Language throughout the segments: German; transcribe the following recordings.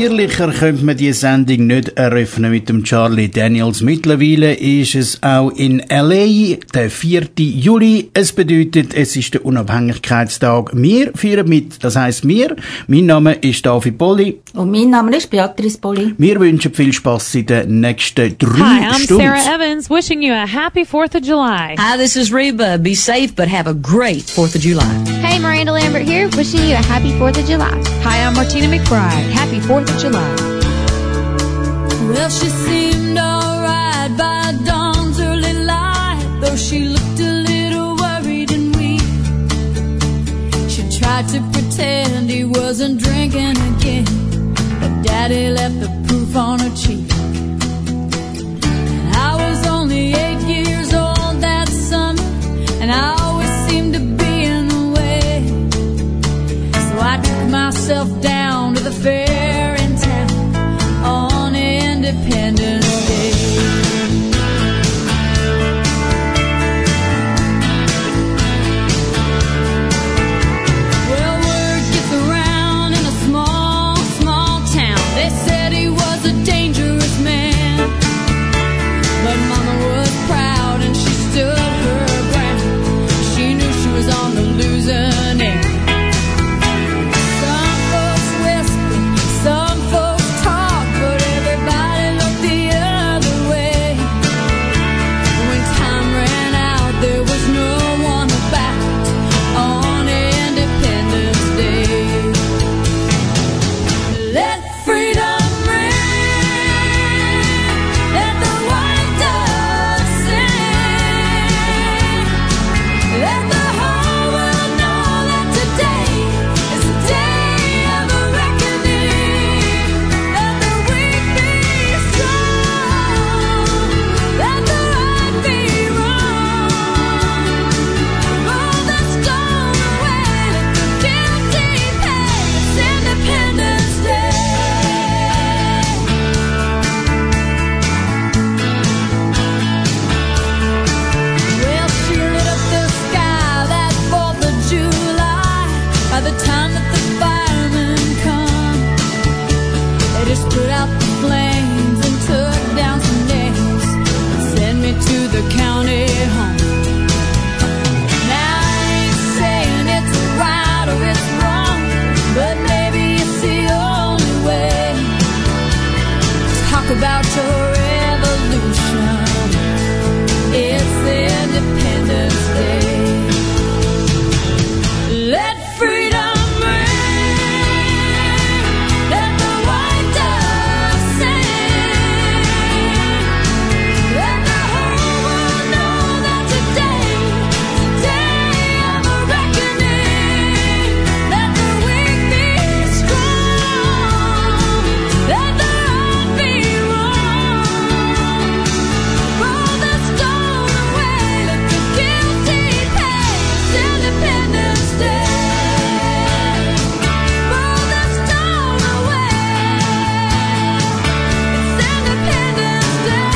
feierlicher könnte man die Sendung nicht eröffnen mit dem Charlie Daniels. Mittlerweile ist es auch in L.A. der 4. Juli. Es bedeutet, es ist der Unabhängigkeitstag. Wir feiern mit, das heisst wir. Mein Name ist David Polli. Und mein Name ist Beatrice Polli. Wir wünschen viel Spass in den nächsten 3 Stunden. Hi, I'm Sarah Evans, wishing you a happy 4th of July. Hi, this is Reba. Be safe, but have a great 4th of July. Hey, Miranda Lambert here, wishing you a happy 4th of July. Hi, I'm Martina McBride. Happy 4th of July. Well, she seemed alright by dawn's early light, though she looked a little worried and weak. She tried to pretend he wasn't drinking again, but Daddy left the proof on her cheek. And I was only 8 years old that summer, and I always seemed to be in the way. So I took myself down to the fair in town on Independence Day. Well, word gets around in a small, small town. They said he was a dangerous man, but Mama was proud and she stood her ground. She knew she was on the losing end. Some folks whisper, some folks talk, but everybody looked the other way. When time ran out, there was no one about on Independence Day. Let freedom ring, let the white dove sing, let the whole world know that today is a day of a reckoning. Let the weak be strong, let the right be wrong. Roll the stone away, let the guilty pay. It's Independence Day. Well, she lit up the sky that 4th of July. By the time that the firemen come, they just put out the flames and took down some names and sent me to the county home. Now I ain't saying it's right or it's wrong, but maybe it's the only way. Talk about your revolution. It's Independence Day. Let freedom ring, let the white dove sing, let the whole world know that today is a day of a reckoning. Let the weak be strong, let the right be wrong. Roll the stone away, let the guilty pay. It's Independence Day. Roll the stone away. It's Independence Day.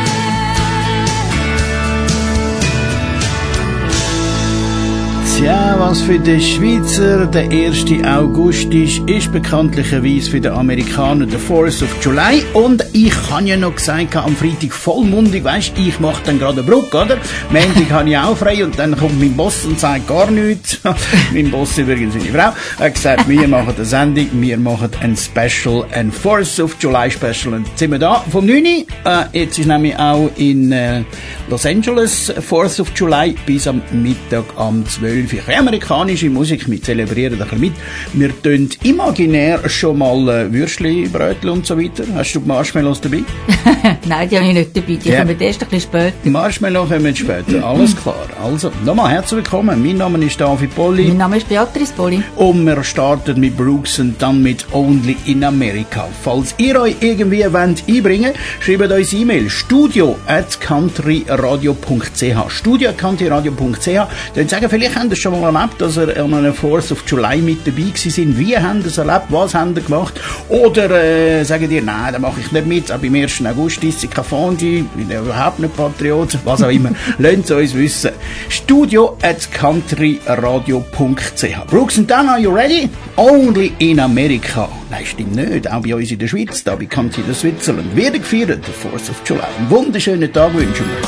Tja, was für den Schweizer der 1. August ist bekanntlicherweise für den Amerikaner der 4th of July. Und ich habe ja noch gesagt, am Freitag vollmundig, weisst, ich mache dann gerade eine Brücke, oder? Montag habe ich auch frei und dann kommt mein Boss und sagt gar nichts. Mein Boss übrigens seine Frau. Er hat gesagt, wir machen eine Sendung, wir machen ein Special, ein 4th of July Special. Und jetzt sind wir da vom 9. Jetzt ist nämlich auch in Los Angeles 4th of July bis am Mittag am 12. Ein bisschen amerikanische Musik, wir zelebrieren ein bisschen mit. Wir tun imaginär schon mal Würstchen, Brötchen und so weiter. Hast du die Marshmallows dabei? Nein, die habe ich nicht dabei. Die kommen erst ein bisschen später. Die Marshmallows kommen später. Alles klar. Also, nochmal herzlich willkommen. Mein Name ist David Polli. Mein Name ist Beatrice Polli. Und wir starten mit Brooks und dann mit Only in America. Falls ihr euch irgendwie einbringen wollt, schreibt uns E-Mail studio@countryradio.ch studio@countryradio.ch. Dann sagen, vielleicht habt ihr schon mal erlebt, dass ihr an einer 4th of July mit dabei gewesen sind? Wie habt ihr es erlebt? Was habt ihr gemacht? Oder sagt ihr, nein, da mache ich nicht mit, auch beim 1. August ist ich kein Fondue, ich bin überhaupt nicht Patriot, was auch immer. Lasst es uns wissen. studio@countryradio.ch. Brooks and Dunn, are you ready? Only in America. Nein, stimmt nicht. Auch bei uns in der Schweiz, da bei Country in Switzerland, wird gefeiert, der 4th of July. Einen wunderschönen Tag wünschen wir.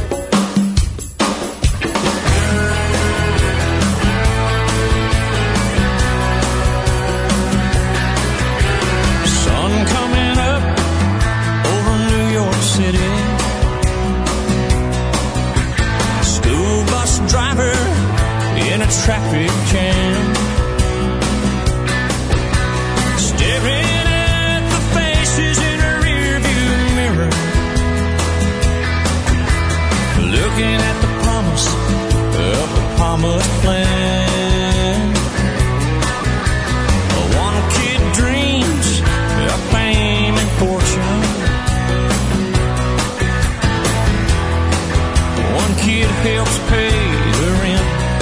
Traffic jam, staring at the faces in a rearview mirror, looking at the promise of the promised land. One kid dreams of fame and fortune, one kid helps pay the rent.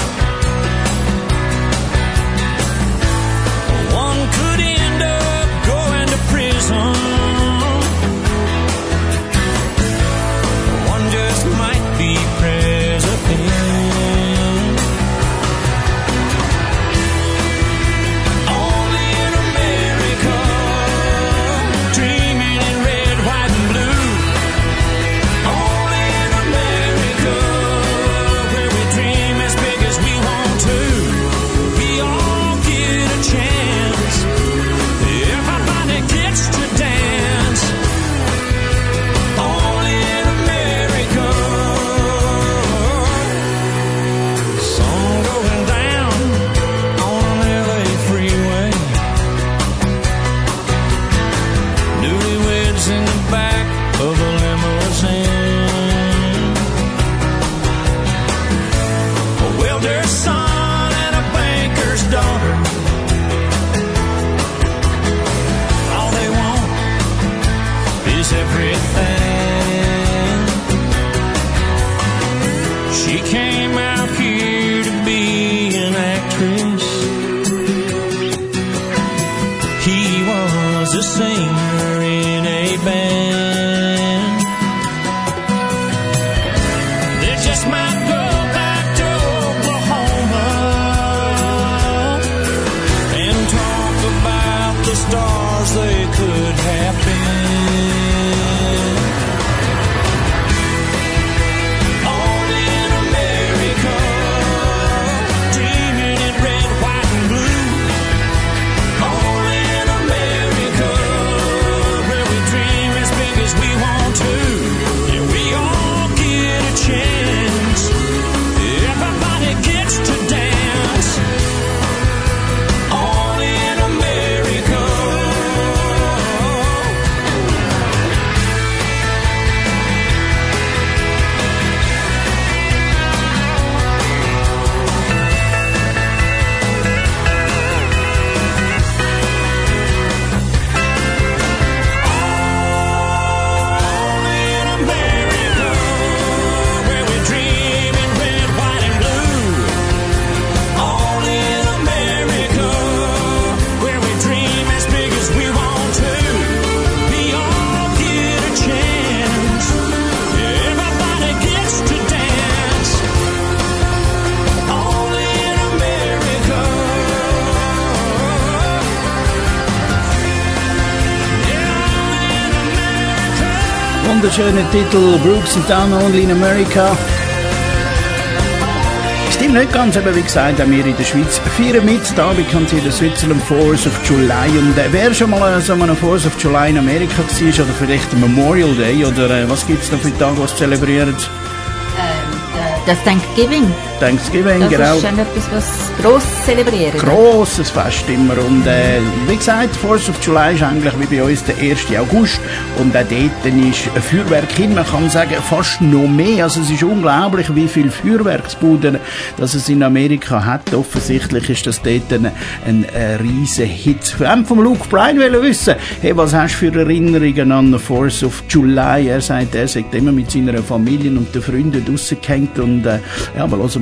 Wunderschöner Titel, Brooks and Dunn, Only in America. Stimmt nicht ganz, aber wie gesagt, auch wir in der Schweiz feiern mit, da bekannt in der Switzerland 4th of July. Und wer schon mal so eine 4th of July in Amerika war, oder vielleicht ein Memorial Day, oder was gibt es da für Tage, was zelebriert? Das Thanksgiving. Thanksgiving, das genau. Das ist schon etwas, was gross zelebrieren. Grosses Fest immer. Und wie gesagt, 4th of July ist eigentlich wie bei uns der 1. August. Und auch dort ist ein Feuerwerk hin. Man kann sagen, fast noch mehr. Also es ist unglaublich, wie viele Feuerwerksbuden dass es in Amerika hat. Offensichtlich ist das dort ein riesen Hit. Wir haben von Luke Bryan wissen, hey, was hast du für Erinnerungen an den 4th of July? Er sagt immer mit seiner Familie und den Freunden rausgehängt. Und ja, aber hören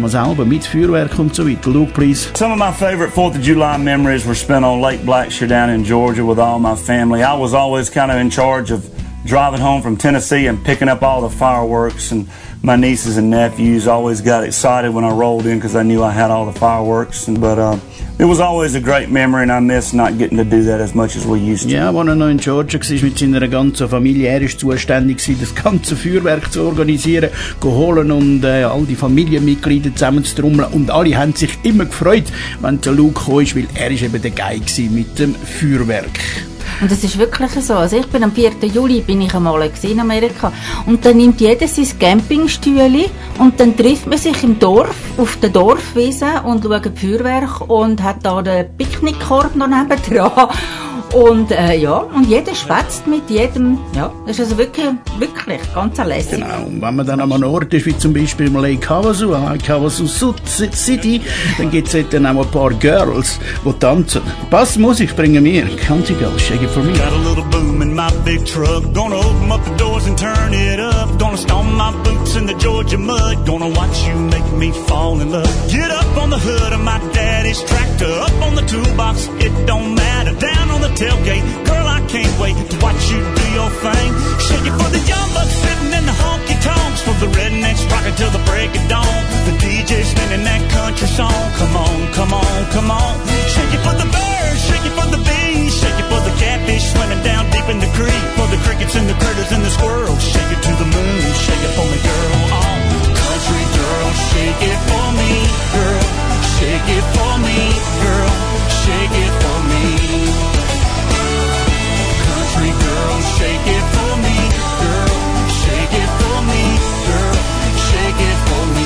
mal selber mit Feuerwerk und so weiter. Luke, please. Some of my favorite 4th of July memories were spent on Lake Blackshear down in Georgia with all my family. I was always kind of in charge of driving home from Tennessee and picking up all the fireworks, and my nieces and nephews always got excited when I rolled in because I knew I had all the fireworks. But it was always a great memory, and I miss not getting to do that as much as we used to. Ja, als er noch in Georgia war mit seiner ganzen Familie, er ist zuständig gewesen, das ganze Feuerwerk zu organisieren, geholen und all die Familienmitglieder zusammenzutrommeln, und alle haben sich immer gefreut, wenn der Luke kam, weil er ist eben der Guy gewesen mit dem Feuerwerk. Und das ist wirklich so. Also ich bin am 4. Juli bin ich einmal in Amerika. Und dann nimmt jeder sein Campingstühle und dann trifft man sich im Dorf, auf der Dorfwiese und schaut Feuerwerk und hat da den Picknickkorb noch nebendran. Und ja, und jeder schwätzt mit jedem. Ja, das ist also wirklich ganz lässig. Genau, und wenn man dann an einem Ort ist, wie zum Beispiel im Lake Havasu City, dann gibt es dann auch ein paar Girls, die tanzen. Passt Musik bringen wir. Country Girls, shake it for me. Got a little boom in my big truck. Gonna open up the doors and turn it up. Gonna stomp my boots in the Georgia mud. Gonna watch you make me fall in love. Get up on the hood of my daddy's tractor. Up on the toolbox, it don't matter. Down on the tailgate, girl, I can't wait to watch you do your thing. Shake it for the young bucks sitting in the honky tonks, for the rednecks rocking till the break of dawn. The DJ spinning that country song. Come on, come on, come on. Shake it for the birds, shake it for the bees, shake it for the catfish swimming down deep in the creek, for the crickets and the critters and the squirrels. Shake it to the moon, shake it for me, girl. Oh, country girl, shake it for me, girl. Shake it for me, girl. Shake it for me. Country girl, shake it for me, girl. Shake it for me, girl. Shake it for me.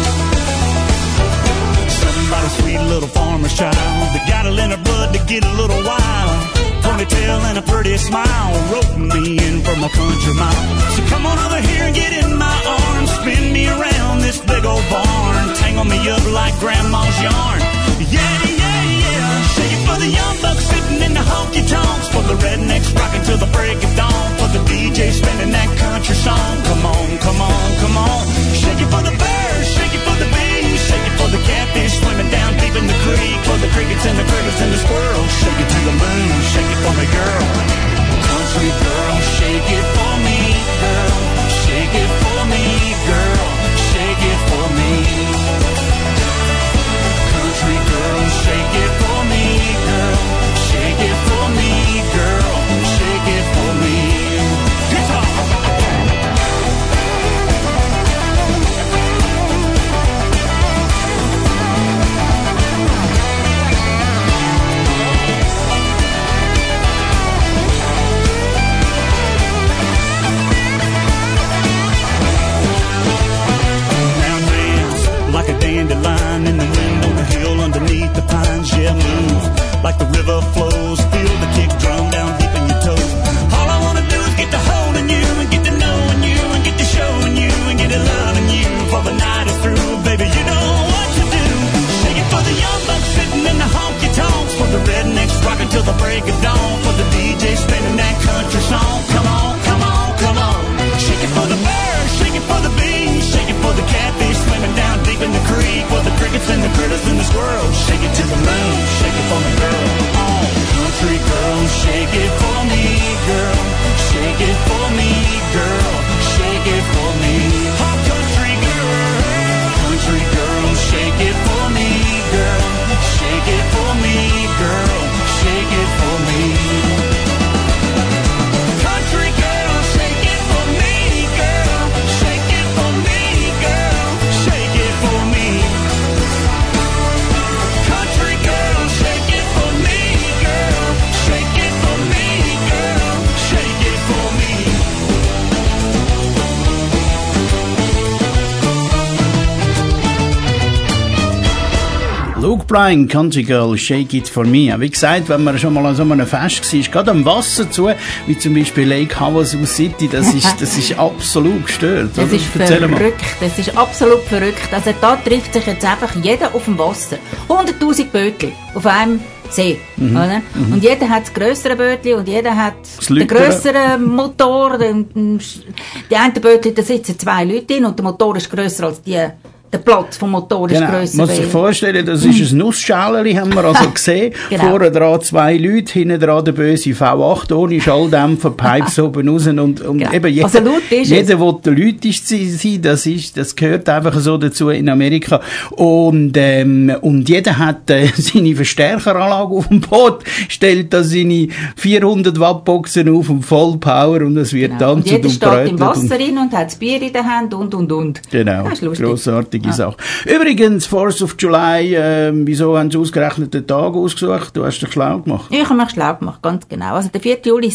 Somebody's sweet little farmer's child, they got it in her blood to get a little wild. Ponytail and a pretty smile, roping me in from a country mile. So come on over here and get in my arms, spin me around this big old barn, tangle me up like grandma's yarn. Yeah, yeah, yeah. Shake it for the young bucks sitting in the honky tonks, for the rednecks rocking till the break of dawn, for the DJ spinning that country song. Come on, come on, come on. Shake it for the birds, shake it for the bees, shake it for the catfish swimming down deep in the creek, for the crickets and the critters and the squirrels. Shake it to the moon, shake it for me, girl. Country girl, shake it for me, girl. Shake it for me, girl. Shake it for me. Country girl, shake it for me, girl. Shake it for me, girl. Shake it for me. Guitar. Like a dandelion in the wind on the hill underneath the pines. Yeah, move like the river flows. Feel the kick drum down deep in your toes. All I wanna do is get to holding you and get to knowing you and get to showing you and get to loving you for the night is through. Baby, you know what to do. Shake it for the young bucks sitting in the honky tonks, for the rednecks rocking till the break of dawn, for the DJ spinning that country song. Come on, come on, come on. Shake it for the birds, shake it for the bees, shake it for the catfish swimming down deep in the creek, for the crickets and the critters and the squirrels. Shake it to the moon, shake it for me, girl. Oh, country girl, shake it for me, girl. Shake it for me, girl. Shake it for me. Oh, country girl, shake it for me, girl. Shake it for me, girl. Shake it for me. Country girl, shake it for me, girl. Shake it for me, girl. Shake it for me. Country girl, shake it for me, girl. Shake it for me, girl. Shake it for me. Luke Bryan, Country Girl, Shake It For Me. Wie gesagt, wenn man schon mal an so einem Fest war, gerade am Wasser zu, wie zum Beispiel Lake Havasu City, das ist absolut gestört. Das ist verrückt, das ist absolut verrückt. Also da trifft sich jetzt einfach jeder auf dem Wasser. 100'000 Bötchen auf einem See. Oder? Und jeder hat das grössere Bötchen und jeder hat den grösseren Motor. Die einen Bötchen, da sitzen 2 Leute drin und der Motor ist grösser als die Der Platz vom Motor ist grösser. Muss sich vorstellen, das ist ein Nussschäleli, haben wir also gesehen. Genau. Vorne dran 2 Leute, hinten dran der böse V8 ohne Schalldämpfer, Pipes oben raus und Genau. eben jeder, Also laut ist jeder will der Leutischste sein, das gehört einfach so dazu in Amerika. Und jeder hat seine Verstärkeranlage auf dem Boot, stellt da seine 400 Watt Boxen auf und Vollpower und es wird Genau. Und tanzt jeder und steht im brötelt. Wasser rein und hat das Bier in der Hand und. Genau, Das ist lustig. grossartige Sache. Übrigens, 4th of July, wieso haben Sie ausgerechnet den Tag ausgesucht? Du hast dich schlau gemacht. Ich habe mich schlau gemacht, ganz genau. Also der 4. Juli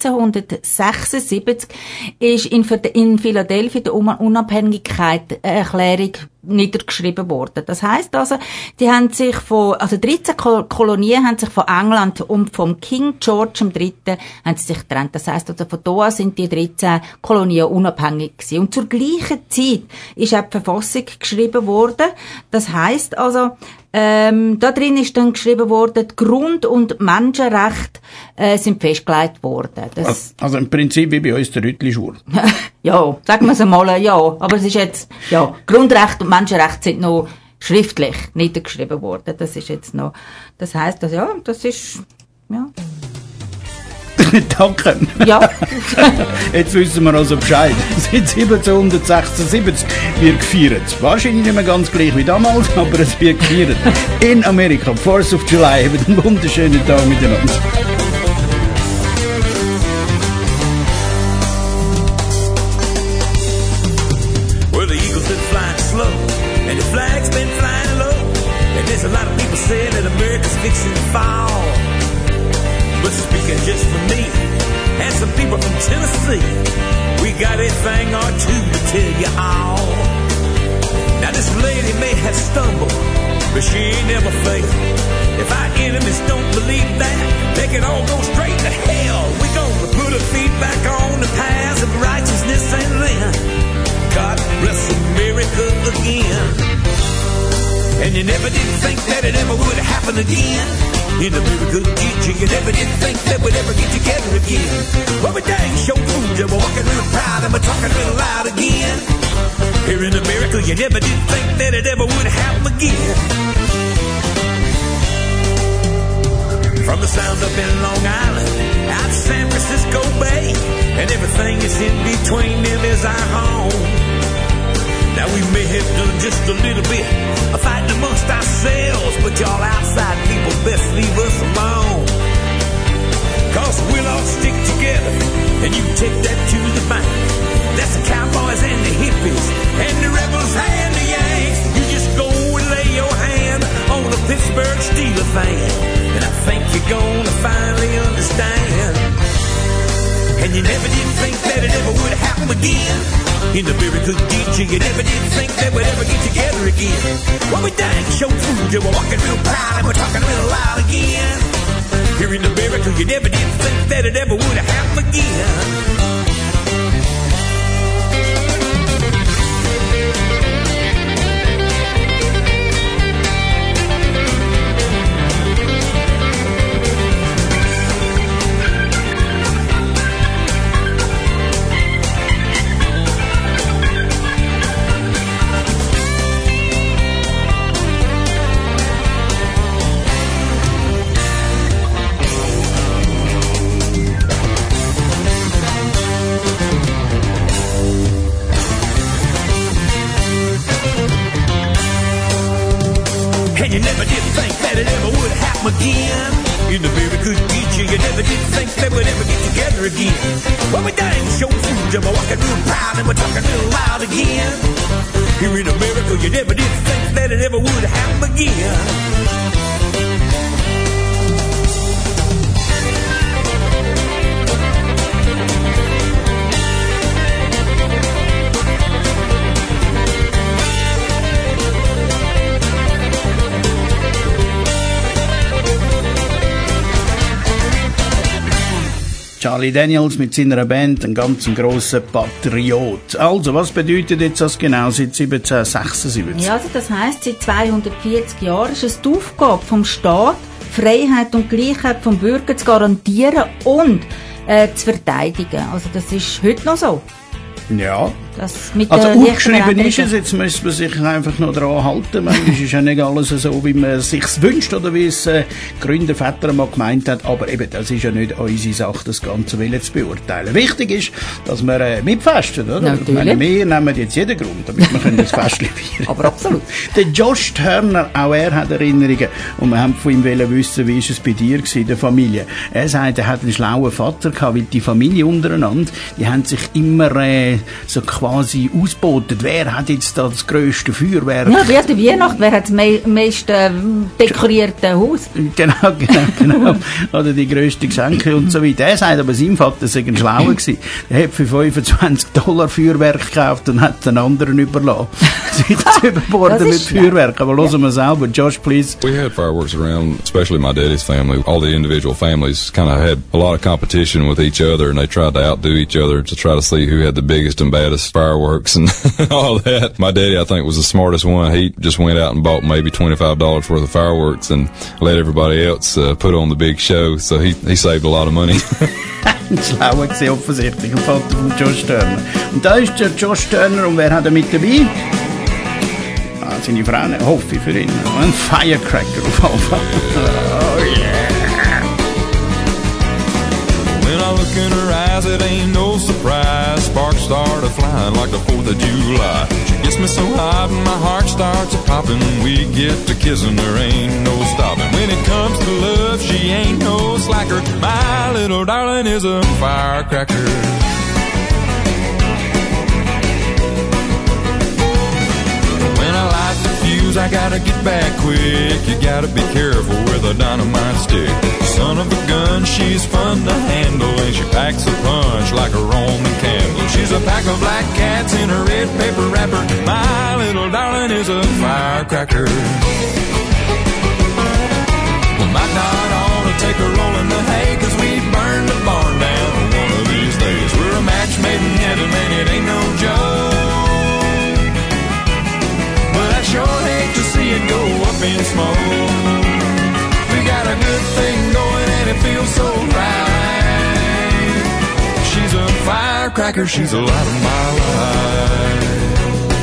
1776 ist in Philadelphia die Unabhängigkeitserklärung niedergeschrieben worden. Das heisst also, die haben sich 13 Kolonien haben sich von England und vom King George III. Haben sie sich getrennt. Das heisst also, von da an sind die 13 Kolonien unabhängig gewesen. Und zur gleichen Zeit ist auch die Verfassung geschrieben worden. Das heisst also, da drin ist dann geschrieben worden, die Grund- und Menschenrechte sind festgelegt worden. Also im Prinzip wie bei uns der Rüttli-Schwur. Ja, sagen wir es einmal, ja. Aber es ist jetzt, ja, Grundrechte und Menschenrechte sind noch schriftlich niedergeschrieben worden. Das ist jetzt noch, das heisst, dass, ja, das ist, ja. Danke. Ja. Jetzt wissen wir also Bescheid. Seit 1776 wird gefeiert. Wahrscheinlich nicht mehr ganz gleich wie damals, aber es wird gefeiert. In Amerika, 4th of July, haben einen wunderschönen Tag miteinander. Well, the eagle's been flying slow, and the flag's been flying low, and there's a lot of people saying that America's fixing to fall. But speaking just for me, and some people from Tennessee, we got a thing or two to tell you all. Now this lady may have stumbled, but she ain't never failed. If our enemies don't believe that, they can all go straight to hell. We gonna put our feet back on the paths of righteousness and then God bless America again. And you never did think that it ever would happen again. In America, did you never did think that we'd ever get together again? Well, we dang sure proved it. We're walking real proud and we're talking real loud again. Here in America, you never did think that it ever would happen again. From the sound up in Long Island, out to San Francisco Bay, and everything is in between them is our home. Now we may have done just a little bit of fighting amongst ourselves, but y'all outside people best leave us alone. Cause we'll all stick together, and you take that to the bank. That's the cowboys and the hippies, and the rebels and the Yanks. You just go and lay your hand on a Pittsburgh Steelers fan, and I think you're gonna finally understand. And you never did think that it ever would happen again. In the very good ditch, you never did think that we'd ever get together again. Well, we dang show food, we're walking real proud and we're talking real loud again. Here in America, you never did think that it ever would happen again. You never did think that it ever would happen again. In the very good future, you never did think that we'd ever get together again. Well, we dang show food, and we're walking real proud and we're talking real loud again. Here in America, you never did think that it ever would happen again. Charlie Daniels mit seiner Band, ein ganz grosser Patriot. Also, was bedeutet jetzt das genau seit 1776? Ja, also das heisst, seit 240 Jahren ist es die Aufgabe vom Staat, Freiheit und Gleichheit vom Bürger zu garantieren und zu verteidigen. Also das ist heute noch so. Ja, Das mit Also der leichten aufgeschrieben ist Veränderung. es, jetzt müsste man sich einfach noch daran halten. Manchmal ist ja nicht alles so, wie man es sich wünscht oder wie es Gründerväter mal gemeint hat. Aber eben, das ist ja nicht unsere Sache, das Ganze zu beurteilen. Wichtig ist, dass wir mitfesten, oder? Natürlich. Ich meine, wir nehmen jetzt jeden Grund, damit wir das Festchen feiern. Aber absolut. Der Josh Turner, auch er hat Erinnerungen. Und wir haben von ihm wissen, wie ist es bei dir gewesen, in der Familie. Er sagt, er hat einen schlauen Vater gehabt, weil die Familie untereinander, die haben sich immer so quasi ausbotet. Wer hat jetzt da das grösste Feuerwerk? Ja, wie an der Weihnacht, wer hat das meiste dekorierte Haus? Genau. Oder die grössten Geschenke und so weiter. Er sagt aber, sein Vater sei ein Schlauer gewesen. Er hat für $25 Feuerwerk gekauft und hat den anderen überlassen. Sich zu überborden mit Feuerwerk. Aber hören wir selber. Josh, please. We had fireworks around, especially my daddy's family. All the individual families kind of had a lot of competition with each other, and they tried to outdo each other to try to see who had the biggest and baddest fireworks and all that. My daddy, I think, was the smartest one. He just went out and bought maybe $25 worth of fireworks and let everybody else put on the big show. So he saved a lot of money. Ein Schlauer gewesen, offensichtlich, ein Vater von Josh Turner. Und da ist der Josh Turner, und wer hat er mit dabei? Seine Frau, hoffe ich für ihn. Ein Firecracker auf jeden Fall. Oh yeah. When I look in her eyes, it ain't no surprise. Sparks started flying like the 4th of July. She gets me so hot and my heart starts a-popping. We get to kissing, there ain't no stopping. When it comes to love, she ain't no slacker. My little darling is a firecracker. I gotta get back quick. You gotta be careful with a dynamite stick. Son of a gun, she's fun to handle, and she packs a punch like a Roman candle. She's a pack of black cats in a red paper wrapper. My little darling is a firecracker. We might not ought to take a roll in the hay, 'cause we burn the barn down one of these days. We're a match made in heaven, and it ain't no joke. I sure hate to see it go up in smoke. We got a good thing going and it feels so right. She's a firecracker, she's the light of my life.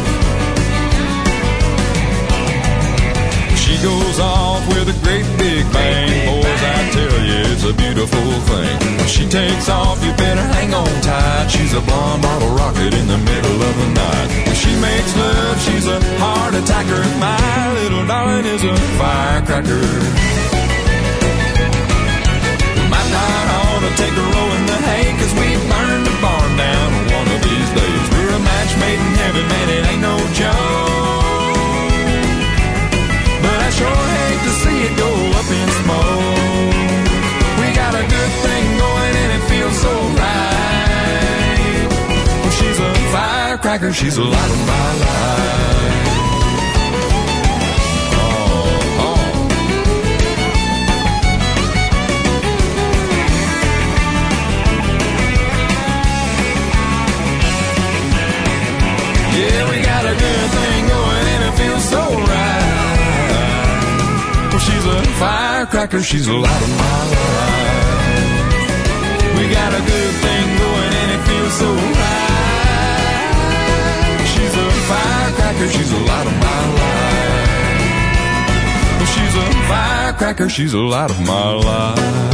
She goes off with a great big bang. Boys, I tell you, it's a beautiful thing. When she takes off, you better hang on tight. She's a blonde bottle rocket in the middle of the night. When she makes love, she's a heart attacker. My little darling is a firecracker. We might not ought to take a roll in the hay, 'cause we burn the barn down one of these days. We're a match made in heaven, man, it ain't no joke. But I sure hate to see it go up in smoke. We got a good thing going and it feels so right. Well, she's a firecracker, she's the light of my life. Yeah, we got a good thing going and it feels so right. Well, she's a firecracker, she's the light of my life. We got a good thing going and it feels so right. She's a firecracker, she's the light of my life. Well, she's a firecracker, she's the light of my life.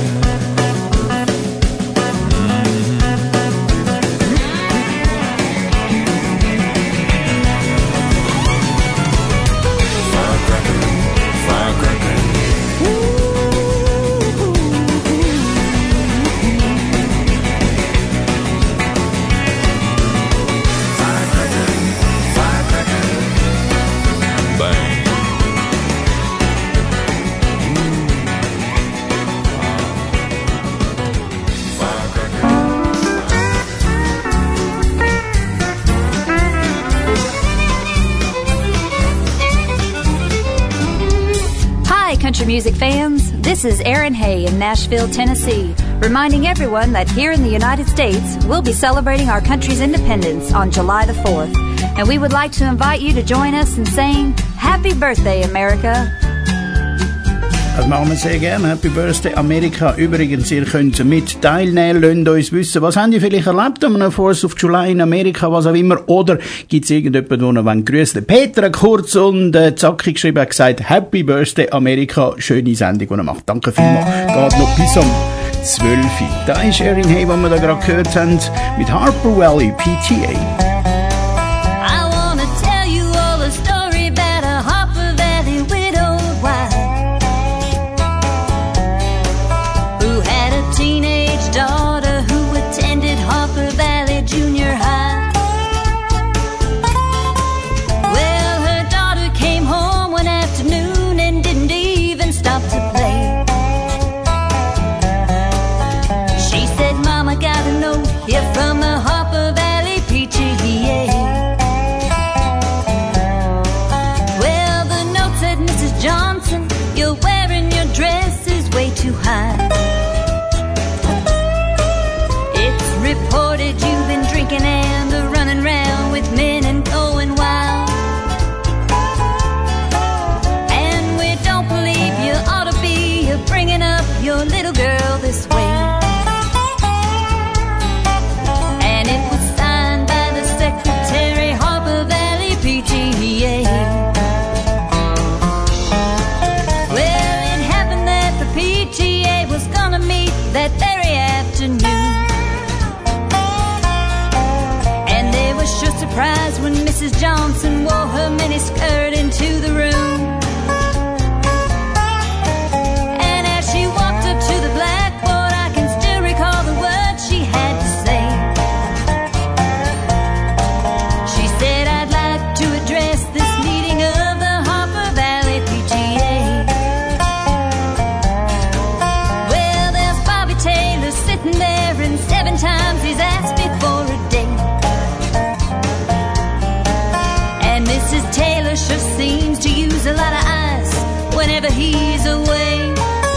Music fans, this is Erin Hay in Nashville, Tennessee, reminding everyone that here in the United States, we'll be celebrating our country's independence on July the 4th. And we would like to invite you to join us in saying, Happy Birthday, America. Das machen wir sehr gerne. Happy Birthday Amerika. Übrigens, ihr könnt mit teilnehmen, lasst uns wissen, was habt ihr vielleicht erlebt an einem 4th of July in Amerika, was auch immer, oder gibt es irgendjemanden, der noch grüßt? Der Peter hat kurz und zackig geschrieben, hat gesagt, Happy Birthday Amerika, schöne Sendung, die er macht. Danke vielmals. Geht noch bis um 12 Uhr. Da ist Erin Hay, was wir da gerade gehört haben, mit Harper Valley PTA. Too high. It's reported you've been drinking and running around with men and going wild. And we don't believe you ought to be bringing up your little girl this way. And it was signed by the Secretary, Harper Valley PTA. That very afternoon, and they were sure surprised when Mrs. Johnson wore her miniskirt into the room. And as she walked up to the blackboard, I can still recall the words she had to say. She said, I'd like to address this meeting of the Harper Valley PTA. Sitting there, and 7 times he's asked me for a date. And Mrs. Taylor sure seems to use a lot of ice whenever he's away.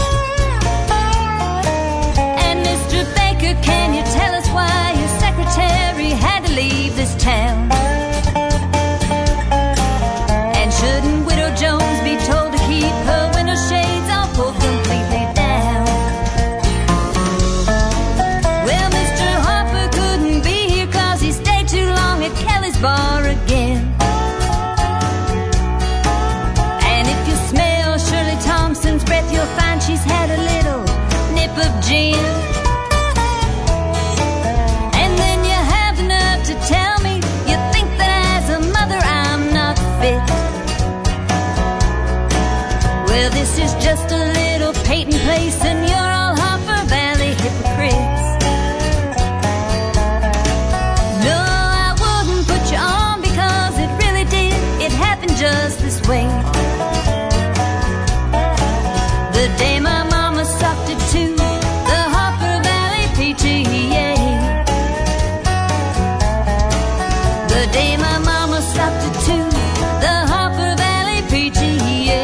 And Mr. Baker, can you tell us why your secretary had to leave this town? And shouldn't Widow Jones be told to keep her window shades all pulled completely down? Kelly's bar again. And if you smell Shirley Thompson's breath, you'll find she's had a little nip of gin. And then you have the nerve to tell me you think that as a mother I'm not fit. Well, this is just a little Peyton Place, and you're all Harper Valley hypocrites. Just this way. The day my mama sucked it to the Harper Valley PTA. The day my mama sucked it to the Harper Valley PTA.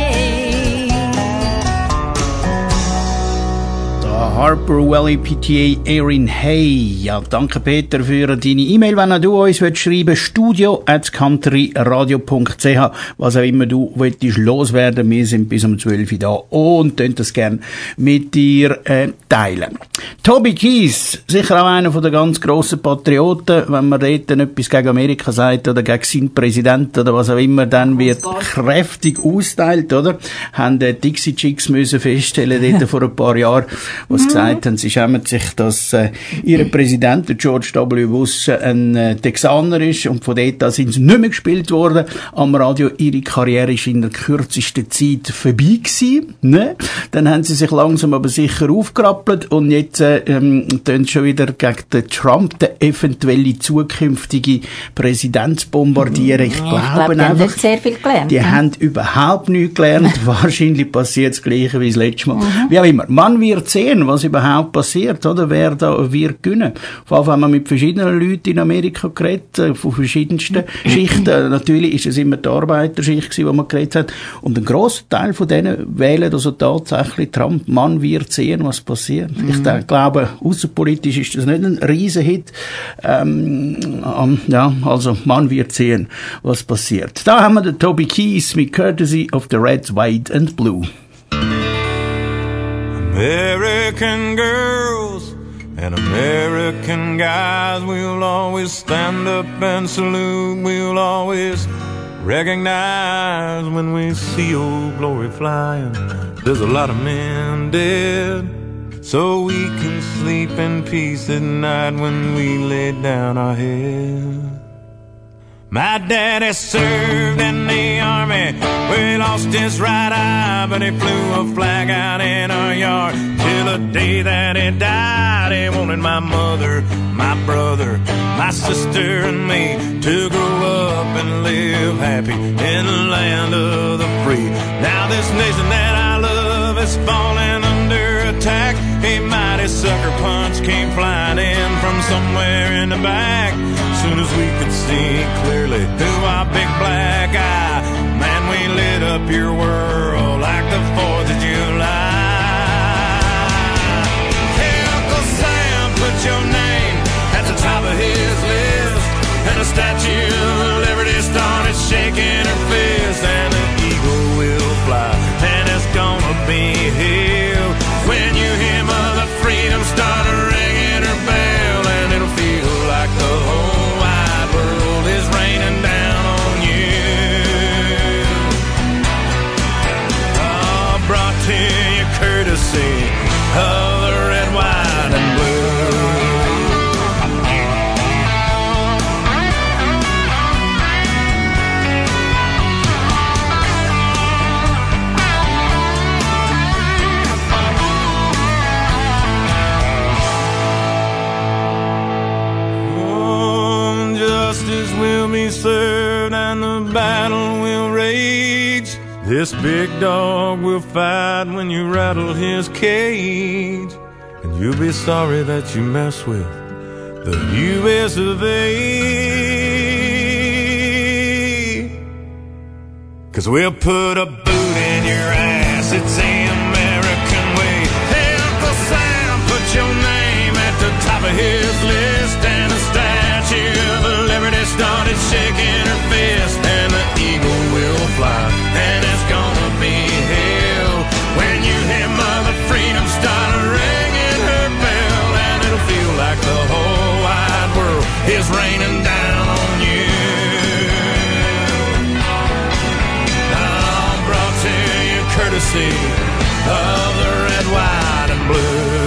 The Harper Valley PTA, Erin Hay. Ja, danke Peter für deine E-Mail. Wenn du uns schreiben willst, studio@countryradio.ch, was auch immer du willst loswerden. Wir sind bis um 12 Uhr da und könnt das gerne mit dir teilen. Toby Keith, sicher auch einer der ganz grossen Patrioten. Wenn man dort etwas gegen Amerika sagt oder gegen seinen Präsidenten oder was auch immer, dann wird kräftig austeilt, oder? Haben die Dixie Chicks müssen feststellen dort vor ein paar Jahren, was gesagt haben, sie schämen sich, dass ihr Präsident, George W. Bush, ein Texaner ist, und von dort an sind sie nicht mehr gespielt worden am Radio. Ihre Karriere ist in der kürzesten Zeit vorbei gewesen, ne? Dann haben sie sich langsam aber sicher aufgerappelt und jetzt tun schon wieder gegen den Trump, den eventuelle zukünftige Präsident, bombardieren. Ich glaube die haben nicht sehr viel gelernt. Die haben überhaupt nichts gelernt. Wahrscheinlich passiert das Gleiche wie das letzte Mal. Wie auch immer. Man wird sehen, was überhaupt passiert, oder? Wer da wird gewinnen. Vor allem haben wir mit verschiedenen Leuten in Amerika geredet, von verschiedensten Schichten. Natürlich ist es immer die Arbeiterschicht gewesen, wo man geredet hat. Und ein grosser Teil von denen wählen also tatsächlich Trump. Man wird sehen, was passiert. Ich glaube, außenpolitisch ist das nicht ein Riesenhit. Ja, also man wird sehen, was passiert. Da haben wir den Toby Keith mit Courtesy of the Red, White and Blue. American girls and American guys, we'll always stand up and salute. We'll always recognize when we see old glory flying. There's a lot of men dead, so we can sleep in peace at night when we lay down our head. My daddy served in the army, where he lost his right eye, but he flew a flag out in our yard till the day that he died. He wanted my mother, my brother, my sister and me to grow up and live happy in the land of the free. Now this nation that I love is falling under attack. A mighty sucker punch came flying in from somewhere in the back. Soon as we could see clearly through our big black eye, man, we lit up your world like the 4th of July. Hey, Uncle Sam, put your name at the top of his list, and the Statue of Liberty started shaking her fist, and an eagle will fly, and it's gonna be hell when you hear Mother Freedom start ringing her bell, and it'll feel like the whole is raining down on you. Oh, brought to you courtesy of the red, white, and will be served and the battle will rage. This big dog will fight when you rattle his cage, and you'll be sorry that you mess with the U.S. of A. 'Cause we'll put a boot in your ass, it's the American way. Hey, Uncle Sam, put your name at the top of his list, and the Statue of Liberty started shaking her fist, and the eagle will fly, and it's gonna be hell when you hear Mother Freedom start ringing her bell, and it'll feel like the whole wide world is raining down on you. I'm brought to you courtesy of the red, white, and blue.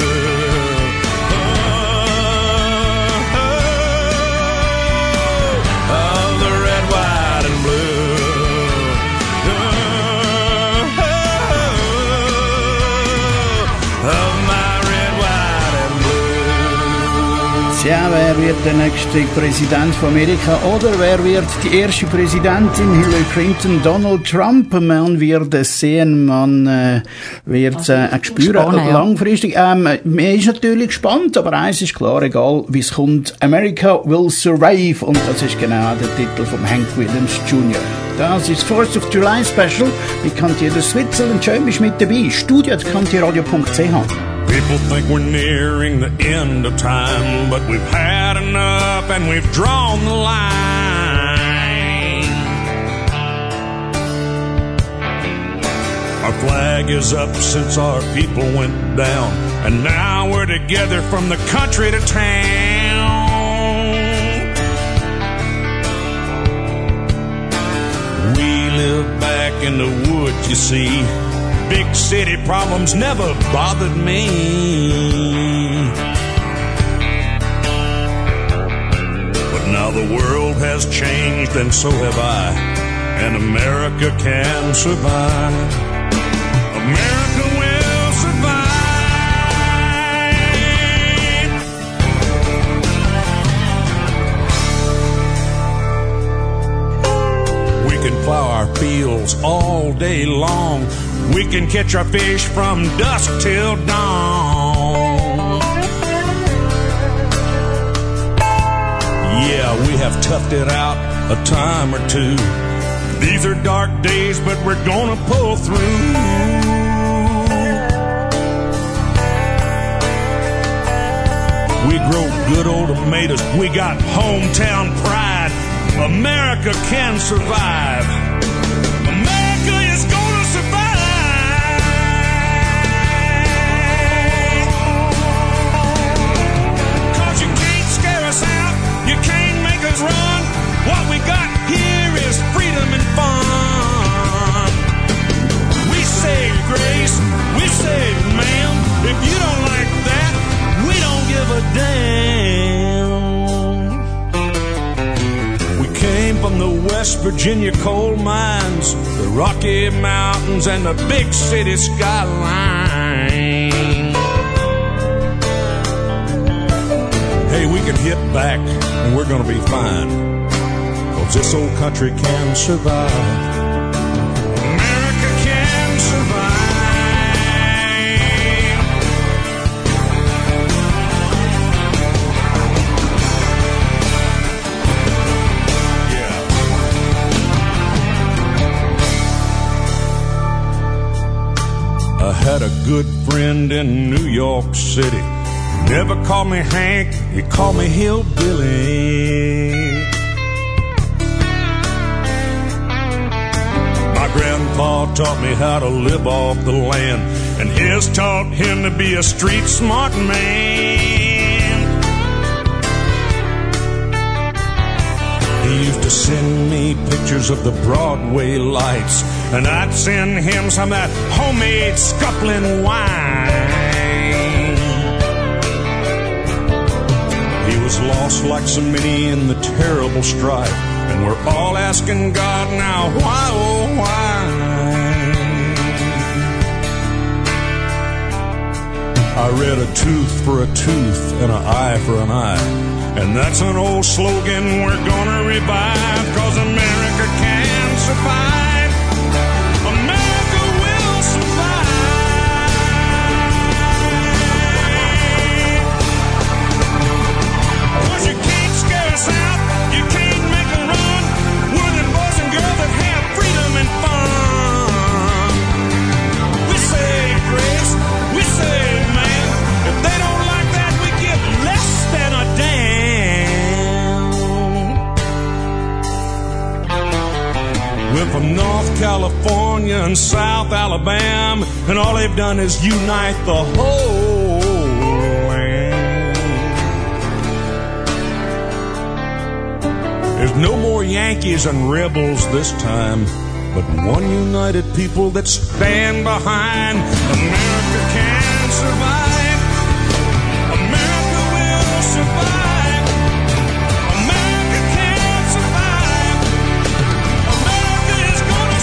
Ja, wer wird der nächste Präsident von Amerika oder wer wird die erste Präsidentin? Hillary Clinton, Donald Trump? Man wird es sehen, man wird es spüren langfristig. Man ist natürlich gespannt, aber eins ist klar, egal wie es kommt, America will survive, und das ist genau der Titel von Hank Williams Jr. Das ist 4th of July Special. Wie kennt ihr das? Switzerland, schön bist mit dabei. studio@kantieradio.ch. People think we're nearing the end of time, but we've had enough and we've drawn the line. Our flag is up since our people went down, and now we're together from the country to town. We live back in the woods, you see. Big city problems never bothered me. But now the world has changed and so have I, and America can survive. America will survive. We can plow our fields all day long. We can catch our fish from dusk till dawn. Yeah, we have toughed it out a time or two. These are dark days, but we're gonna pull through. We grow good old tomatoes. We got hometown pride. America can survive. America is gonna survive. let's run. What we got here is freedom and fun. We say grace, we say ma'am. If you don't like that, we don't give a damn. We came from the West Virginia coal mines, the Rocky Mountains, and the big city skyline. Hey, we can hit back and we're gonna be fine, 'cause this old country can survive. America can survive. Yeah. I had a good friend in New York City. Never called me Hank, he called me Hillbilly. My grandpa taught me how to live off the land, and his taught him to be a street smart man. He used to send me pictures of the Broadway lights, and I'd send him some of that homemade scuffling wine. He was lost like so many in the terrible strife, and we're all asking God now, why, oh, why? I read a tooth for a tooth and an eye for an eye, and that's an old slogan we're gonna revive, 'cause America can survive. America will survive. 'Cause you can't scare us out, you can't make a run. We're the boys and girls that have freedom and fun. We say grace, we say man. If they don't like that, we give less than a damn. We're from North California and South Alabama, and all they've done is unite the whole land. There's no more Yankees and rebels this time, but one united people that stand behind. America can survive. America will survive. America can survive. America is gonna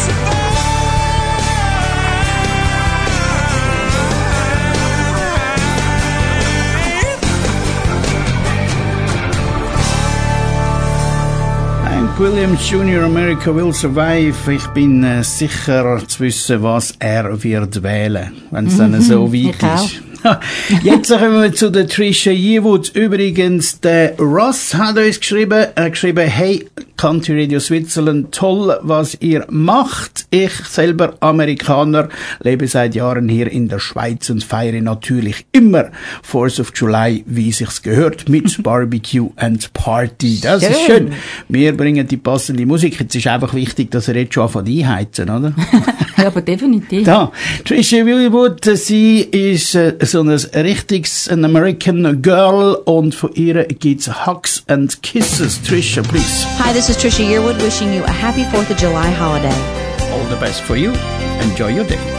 Hank Williams Jr. America will survive. Ich bin sicher zu wissen, was er wird wählen, wenn es dann so weit ist. Jetzt kommen wir zu der Trisha Yearwood. Übrigens, der Ross hat uns geschrieben, hey, Country Radio Switzerland, toll, was ihr macht. Ich selber Amerikaner, lebe seit Jahren hier in der Schweiz und feiere natürlich immer 4th of July, wie sich's gehört, mit Barbecue and Party. Das ist schön. Wir bringen die passende Musik. Jetzt ist einfach wichtig, dass ihr jetzt schon anfangen einheizen, oder? Ja, aber definitiv. Da, Trisha Yearwood, sie ist so ein richtiges American Girl, und von ihr gibt's Hugs and Kisses. Trisha, please. Hi, this is Trisha Yearwood wishing you a happy 4th of July holiday. All the best for you. Enjoy your day.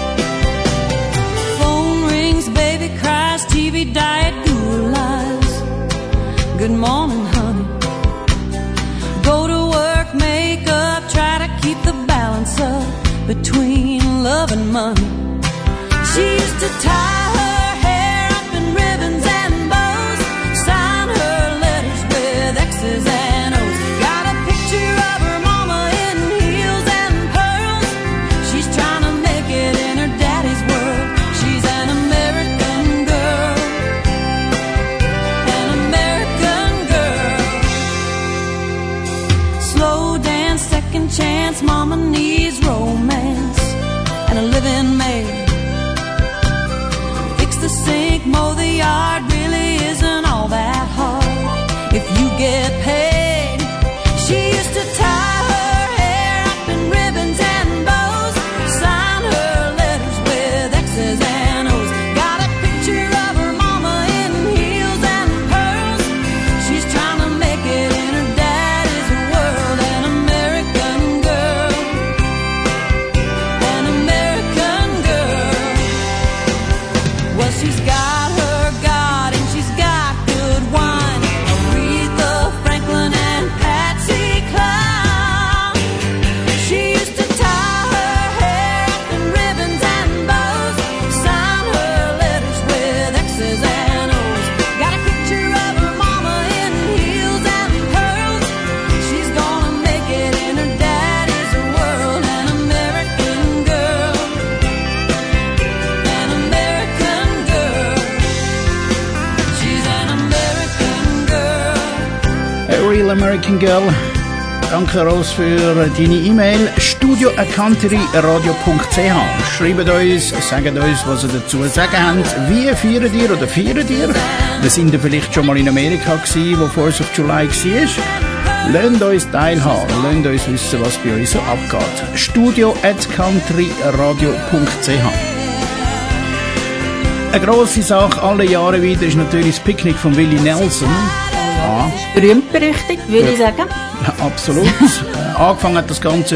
Phone rings, baby cries, TV diet, Google lies. Good morning, honey. Go to work, make up, try to keep the balance up between love and money. She used to tie her hair up in ribbons and bows, sign her letters with X's and O's. Got a picture of her mama in heels and pearls. She's trying to make it in her daddy's world. She's an American girl, an American girl. Slow dance, second chance, mama needs romance and a living maid. Fix the sink, mow the yard, really isn't all that hard if you get paid. She used to tie her hair up in ribbons and bows, sign her letters with X's and O's. Got a picture of her mama in heels and pearls. She's trying to make it in her daddy's American Girl. Danke, Ros, für deine E-Mail. studio@countryradio.ch. Schreibt uns, sagt uns, was ihr dazu zu sagen habt. Wie feiert ihr oder feiert ihr? Wir sind ja vielleicht schon mal in Amerika gewesen, wo 4th of July war. Lasst uns teilhaben, lasst uns wissen, was bei euch so abgeht. studio@countryradio.ch. Eine grosse Sache alle Jahre wieder ist natürlich das Picknick von Willie Nelson. Ja. Berühmt berüchtigt, würde ich sagen. Ja, absolut. Angefangen hat das Ganze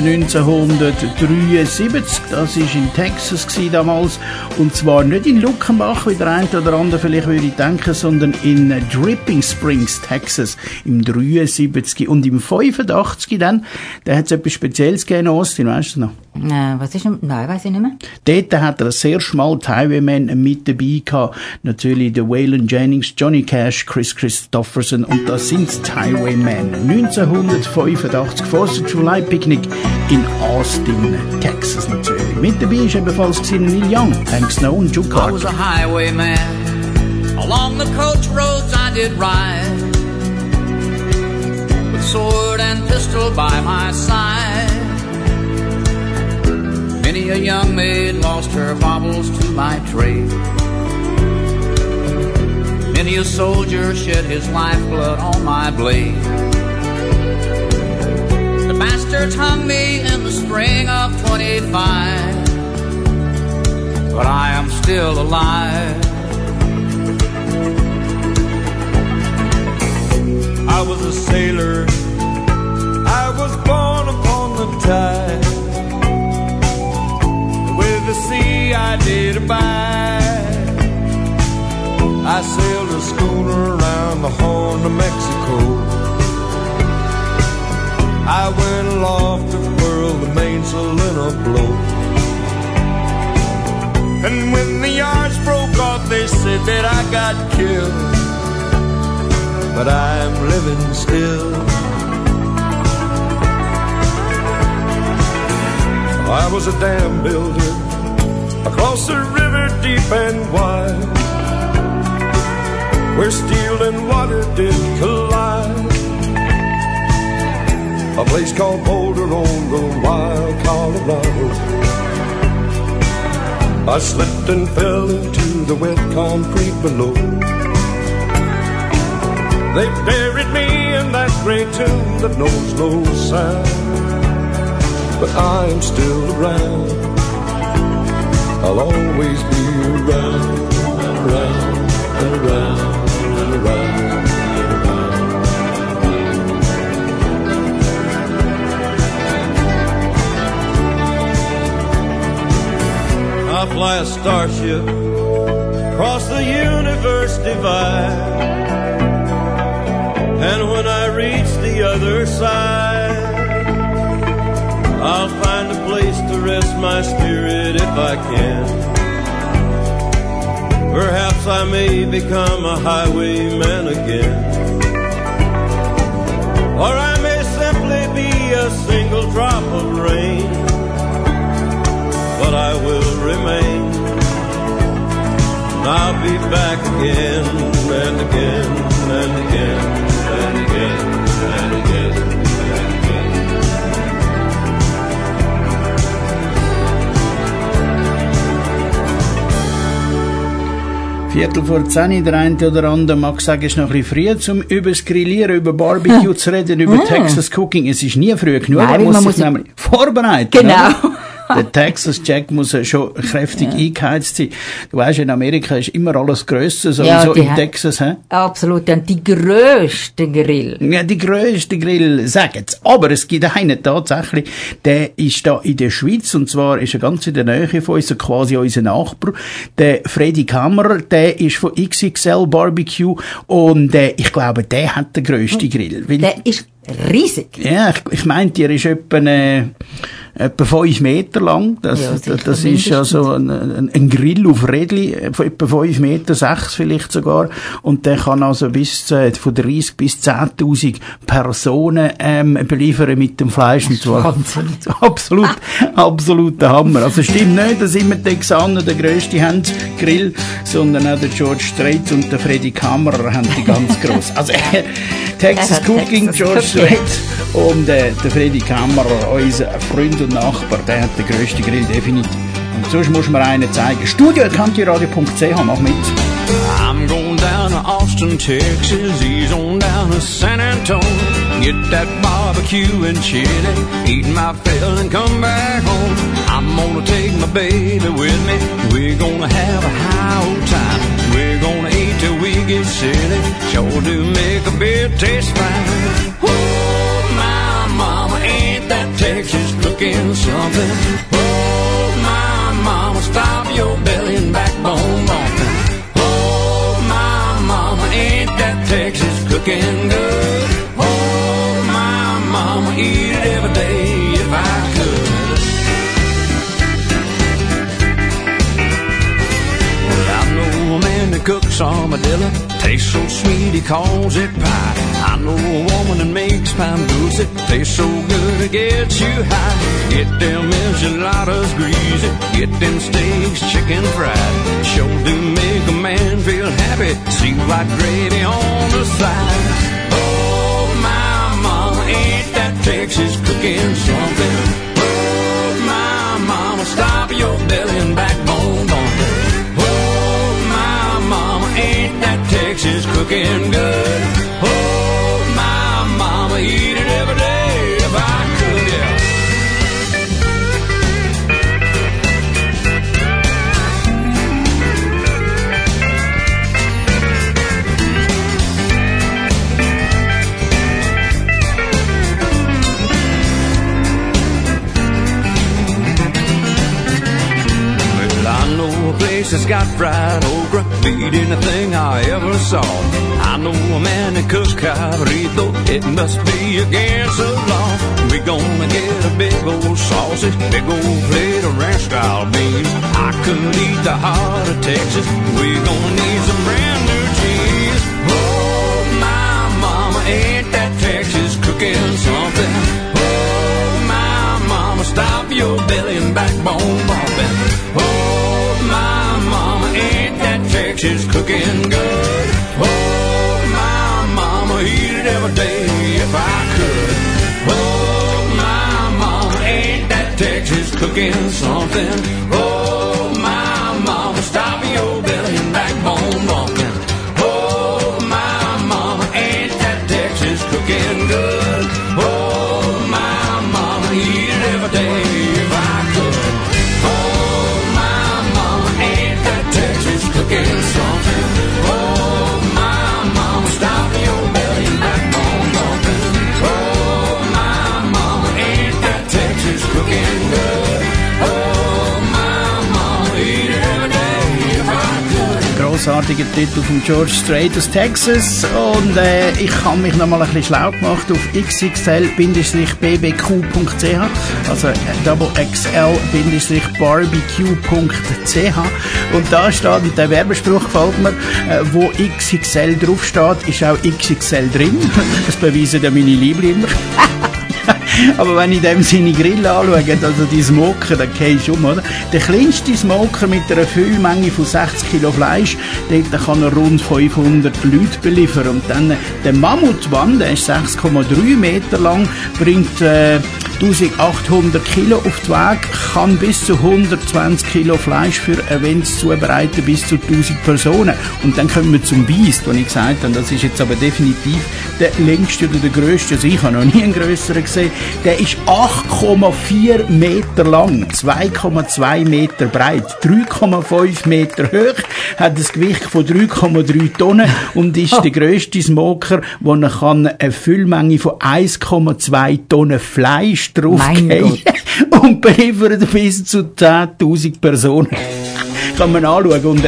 1973. Das war in Texas damals. Und zwar nicht in Luckenbach, wie der eine oder andere vielleicht würde denken, sondern in Dripping Springs, Texas, im 73. Und im 85 dann, da hat es etwas Spezielles gegeben in Austin, weißt du noch? Was ist noch? Nein, weiss ich nicht mehr. Dort hat er das erste Mal die Highwaymen mit dabei gehabt. Natürlich der Waylon Jennings, Johnny Cash, Chris Christopherson. Und das sind die Highwaymen. 1985, 4th of July Picnic in Austin, Texas natürlich. Mit dabei ist ebenfalls Neil Young, Hank Snow und Joe Carter. I was a highwayman. Along the coach roads I did ride, with sword and pistol by my side. Many a young maid lost her baubles to my trade. Many a soldier shed his lifeblood on my blade. The bastards hung me in the spring of 25, but I am still alive. I was a sailor, I was born upon the tide. With the sea I did abide. I sailed a schooner around the Horn of Mexico. I went aloft to furl the mainsail in a blow. And when the yards broke off, they said that I got killed. But I'm living still. I was a dam builder across the river deep and wide, where steel and water did collide. A place called Boulder on the wild Colorado. I slipped and fell into the wet concrete below. They buried me in that great tomb that knows no sound, but I'm still around. I'll always be around, around, and around, and around, and around. I fly a starship across the universe divide, and when I reach the other side, I'll find a place to rest my spirit if I can. Perhaps I may become a highwayman again, or I may simply be a single drop of rain, but I will remain. I'll be back again and again and again and again and again. Viertel vor 10, der eine oder andere mag sagen, es ist noch ein bisschen früh, um über das Grillieren, über Barbecue zu reden, über Texas Cooking. Es ist nie früh genug, man muss sich nämlich vorbereiten. Genau. Der Texas Jack muss schon kräftig eingeheizt sein. Du weißt, in Amerika ist immer alles grösser, sowieso in Texas. Absolut, und die grösste Grill. Ja, die grösste Grill, sagen's. Aber es gibt einen tatsächlich, der ist da in der Schweiz, und zwar ist er ganz in der Nähe von uns, quasi unser Nachbar. Der Freddy Kammerer, der ist von XXL Barbecue, und ich glaube, der hat den grössten Grill. Der ist riesig. Ja, ich meinte, er ist etwa etwa 5 Meter lang. Das ist ja so ein Grill auf Rädli, etwa 5,6 Meter vielleicht sogar. Und der kann also von 30 bis 10.000 Personen beliefern mit dem Fleisch. Und zwar absoluter Hammer. Also stimmt nicht, dass immer die Texaner der grösste haben, Grill, sondern auch der George Strait und der Freddy Kammerer haben die ganz gross. Also Texas Cooking, George Strait und der Freddy Kammerer, unser Freund und Nachbar, der hat den grössten Grill definitiv. Und sonst muss man einen zeigen. Studio@countryradio.ch, mach mit. I'm going down to Austin, Texas. He's on down to San Antonio. Get that barbecue and chili. Eat my fill and come back home. I'm gonna take my baby with me. We're gonna have a high old time. We're gonna eat till we get silly. Sure do make a beer taste fine. Oh, my mama, ain't that Texas cooking something? Oh, my mama, stop your belly and backbone bumping. Ain't that Texas cooking good? Oh, my mama, eat it every day if I could. Well, I know a man that cooks armadillo, tastes so sweet he calls it pie. I know a woman that makes pan dulce, tastes so good it gets you high. Get them enchiladas greasy, get them steaks chicken fried. Sure do make a man feel happy, see white gravy on the side. Oh, my mama, ain't that Texas cooking something? Oh, my mama, stop your belly and backbone bumping. Oh, my mama, ain't that Texas cooking good? Oh, my mama, eat it every day if I could, yeah. It's got fried okra, beat anything I ever saw. I know a man that cooks cabrito, it must be against the law. We're gonna get a big old sausage, big old plate of ranch-style beans. I could eat the heart of Texas, we're gonna need some brand new cheese. Oh, my mama, ain't that Texas cooking something? Oh, my mama, stop your belly and backbone bumping. Oh, my mama, ain't that Texas cooking good? Oh, my mama, eat it every day if I could. Oh, my mama, ain't that Texas cooking something? Oh, my mama, stop your belly and backbone bumping. Oh, my mama, ain't that Texas cooking good? Oh, my mama, eat it every day if I could. Cooking something. Oh, my mama, stop your belly and backbone bumping. Oh, my mama, ain't that Texas cooking good? Oh, my mama, eat it every day if I could. Grossartiger Titel von George Strait aus Texas. Und ich habe mich noch mal ein bisschen schlau gemacht auf xxl-bbq.ch, also xxl-barbecue.ch. Und da steht, mit dem Werbespruch gefällt mir, wo XXL draufsteht, ist auch XXL drin. Das beweisen ja meine Lieblinge immer. Aber wenn ich dem seine Grill anschaue, also die Smoker, dann gehe ich um, oder? Der kleinste Smoker mit einer Füllmenge von 60 Kilo Fleisch, dort kann er rund 500 Leute beliefern. Und dann der Mammutwann, der ist 6,3 Meter lang, bringt 1800 Kilo auf die Waage, kann bis zu 120 Kilo Fleisch für Events zubereiten, bis zu 1000 Personen. Und dann kommen wir zum Beast, wo ich gesagt habe, das ist jetzt aber definitiv der längste oder der grösste, also ich habe noch nie einen grösseren gesehen. Der ist 8,4 Meter lang, 2,2 Meter breit, 3,5 Meter hoch, hat ein Gewicht von 3,3 Tonnen und ist der grösste Smoker, wo er kann eine Füllmenge von 1,2 Tonnen Fleisch draufgeben und beliefert bis zu 10.000 Personen. Kann man anschauen unter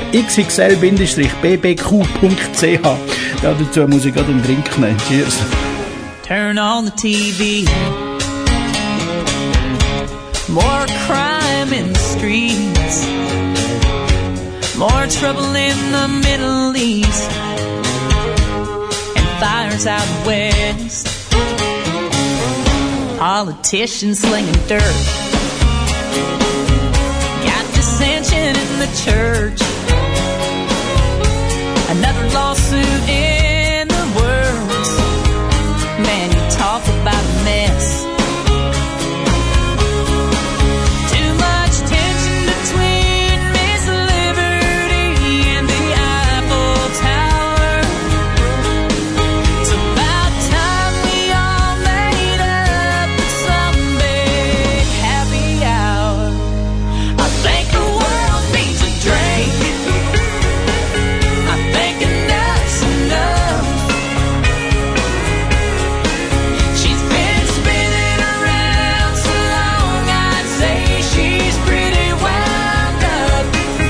xxl-bbq.ch. Dazu muss ich gerade einen Drink nehmen. Cheers. Turn on the TV. More crime in the streets, more trouble in the Middle East, and fires out west. Politicians slinging dirt, got dissension in the church, another lawsuit in the works. Man, you talk about a mess. Too much tension between Miss Liberty and the Eiffel Tower. It's about time we all made up at some big happy hour. I think the world needs a drink. I think enough's enough. She's been spinning around so long, I'd say she's pretty wound up.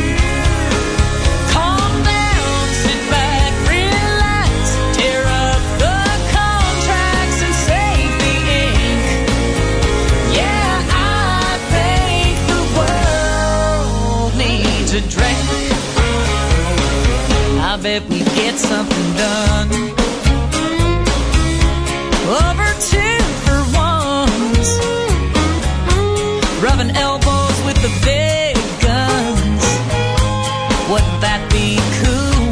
Calm down, sit back, relax, tear up the contracts and save the ink. Yeah, I think the world needs a drink. I bet we get something done. Over 2 for ones, rubbing elbows with the big guns. Wouldn't that be cool?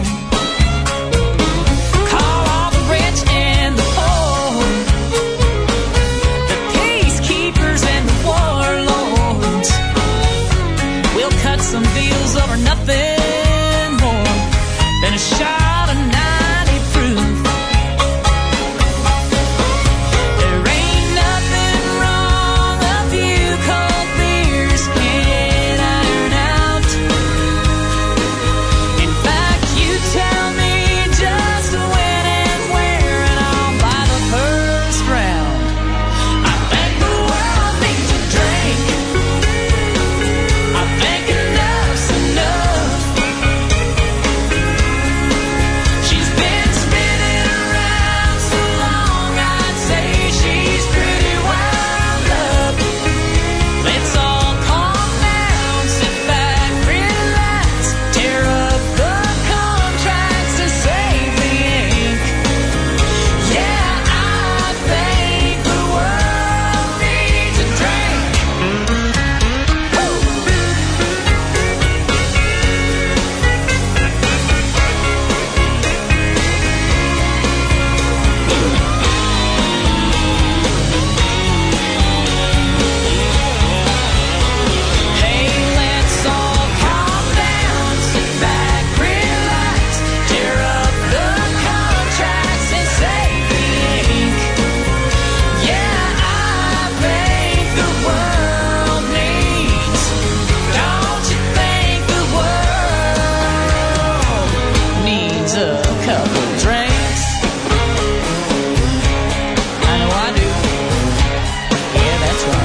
Call all the rich and the poor, the peacekeepers and the warlords. We'll cut some deals over nothing more than a shot of 90 proof. There ain't nothing wrong a few cold beers can iron out. In fact, you tell me just when and where, and I'll buy the first round. I think the world needs a drink. I think enough's enough. She's been spinning around so long, I'd say she's pretty wound up. Let's all calm down, sit back, relax, tear up the contracts and save the ink. Yeah, I think the world needs a drink. Hey, let's all calm down, sit back, relax, tear up the contracts and save the ink. Yeah, I think the world needs. Don't you think the world needs a couple drinks? I know I do. Yeah, that's right.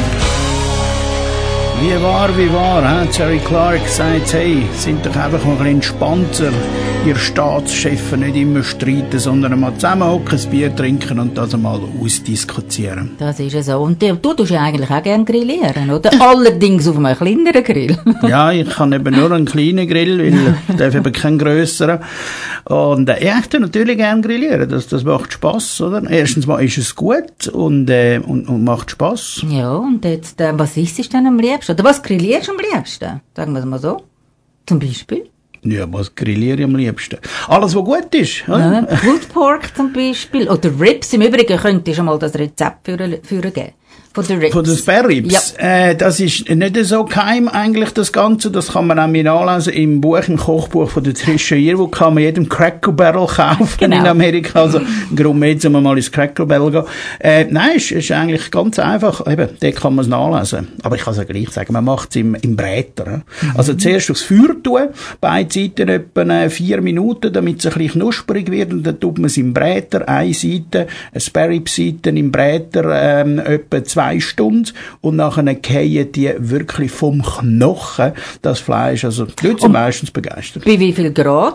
Wie wahr, hein? Jerry Clark sagt, hey, sind doch einfach mal ein bisschen entspannter, ihr Staatschefs nicht immer streiten, sondern mal zusammenhocken, ein Bier trinken und das einmal ausdiskutieren. Das ist ja so. Und du tust ja eigentlich auch gerne grillieren, oder? Allerdings auf einem kleineren Grill. Ja, ich kann eben nur einen kleinen Grill, weil ich darf eben keinen grösseren. Und ja, ich tue natürlich gerne grillieren, das macht Spass, oder? Erstens mal ist es gut und macht Spass. Ja, und jetzt, was isst du denn am liebsten? Oder was grillierst du am liebsten? Sagen wir es mal so. Zum Beispiel? Ja, was grilliere ich am liebsten? Alles, was gut ist. Ja, Pulled Pork zum Beispiel. Oder Ribs. Im Übrigen könntest du mal das Rezept für geben. Von den Ribs. Von den Spare Ribs. Ja. Das ist nicht so geheim eigentlich, das Ganze. Das kann man auch mir nachlesen im Buch, im Kochbuch von der Trisha Yearwood, kann man jedem Cracker Barrel kaufen in Amerika. Also, ein Grund mehr, um mal ins Cracker Barrel gehen. Nein, ist eigentlich ganz einfach. Eben, dort kann man es nachlesen. Aber ich kann es ja gleich sagen, man macht es im Bräter. Also, zuerst aufs Feuer tun, beide Seiten etwa 4 Minuten, damit es ein bisschen knusprig wird, und dann tut man es im Bräter, eine Seite, eine Spare Rib Seite im Bräter, etwa 2 Stunden, und nachher fallen die wirklich vom Knochen, das Fleisch. Also, die Leute sind meistens begeistert. Bei wie viel Grad?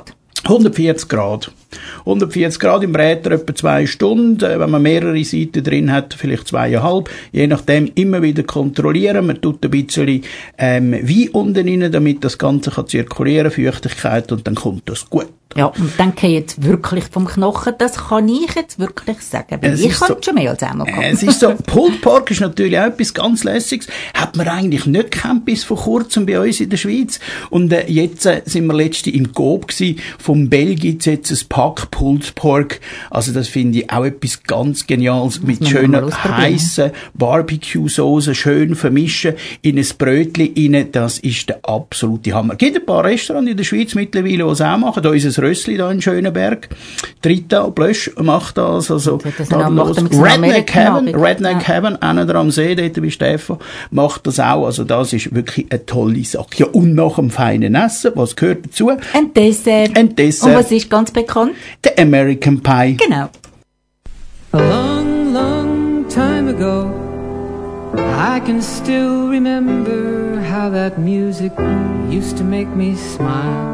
140 Grad. 140 Grad im Bräter, etwa 2 Stunden. Wenn man mehrere Seiten drin hat, vielleicht 2,5. Je nachdem immer wieder kontrollieren. Man tut ein bisschen Wein unten rein, damit das Ganze kann zirkulieren, Feuchtigkeit, und dann kommt das gut. Ja, und dann geht jetzt wirklich vom Knochen, das kann ich jetzt wirklich sagen, weil ich habe schon mehr als einmal gehabt. Es ist so, Pulled Pork ist natürlich auch etwas ganz Lässiges, hat man eigentlich nicht gekannt bis vor kurzem bei uns in der Schweiz. Und jetzt sind wir letzte im Coop gsi, vom Bell gibt's jetzt ein Pack Pulled Pork, also das finde ich auch etwas ganz Geniales, mit schöner heissen Barbecue-Soße, schön vermischen, in ein Brötchen rein, das ist der absolute Hammer. Es gibt ein paar Restaurants in der Schweiz mittlerweile, die es auch machen, da ist ein Rössli da in Schönenberg. Drita Blösch macht das, also Redneck Heaven, einer da am See, dort bei Stefan, macht das auch, also das ist wirklich eine tolle Sache. Ja, und nach dem feinen Essen, was gehört dazu? Ein Dessert. Und was ist ganz bekannt? Der American Pie. Genau. A long, long time ago, I can still remember how that music used to make me smile.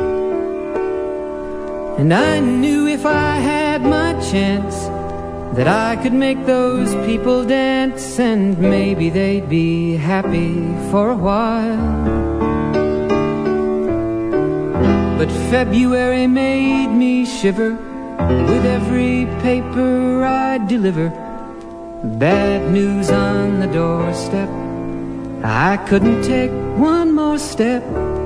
And I knew if I had my chance that I could make those people dance, and maybe they'd be happy for a while. But February made me shiver with every paper I deliver. Bad news on the doorstep, I couldn't take one more step.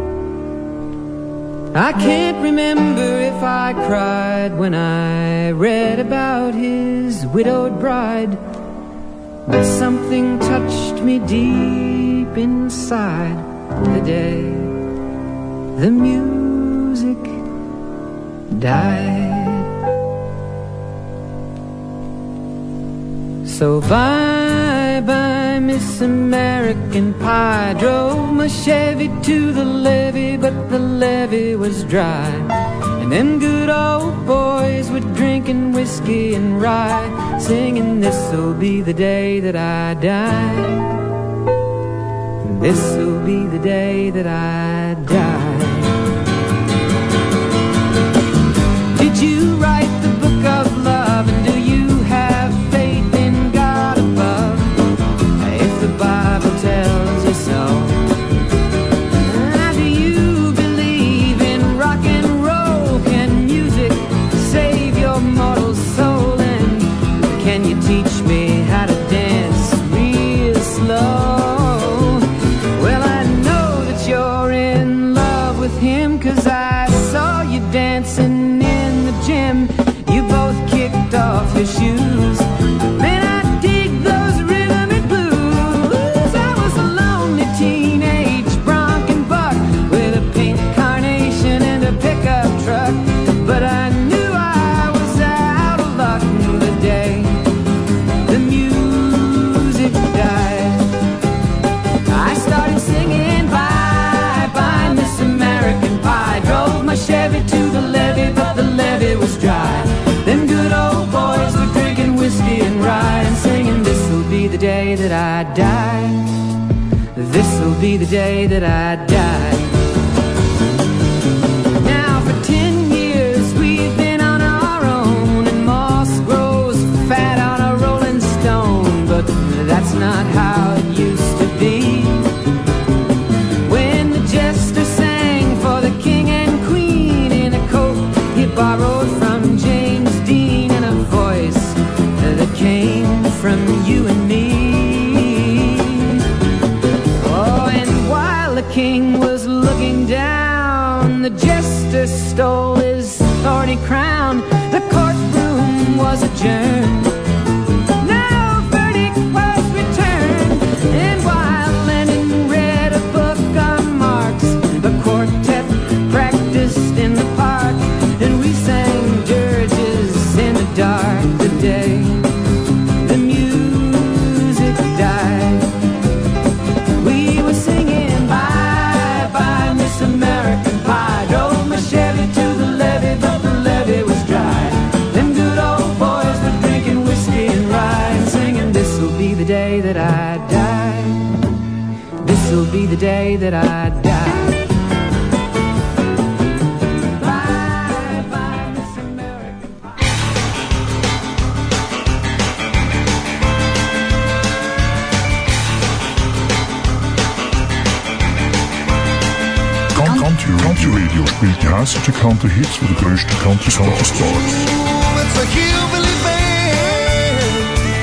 I can't remember if I cried when I read about his widowed bride, but something touched me deep inside the day the music died. So bye-bye, Miss American Pie. Drove my Chevy to the levee, but the levee was dry. And them good old boys were drinking whiskey and rye, singing, this'll be the day that I die. This'll be the day that I die. Did you write the book of love, and do you have faith in God above? If the Bible tells you so. Do you believe in rock and roll? Can music save your mortal soul? And can you teach me how to dance real slow? Well, I know that you're in love with him, 'cause I saw you dancing in the gym. You both kicked off your shoes. Man, I dig those rhythm and blues. I was a lonely teenage bronc and buck with a pink carnation and a pickup truck, but I knew I was out of luck the day the music died. I started singing bye-bye, Miss American Pie. Drove my Chevy to the levee, but the levee was dry. Them good old boys were drinking whiskey and rye and singing, this'll be the day that I die. This'll be the day that I die. Now for 10 years we've been on our own, and moss grows fat on a rolling stone, but that's not how it used to be. When the jester sang for the king and queen in a coat he borrowed from James Dean, and a voice that came from you and me. Oh, and while the king was looking down, the jester stole his thorny crown. The courtroom was adjourned. No verdict was returned. And while Lenin read a book on Marx, the quartet practiced in the park, and we sang dirges in the dark the day the music died. We were singing bye-bye, Miss American Pie. Drove my Chevy to the levee, but the levee was dry. Them good old boys were drinking whiskey and rye and singing, this'll be the day that I die. This'll be the day that I die. Bye. Country Radio spielt die heißesten Country-Hits von den grössten Country-Stars. It's a hillbilly band.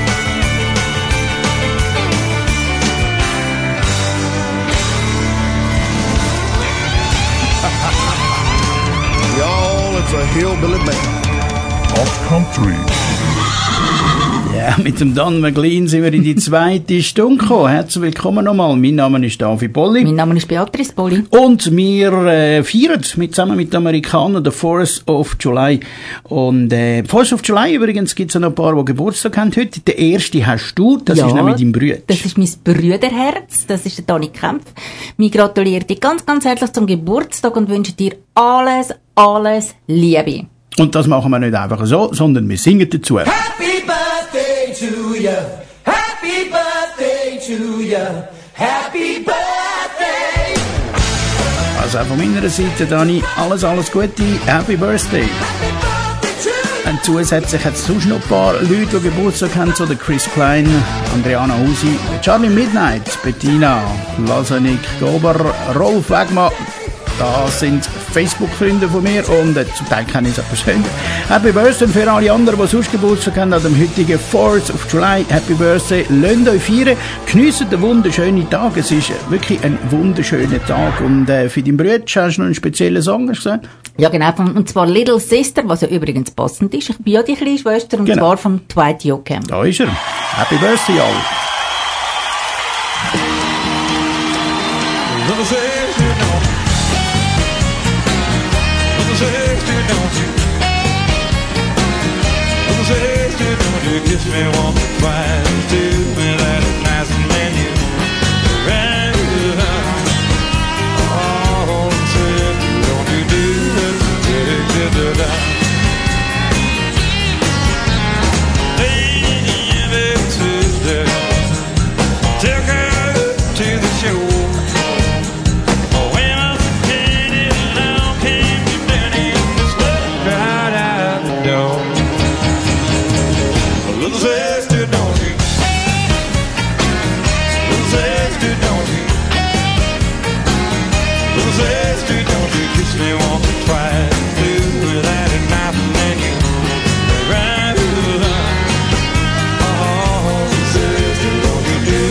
Y'all, it's a hillbilly band. Up Country. Ja, mit dem Don McLean sind wir in die zweite Stunde gekommen. Herzlich willkommen nochmal. Mein Name ist David Bolli. Mein Name ist Beatrice Bolli. Und wir feiern zusammen mit den Amerikanern den 4th of July. Und 4th of July übrigens gibt es noch ein paar, die Geburtstag haben heute. Der erste hast du, das ist nämlich dein Bruder. Das ist mein Brüderherz, das ist der Dani Kempf. Wir gratulieren dir ganz, ganz herzlich zum Geburtstag und wünschen dir alles, alles Liebe. Und das machen wir nicht einfach so, sondern wir singen dazu. Happy birthday to you. Happy birthday to you. Happy birthday. Also auch von meiner Seite, Dani, alles Gute. Happy Birthday. Und zusätzlich hat es sonst noch ein paar Leute, die Geburtstag haben, so der Chris Klein, Andriana Husi, Charlie Midnight, Bettina, Lasanik, Gober, Rolf Wegmann. Das sind Facebook-Freunde von mir und zum Teil kenne ich sie persönlich. Happy Birthday für alle anderen, die sonst Geburtstag haben an dem heutigen 4th of July. Happy Birthday, lasst euch feiern, geniessen den wunderschönen Tag. Es ist wirklich ein wunderschöner Tag. Und für deinen Bruder hast du noch einen speziellen Song, hast du gesagt? Ja, genau, und zwar Little Sister, was ja übrigens passend ist. Ich bin ja die kleine Schwester, und zwar vom Dwight Yoakam. Da ist er. Happy Birthday, alle. Kiss me once or twice, do me that is nice and then you right oh, said, don't you do it, hey, big sister, took her to the show. When I paid it along, came to Benny and slipped right out the door. Little sister, don't you? Little sister, don't you? Little sister, don't you kiss me once or twice? Do that at night and then you right oh, sister, don't you do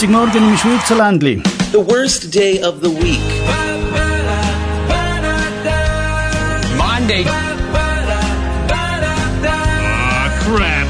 Dienstagmorgen im Schweizerländli. The worst day of the week. Monday. Crap.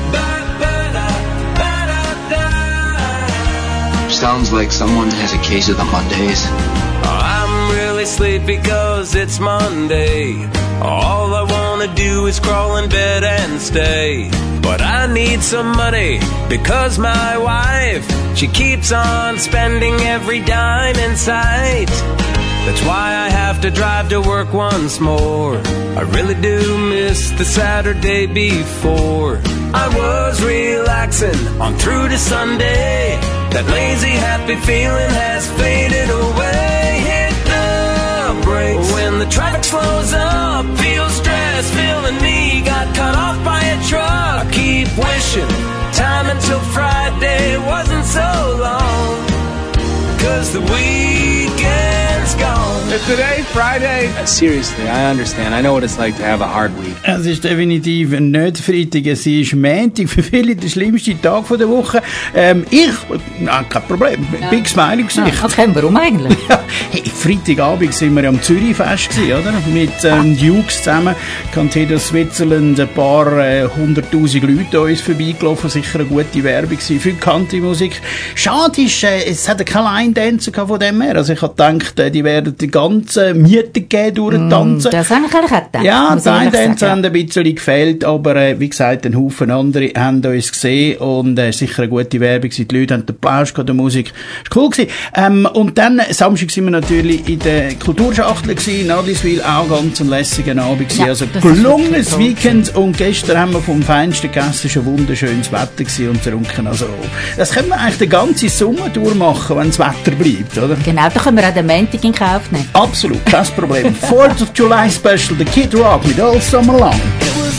Sounds like someone has a case of the Mondays. I'm really sleepy 'cause it's Monday. All I wanna do is crawl in bed and stay. But I need some money because my wife, she keeps on spending every dime in sight. That's why I have to drive to work once more. I really do miss the Saturday before. I was relaxing on through to Sunday. That lazy happy feeling has faded away. Hit the brakes when the traffic slows up. Feel stress filling me. Got cut off by a truck. I keep wishing time until Friday wasn't so long. 'Cause the weekend's gone. Is today Friday? Seriously, I understand. I know what it's like to have a hard week. Es ist definitiv nicht Freitag, es ist Montag, für viele der schlimmste Tag der Woche. Kein Problem, Big Smiley Gesicht. Ja, okay, warum eigentlich? Hey, Freitagabend sind wir am Zürich-Fest gewesen, oder? Mit Dukes zusammen, Cantata Switzerland, ein paar 100'000 Leute an uns vorbeigelaufen, sicher eine gute Werbung gewesen für die Country-Musik. Schade ist, es hat keinen Line-Dancer von dem her, also ich habe gedacht, die werden die ganze Miete geben durchtanzen. Das habe ich eigentlich gedacht. Ja, die Line-Dancer haben ein bisschen gefehlt, aber wie gesagt, ein Haufen andere haben uns gesehen und sicher eine gute Werbung gewesen. Die Leute haben den Applaus gehabt, die Musik ist cool gewesen. Und dann, Samstag sind wir natürlich in der Kulturschachtel gewesen, in Adliswil, auch ganz ein lässiger Abend gewesen. Ja, also gelungenes Weekend und gestern haben wir vom Feinsten gegessen, schon wunderschönes Wetter gewesen und trunken. Also, das können wir eigentlich den ganzen Sommer durchmachen, wenn das Wetter bleibt, oder? Genau, da können wir auch den Montag in Kauf nehmen. Absolut, kein Problem. 4th of July Special, The Kid Rock mit All Summer Long. It was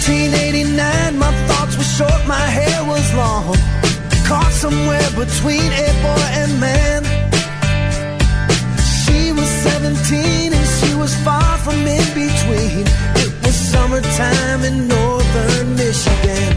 1989, my thoughts were short, my hair was long. Caught somewhere between a boy and man. She was 17 and she was far from in between. It was summertime in northern Michigan.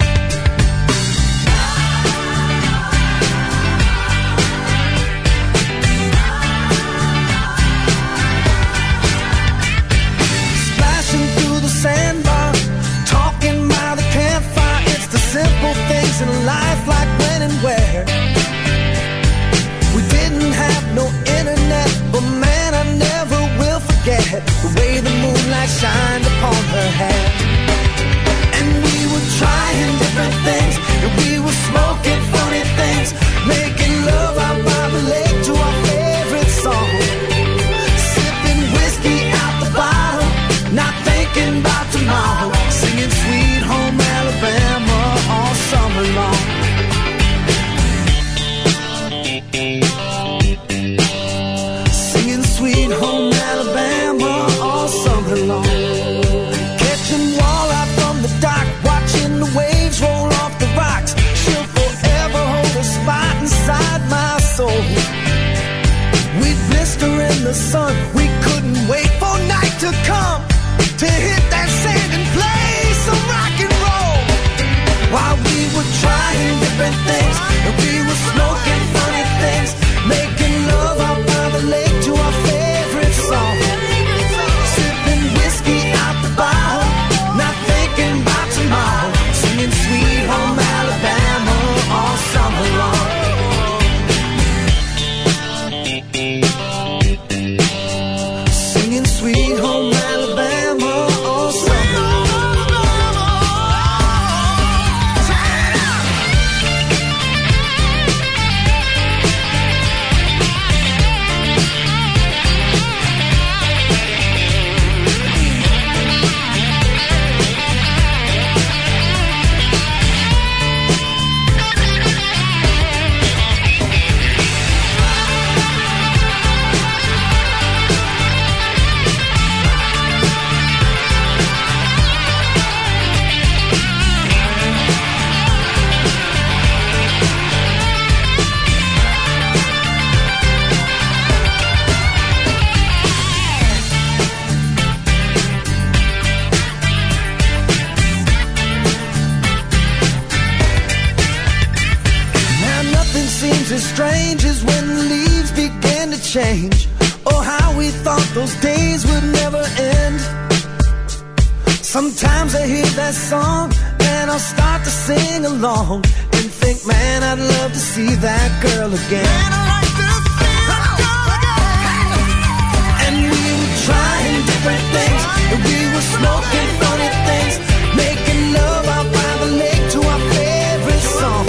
Splashing through the sandbar, talking by the campfire. It's the simple things in life, like when and where. We didn't have no internet, but man, I never will forget the way the moonlight shined upon her hair. And we were trying different things, and we were smoking funny things, making love out by the lake to our favorite song, sipping whiskey out the bottle, not thinking about tomorrow, singing Sweet Home Alabama all summer long. Singing Sweet Home Alabama all summer long. Catching walleye from the dock, watching the waves roll off the rocks. She'll forever hold a spot inside my soul. We'd blister in the sun, we couldn't wait for night to come to hit that sand and play some rock and roll. While we were trying different things, and we were smoking funny things, making love out by the lake to our favorite song, sipping whiskey out the bottle, not thinking about tomorrow, singing Sweet Home Alabama all summer long. Singing Sweet Home Alabama all summer long. changes when the leaves begin to change. Oh, how we thought those days would never end. Sometimes I hear that song and I'll start to sing along and think, man, I'd love to see that girl again. Man, I'd like to see that girl again. And we were trying different things, and we were smoking funny things, making love out by the lake to our favorite song,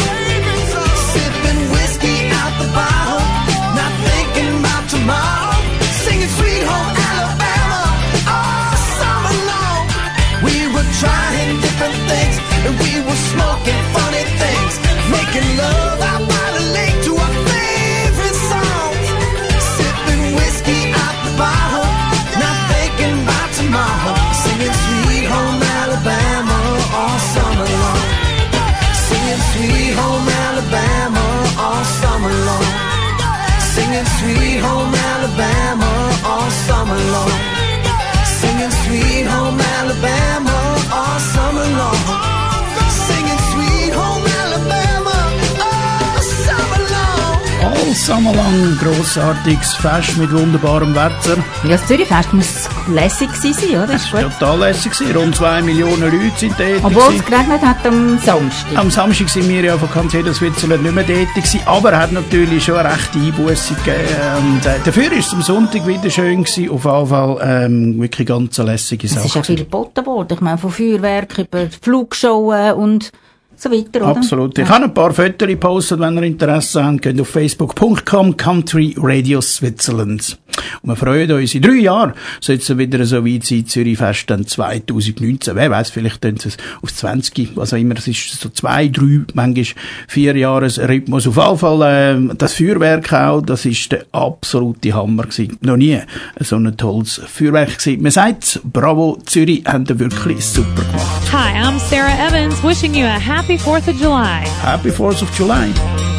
sipping whiskey out the bottle, not thinking about tomorrow, singing Sweet Home Alabama all summer long. We were trying different things, and we were smoking funny things, making love out by the lake to our favorite songs, sipping whiskey out the bottle, not thinking about tomorrow, singing Sweet Home Alabama all summer long, singing Sweet Home Alabama all summer long, singing Sweet Home Alabama all summer long, singing Sweet Home Alabama all summer long, singing Sweet Home Alabama all summer long. All summer long, grossartiges Fest mit wunderbarem Wetter. Ja, das Zürichfest muss lässig sein, oder? Es war total lässig. Rund 2 Millionen Leute sind dort. Obwohl es geregnet hat am Samstag. Am Samstag sind wir ja von Cancedo Switzerland nicht mehr dort gewesen, aber er hat natürlich schon eine rechte Einbusse gegeben. Und dafür war es am Sonntag wieder schön gewesen. Auf jeden Fall wirklich ganz eine lässige Sache. Es ist ja viel geboten worden. Ich meine, von Feuerwerk über Flugshowen und so weiter, oder? Absolut. Ich habe ein paar Fotos gepostet, wenn ihr Interesse habt. Geht auf facebook.com Country Radio Switzerland. Und wir freuen uns. In 3 Jahren soll es wieder so weit sein, Zürichfest dann 2019. Wer weiß, vielleicht tun sie es auf 20, was auch immer. Es ist so 2, 3, manchmal 4 Jahresrhythmus. Auf jeden Fall, das Feuerwerk auch, das ist der absolute Hammer gewesen. Noch nie so ein tolles Feuerwerk gewesen. Man sagt, bravo, Zürich, haben ihr wirklich super gemacht. Hi, I'm Sarah Evans, wishing you a happy 4th of July. Happy 4th of July.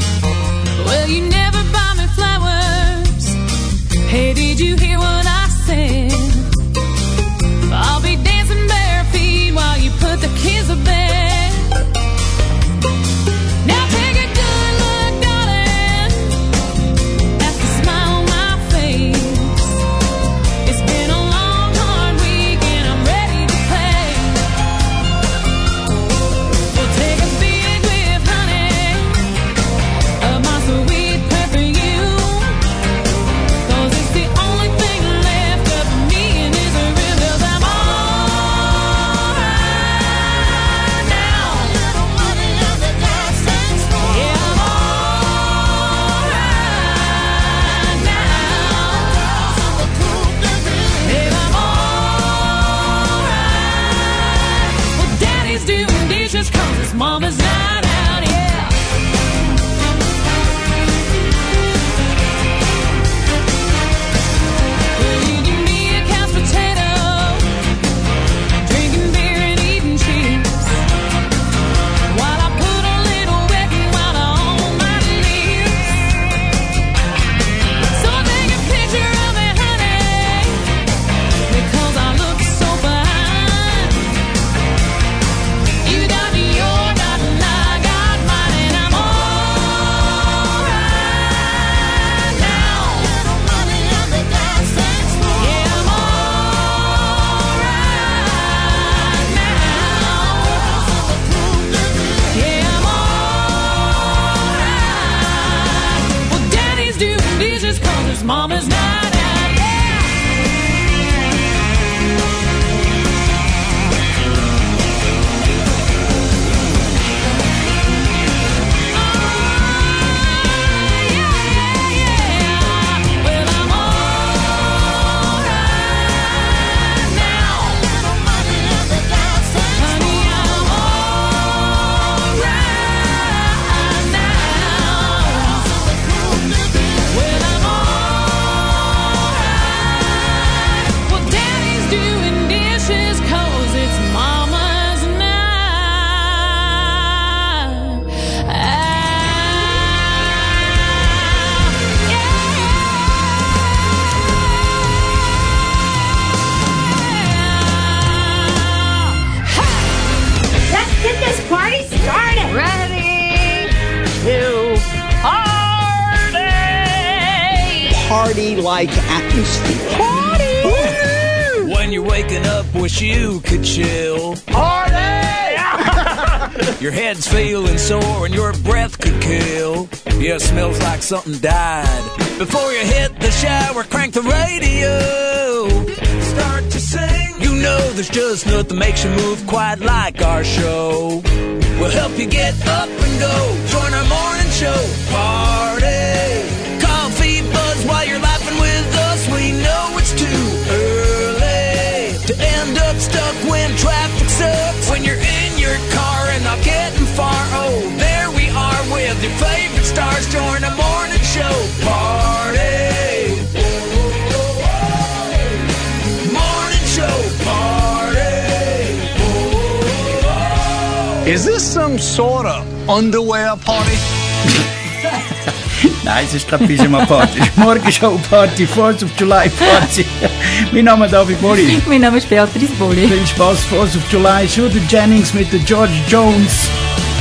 Well, you never buy me flowers. Hey, did you hear what I said? I'll be dancing bare feet while you put the kids to bed. Now take a good look, darling, at the smile on my face. It's been a long, hard week and I'm ready to play. We'll take a big whiff, honey, of my sweet perfume. 'Cause it's the only thing left of me and it's a real 'cause I'm alright now. Yeah, I'm alright now. Babe, I'm alright. Well, Daddy's doing dishes 'cause his mama's not out, yeah. Well, you give me a couch potato, drinking beer and eating cheese, while I put a little wet and wild on my knees. So take a picture of me, honey, because I look so fine. You got me, you're not party-like atmosphere. When you're waking up, wish you could chill. Party! Your head's feeling sore and your breath could kill. Yeah, it smells like something died. Before you hit the shower, crank the radio. Start to sing. You know there's just nothing makes you move quite like our show. We'll help you get up and go. Join our morning show. Party. Coffee buzz while you're laughing with us. We know it's too early to end up stuck when traffic sucks. When you're in your car and not getting far. Oh, there we are with your favorite stars. Join a morning show. Party. Morning show. Party. Is this some sort of underwear party? Nein, es ist gerade Pyjama-Party. Morgenshow-Party, 4th of July-Party. Mein Name ist David Mori. Mein Name ist Beatrice Bulli. Viel Spaß, 4th of July. Shooter Jennings mit der George Jones.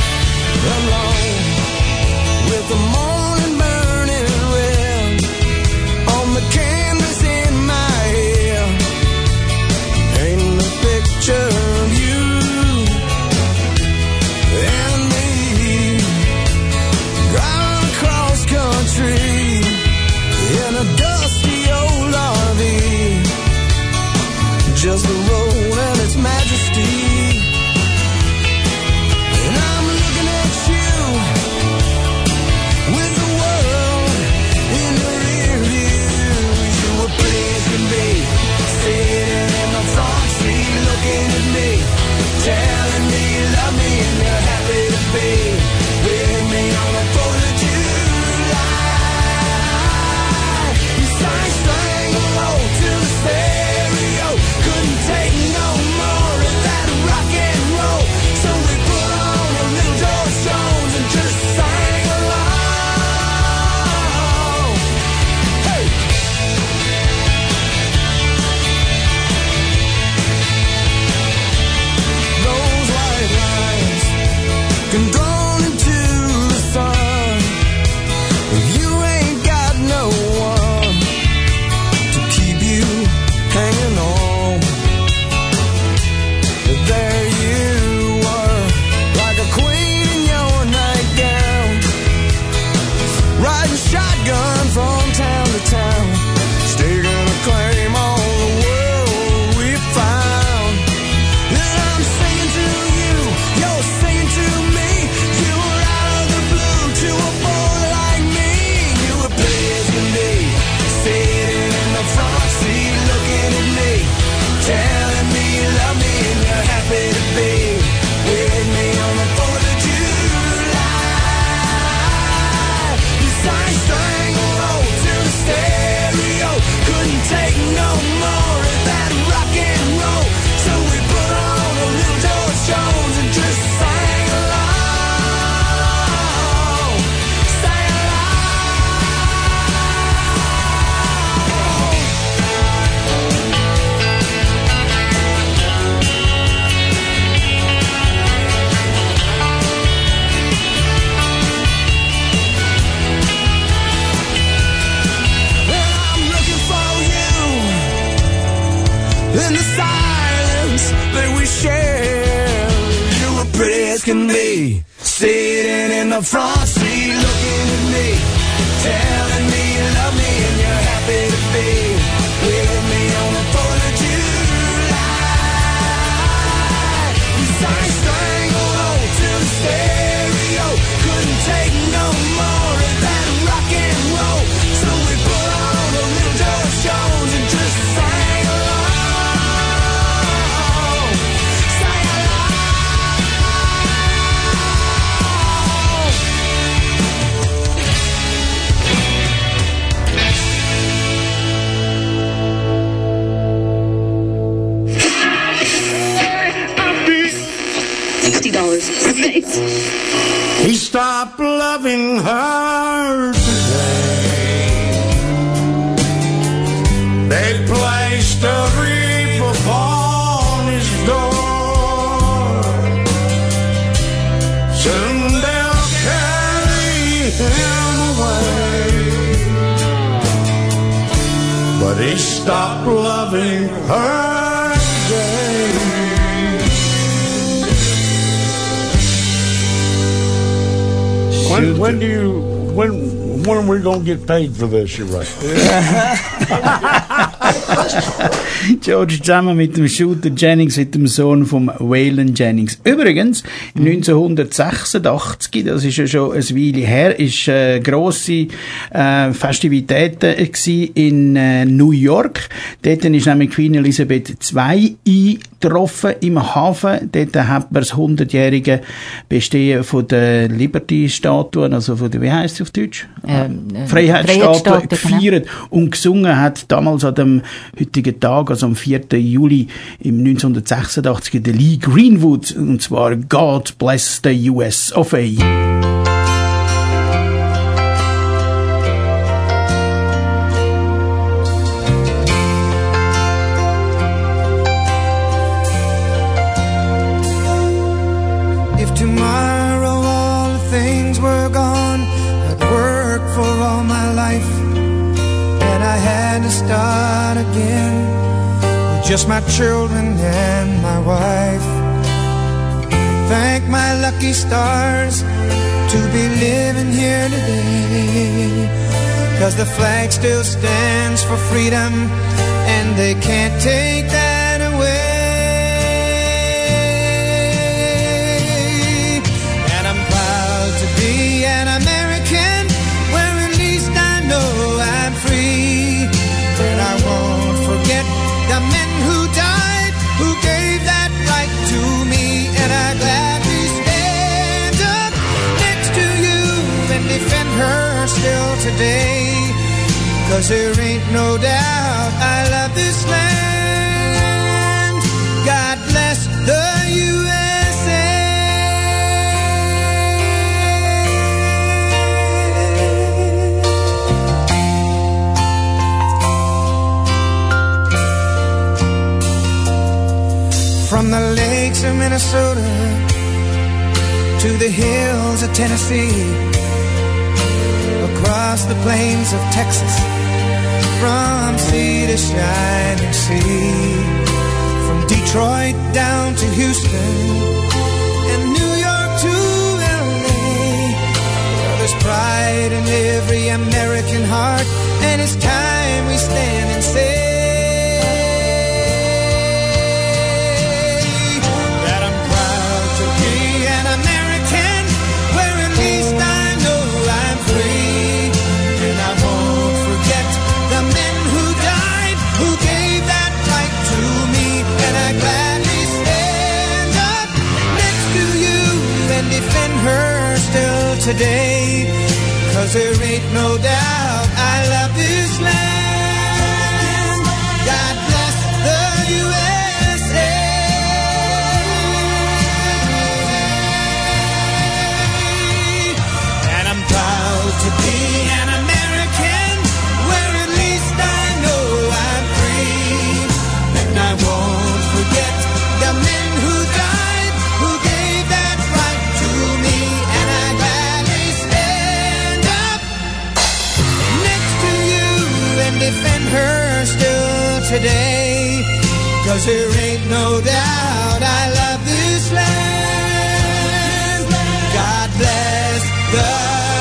Just the road and its majesty. And I'm looking at you with the world in the rear view. You were pretty as can be, sitting in the front seat, looking at me, telling me you love me and you're happy to be with me on the 4th of July. You sang strangle roll to the stereo. Couldn't take no more of that rock and roll, so we put on a little George Jones and just sang along. Hey! Those white lines can drawn into the sun. If you ain't got no one to keep you hanging on. There you were, like a queen in your nightgown, riding shotgun from town to town, staking a claim on the world we found. And I'm singing to you, you're singing to me. You were out of the blue to a boy like me. You were pretty as can be, sitting in the front seat, looking at me, telling me you love me and you're happy to be with me on the 4th of July. You sang strangle roll to the stereo. Couldn't take no more of that rock and roll, so we put on a little George Jones and just sang along. Sang in the silence that we share. You were pretty as can be, sitting in the front seat, looking at me, telling me you love me and you're happy to be with me on the 4th of July. You sang strangle roll to the stereo. Couldn't take no more of that rock and roll, so we put on a little George Jones and just sang along. He stopped loving her today. They placed a wreath upon his door. Soon they'll carry him away. but he stopped loving her today. When are we gonna get paid for this, you right? George zusammen mit dem Shooter Jennings, mit dem Sohn vom Waylon Jennings. Übrigens, 1986, das ist ja schon ein Weile her, ist grosse Festivitäten gsi in New York. Dort ist nämlich Queen Elizabeth II eingetroffen im Hafen. Dort hat man das 100-jährige Bestehen von der Liberty-Statuen, also von der, wie heisst es auf Deutsch? Freiheitsstatue gefeiert und gesungen hat damals an dem heutigen Tag, also am 4. Juli im 1986, der Lee Greenwood, und zwar God Bless the US of A. If tomorrow all the things were gone, I'd work for all my life, and I had to start again with just my children and my wife. Thank my lucky stars to be living here today, 'cause the flag still stands for freedom and they can't take that away. And I'm proud to be an American, where at least I know I'm free. And I won't forget the men who died, who gave that right to me. And I gladly stand up next to you and defend her still today, 'cause there ain't no doubt I love this land. God bless the USA. From the lakes of Minnesota to the hills of Tennessee, across the plains of Texas, from sea to shining sea, from Detroit down to Houston and New York to LA. There's pride in every American heart, and it's time we stand and say that I'm proud to be an American, where at least I know I'm free. And I won't forget the men who died, who gave that right to me. And I gladly stand up next to you and defend her still today, 'cause there ain't no doubt I love this land. God bless the USA. And I'm proud to be an American, where at least I know I'm free. And I won't forget the men who died, who gave that right to me. And I gladly stand up next to you and defend her still today, 'cause there ain't no doubt I love this land. God bless the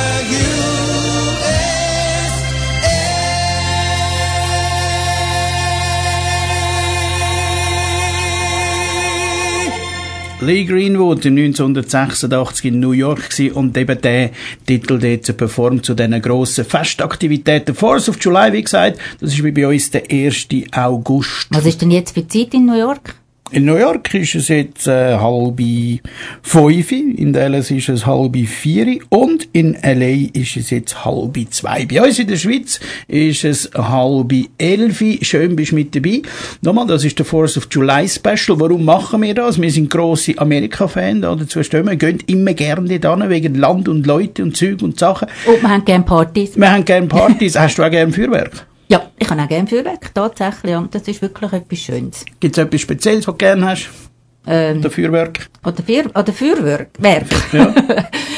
Lee Greenwood in 1986 in New York gsi und eben der Titel dort performt zu diesen grossen Festaktivitäten. 4th of July, wie gesagt, das ist wie bei uns der 1. August. Was ist denn jetzt für Zeit in New York? In New York ist es jetzt 4:30, in Dallas ist es 3:30 und in LA ist es jetzt 2:30. Bei uns in der Schweiz ist es 10:30. Schön, bist du mit dabei. Nochmal, das ist der 4th of July Special. Warum machen wir das? Wir sind grosse Amerika-Fans, dazu stehen wir, gehen immer gerne da wegen Land und Leute und Zeug und Sachen. Und wir haben gerne Partys. Wir haben gerne Partys. Hast du auch gerne Feuerwerk? Ja, ich habe auch gerne Feuerwerk, tatsächlich, und das ist wirklich etwas Schönes. Gibt es etwas Spezielles, was du gerne hast? Oder Feuerwerk? Oder Feuerwerk. Ja.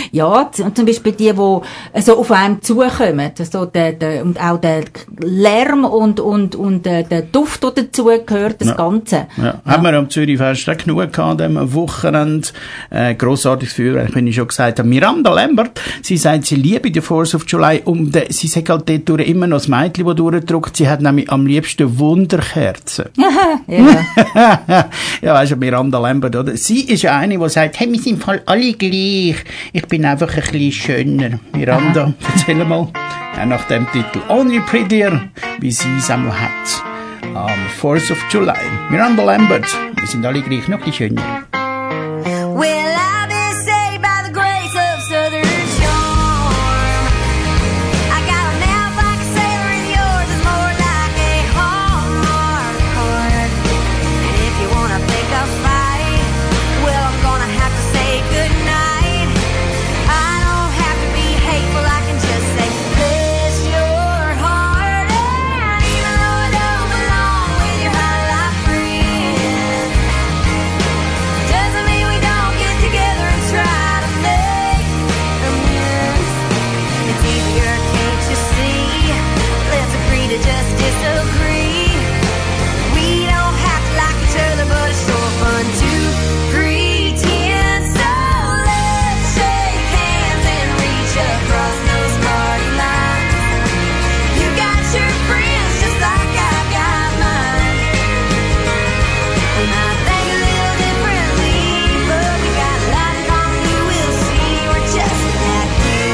Ja, zum Beispiel die so auf einem zukommen. So und auch der Lärm und der Duft, der dazugehört, das Ganze. Ja. Haben wir am Zürichfest auch genug gehabt, am Wochenende. Grossartiges Feuerwerk, wenn ich schon gesagt habe. Miranda Lambert, sie sagt, sie liebe die 4th of July und sie sagt halt dort durch immer noch das Mädchen, das durchdrückt. Sie hat nämlich am liebsten Wunderkerzen. Ja. Ja, weisst du, Miranda Lambert, oder? Sie ist eine, die sagt, hey, wir sind voll alle gleich. Ich bin einfach ein bisschen schöner. Miranda, erzähl mal, nach dem Titel Only Prettier, wie sie es einmal hat. Am 4th of July. Miranda Lambert, wir sind alle gleich, noch ein bisschen schöner. Well, I've been saved by the grace of Southern charm. I got a mouth like a sailor and yours is more like a Hallmark card. And if you wanna pick a fight, well, I'm gonna have to say goodnight. I don't have to be hateful, I can just say, bless your heart. And even though I don't belong with your high life friend, doesn't mean we don't get together and try to make amends. It's easier, can't you see? Let's agree to just disagree. We don't have to like each other, but it's sure fun to pretend. So let's shake hands and reach across those party lines. You got your friends just like I got mine. And I think a little differently, but we got a lot in common. You will see we're just like you,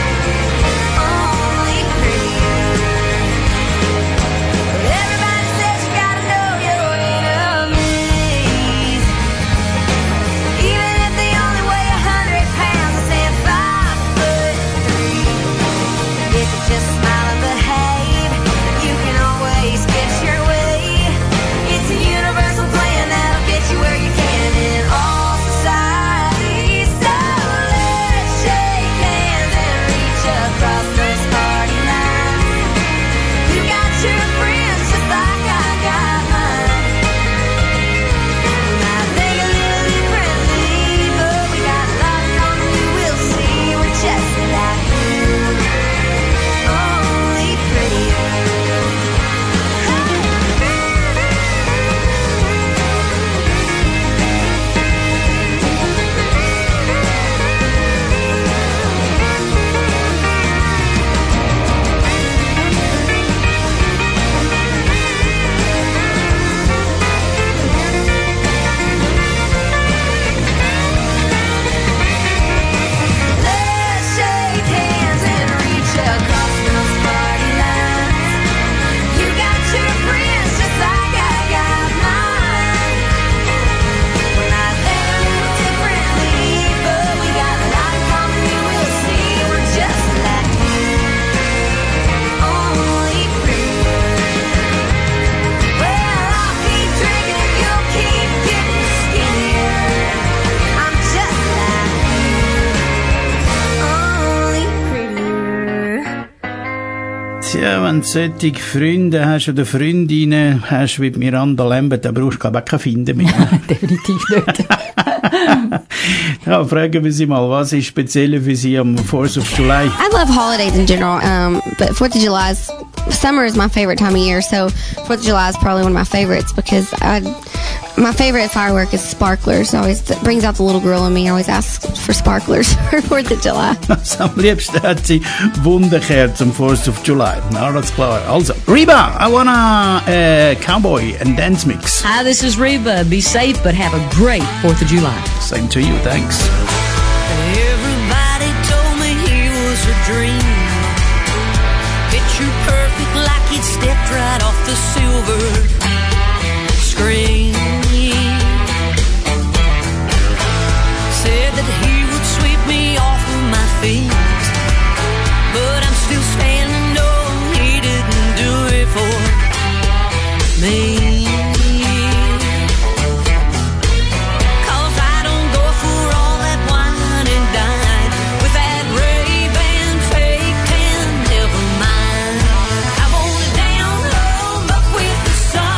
only prettier. But everybody says you gotta know your enemies, even if they only weigh 100 pounds and stand 5'3". If you just smile and behave, you can always get your way. It's a universal plan that'll get you where you can in all societies. So let's shake hands and reach across those party lines. You got your friends just like I got mine. And I think a little differently, but we got a lot in common. You will see we're just like you, only prettier. Let's shake hands and reach across those party lines. You got your friends just like I got mine. When I think a little differently, but we got a lot in common. You will see we're just like you, only prettier. Well, I'll keep drinking if you'll keep getting skinnier. I'm just like you, only prettier. Tja, wenn du solche Freunde hast oder Freundinnen hast wie Miranda Lambert, dann brauchst du, glaube ich, auch keine Finden mehr. Definitiv nicht. Ja, fragen wir Sie mal, was ist speziell für Sie am 4th of July? I love holidays in general, but 4th of July summer is my favorite time of year, so 4th of July is probably one of my favorites because my favorite firework is sparklers. It brings out the little girl in me. I always ask for sparklers for 4th of July. Also, am liebsten hat sie Wunderkerzen am 4th of July. Na, that's klar. Also, Reba, I wanna cowboy and dance mix. Hi, this is Reba. Be safe, but have a great 4th of July. Same to you, thanks. Everybody told me he was a dream, picture perfect like he'd stepped right off the silver screen. Said that he would sweep me off of my feet, but I'm still standing knowing he didn't do it for me. With the sun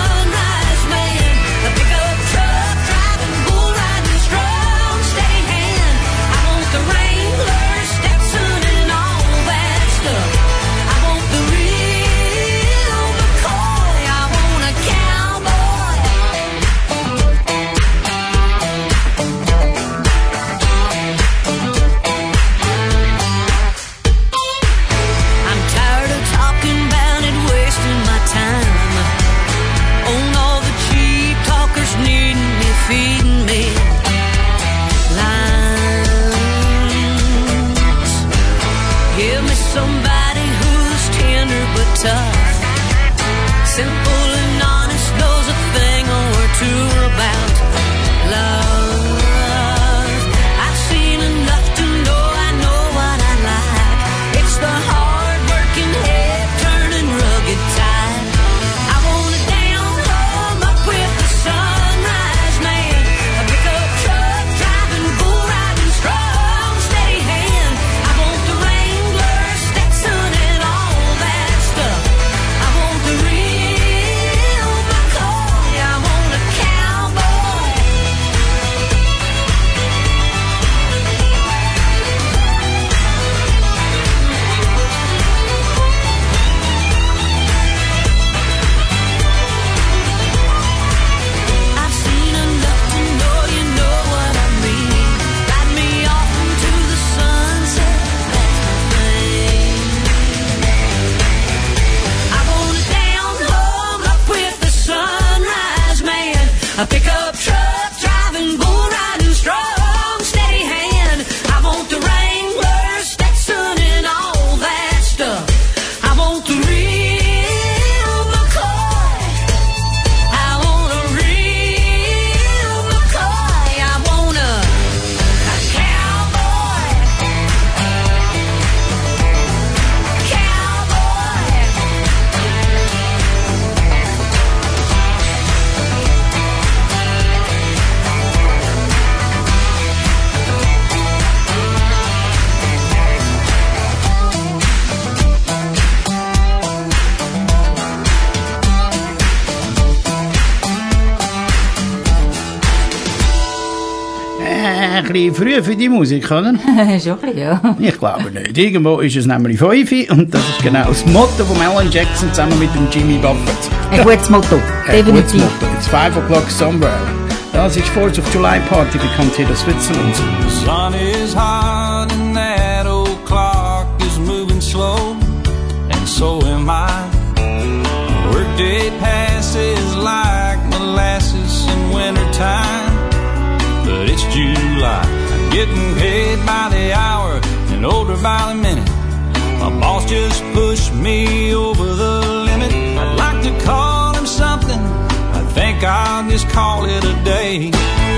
Ein bisschen früh für die Musik, oder? Schon ein bisschen, ja. Ich glaube nicht. Irgendwo ist es nämlich 5 und das ist genau das Motto von Alan Jackson zusammen mit dem Jimmy Buffett. Ein gutes Motto, definitiv. Ein gutes Motto. It's 5 o'clock somewhere. Das ist 4th of July Party, bekannt hier aus Switzerland. The sun is hot and that old clock is moving slow, and so am I. Workday passes like molasses in wintertime, but it's July. I'm getting paid by the hour and older by the minute. My boss just pushed me over the limit. I'd like to call him something, I think I'll just call it a day.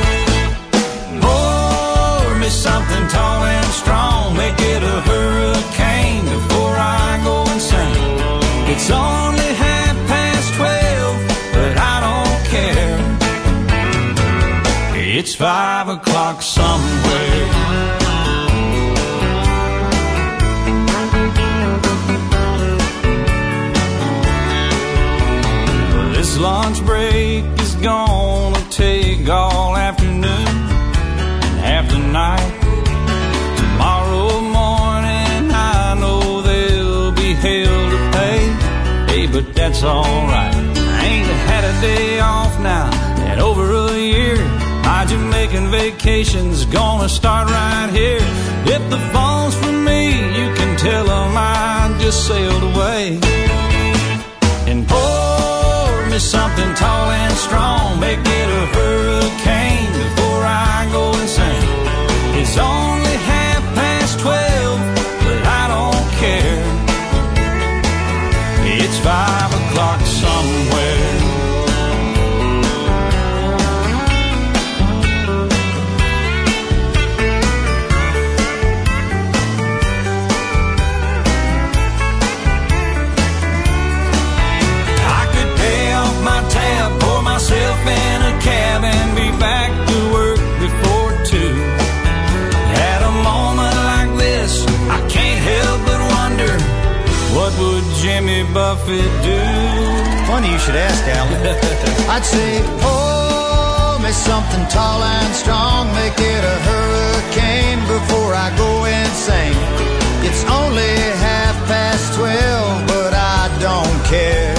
Pour me something tall and strong, make it a hurricane before I go insane. It's only 12:30, but I don't care. It's 5 o'clock somewhere. This lunch break is gonna take all afternoon and half the night. Tomorrow morning I know there'll be hell to pay. Hey, but that's alright. I ain't had a day off now in over a year. My Jamaican vacation's gonna start right here. If the phone's for me, you can tell them I just sailed away. And pour me something tall and strong, make it a hurricane before I go insane. It's only 12:30, but I don't care. It's 5 o'clock somewhere. I could pay off my tab, pour myself in a cab and be back to work before 2. At a moment like this, I can't help but wonder, what would Jimmy Buffett do? Funny you should ask, Alan. I'd say, pour me something tall and strong, make it a hurricane before I go insane. It's only 12:30, but I don't care.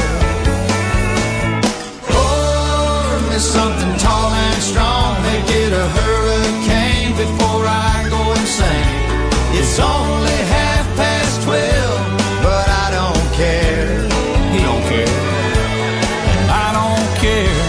Pour me something tall and strong, make it a hurricane before I go insane. It's only 12:30, but I don't care. He don't care. And I don't care.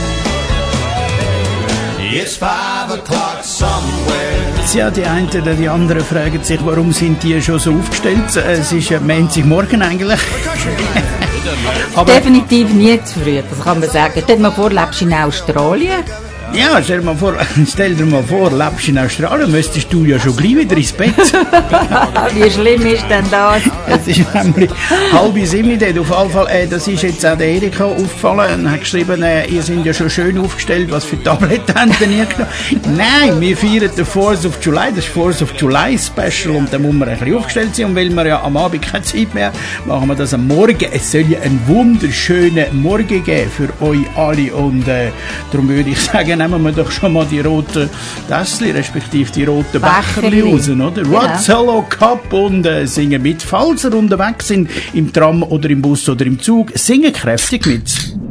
It's 5 o'clock somewhere. Ja, die einen oder die anderen fragen sich, warum sind die schon so aufgestellt? Es ist Montagmorgen eigentlich. Aber definitiv nie zu früh, das kann man sagen. Stell dir mal vor, lebst in Australien. Ja, stell dir mal vor, lebst in Australien, müsstest du ja schon gleich wieder ins Bett. Wie schlimm ist denn das? Es ist nämlich 6:30 dort. Auf jeden Fall, das ist jetzt auch der Erika aufgefallen und hat geschrieben, ihr seid ja schon schön aufgestellt, was für Tabletten habt ihr genommen? Nein, wir feiern den 4th of July, das ist 4th of July Special und da muss man ein bisschen aufgestellt sein und weil wir ja am Abend keine Zeit mehr haben, machen wir das am Morgen. Es soll ja einen wunderschönen Morgen geben für euch alle und darum würde ich sagen, nehmen wir doch schon mal die roten Tässchen, respektive die roten Becherli raus, oder? What's Hello Cup und singen mit. Falls ihr unterwegs sind, im Tram oder im Bus oder im Zug, singen kräftig mit.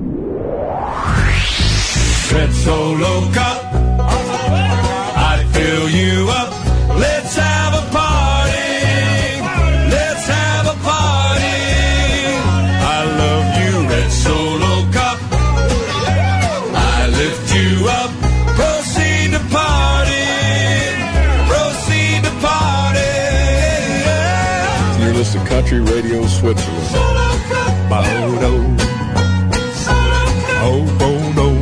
Red Solo Cup, I fill you up, let's have a party, let's have a party, I love you, Red Solo Cup, I lift you up, proceed to party, proceed to party. You're listening to Country Radio Switzerland. Bodo, oh, Bodo.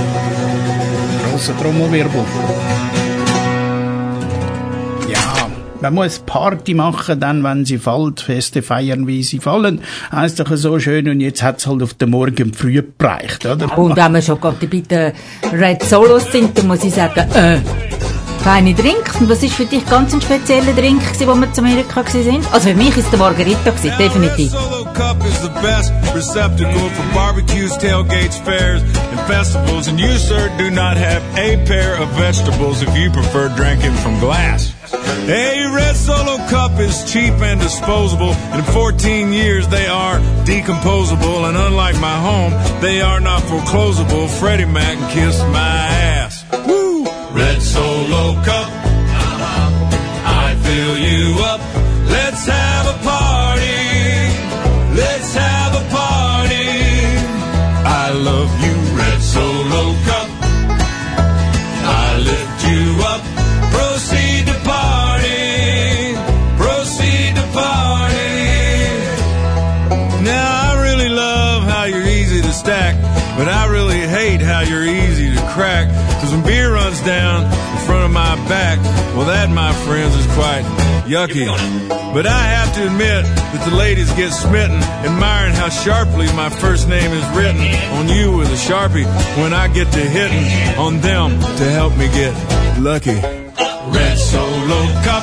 Trommelwirbel. Ja, Man muss Party machen, dann, wenn sie fällt, Feste feiern, wie sie fallen. Heisst doch so schön, und jetzt hat's halt auf den Morgen früh gereicht, oder? Und wenn wir schon gerade bei den Red Solos sind, dann muss ich sagen, keine Drinks. Und was ist für dich ganz ein spezieller Drink gewesen, wo wir zu Amerika gewesen sind? Also für mich ist der Margarita gewesen, definitiv. Solo Cup is the best receptacle for barbecues, tailgates, fairs, and festivals. And you, sir, do not have a pair of vegetables if you prefer drinking from glass. A Red Solo Cup is cheap and disposable. In 14 years, they are decomposable. And unlike my home, they are not foreclosable. Freddie Mac kissed my ass. Woo! Red Solo Cup, I fill you up. Let's have a party. Let's have a party. I love you, Red Solo Cup. I lift you up. Proceed to party. Proceed to party. Now I really love how you're easy to stack, but I really hate how you're easy to crack. 'Cause when beer runs down in front of my back, well that, my friends, is quite yucky. But I have to admit that the ladies get smitten, admiring how sharply my first name is written on you with a Sharpie when I get to hitting on them to help me get lucky. Red Solo Cup,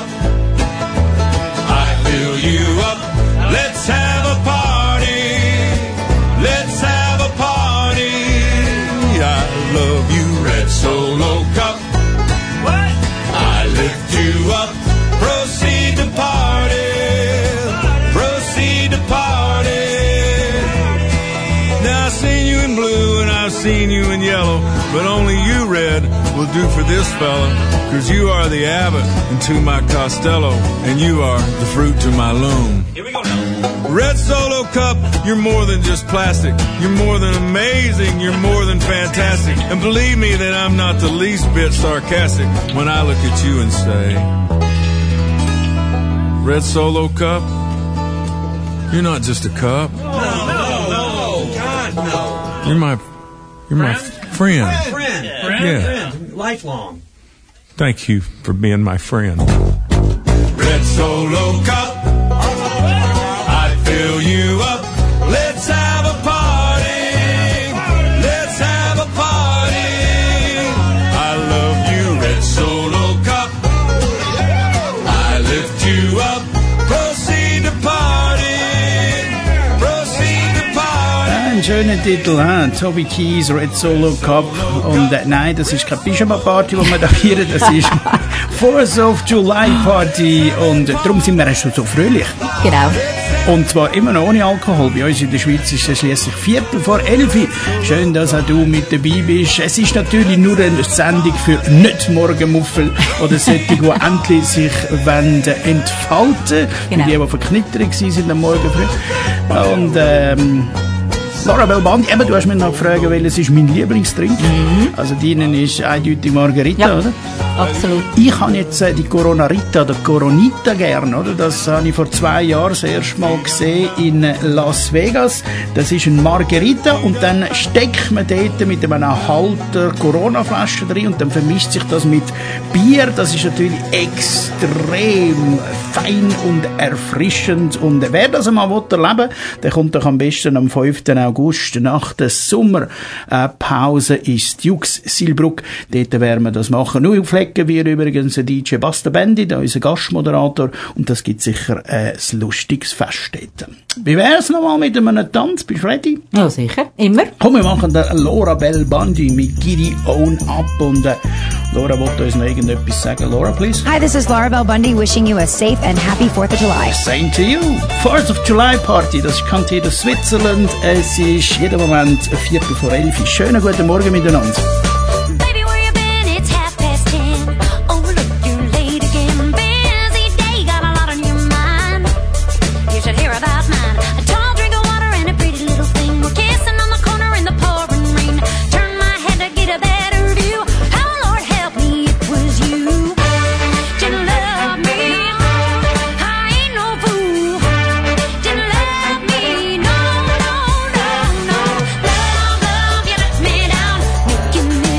I fill you up. Let's have a party. Let's have a party. I love you, Red Solo Cup. What? I lift you up. Proceed to party. Proceed to party. Now I've seen you in blue and I've seen you in yellow, but only you, Red, will do for this fella. 'Cause you are the Abbott to my Costello, and you are the fruit to my loom. Here we go now. Red Solo Cup, you're more than just plastic. You're more than amazing. You're more than fantastic. And believe me that I'm not the least bit sarcastic when I look at you and say, Red Solo Cup, you're not just a cup. No, God, no. You're my friend. Friend. Lifelong. Thank you for being my friend. Red Solo Cup, I fill you up. Let's have a party. Let's have a party. I love you, Red Solo Cup. I lift you up. Proceed to party. Proceed to party. Ein schöner Titel, Toby Keys, Red Solo Cup. Und nein, das ist keine Pyjama-Party, die wir da feiern, das ist 4th of July Party. Und darum sind wir schon so fröhlich. Genau. Und zwar immer noch ohne Alkohol. Bei uns in der Schweiz ist es schliesslich 11:45. Schön, dass auch du mit dabei bist. Es ist natürlich nur eine Sendung für Nicht-Morgenmuffel oder solche, die endlich sich entfalten. Genau. Die verknittert sind am Morgen früh. Und Laura Belbandi, eben, du hast mich noch gefragt, welches ist mein Lieblingsdrink. Also deinen ist eindeutig Margarita, ja, oder? Absolut. Ich habe jetzt die Coronarita oder Coronita gern, oder? Das habe ich vor 2 Jahren das erste Mal gesehen in Las Vegas. Das ist ein Margarita und dann steckt man dort mit einem Halter Corona-Flaschen drin und dann vermischt sich das mit Bier. Das ist natürlich extrem fein und erfrischend. Und wer das einmal erleben will, der kommt doch am besten am 5. August nach der Sommerpause ins Dukes Silbruck. Dort werden wir das machen. Nur pflegen wir übrigens den DJ Buster Bandit, unser Gastmoderator, und das gibt sicher ein lustiges Fest dort. Wie wär's nochmal mit einem Tanz? Bist du ready? Ja, sicher. Immer. Komm, wir machen den Laura Belbandi mit Giddy Own Up und Laura wollte uns noch irgendetwas sagen. Laura, please. Hi, this is Laura Belbandi wishing you a safe and happy 4th of July. Same to you. 4th of July Party, das ist Cantina Switzerland. Es ist jeden Moment 11:45. Schönen guten Morgen miteinander. Give me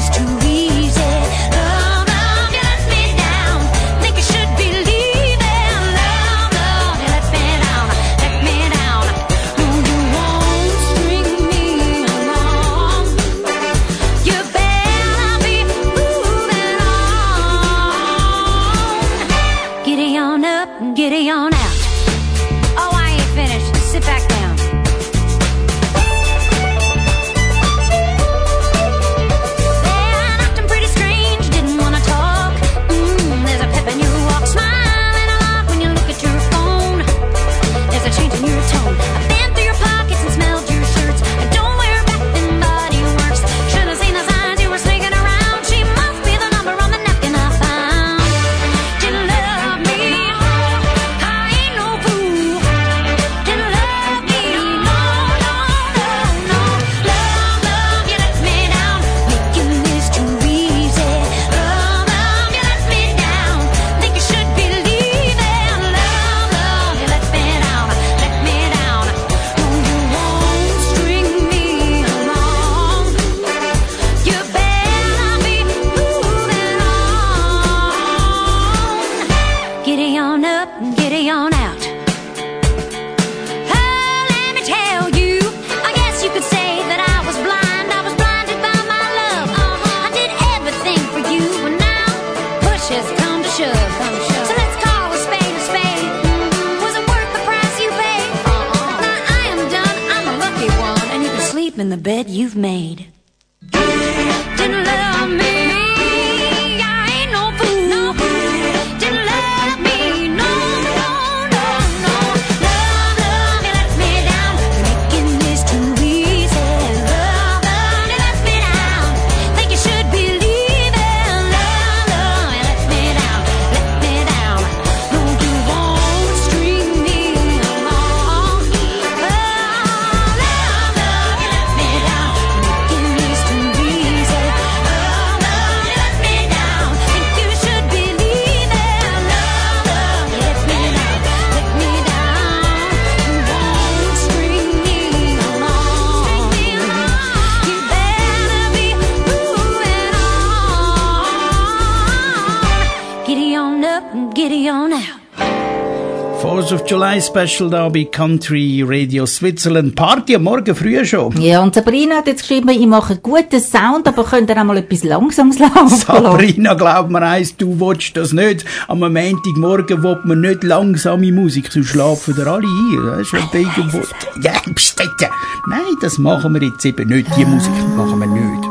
sleep in the bed you've made. Didn't love me. Giddy on out. 4th of July Special da bei Country Radio Switzerland. Party am Morgen früh schon. Ja, und Sabrina hat jetzt geschrieben, ich mache einen guten Sound, aber könnt ihr auch mal etwas Langsames laufen? Sabrina, glaub mir eins, du willst das nicht. Am Montagmorgen will man nicht langsame Musik, sonst schlafen da alle hier. Das ist ein Beigebot. Ja, pst, nein, das machen wir jetzt eben nicht. Die Musik machen wir nicht.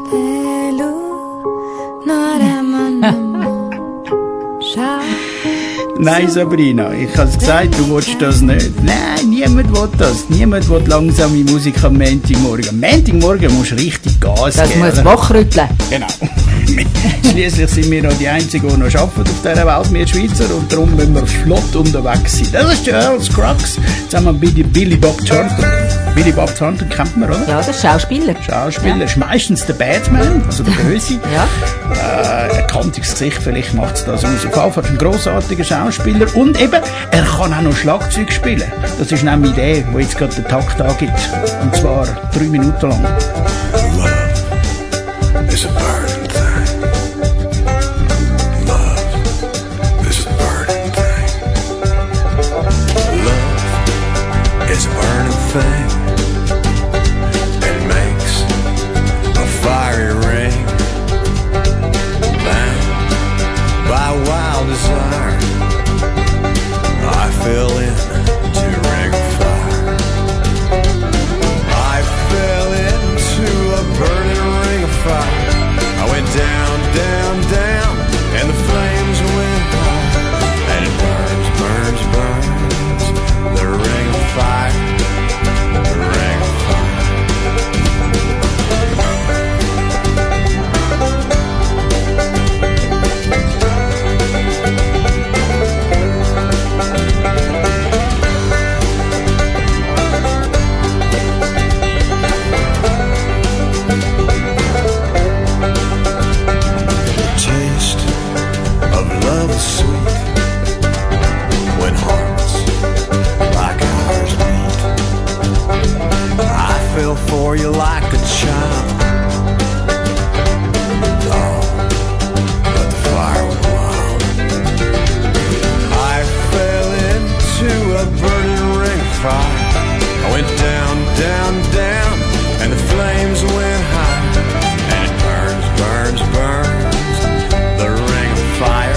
Nein, Sabrina, ich habe gesagt, du willst das nicht. Nein, niemand will das. Niemand will langsame Musik am Montagmorgen. Am Montagmorgen musst du richtig Gas geben. Das muss wachrütteln. Genau. Schliesslich sind wir noch die Einzigen, die noch arbeiten auf dieser Welt, wir Schweizer, und darum müssen wir flott unterwegs sein. Das ist der Earl Scruggs, zusammen mit Billy Bob Thornton. Billy Bob Thornton kennt man, oder? Ja, der Schauspieler. Schauspieler, ist meistens der Batman, also der Böse. Ja. Ein kantiges Gesicht, vielleicht macht es das aus. Auf jeden Fall ein grossartiger Schauspieler. Und eben, er kann auch noch Schlagzeug spielen. Das ist nämlich der jetzt gerade den Takt angibt. Und zwar 3 Minuten lang. Love is a burning thing. Love is a burning thing. Love is a burning thing. It makes a fiery ring. Bound by wild desire, I fell into a ring of fire. I fell into a burning ring of fire. I went down, down, down, and the flames went high. And it burns, burns, burns, the ring of fire, the ring of fire. Love is sweet when hearts like ours meet. I fell for you like a child. Oh, but the fire was wild. I fell into a burning ring of fire. I went down, down, down, and the flames went high. And it burns, burns, burns, the ring of fire.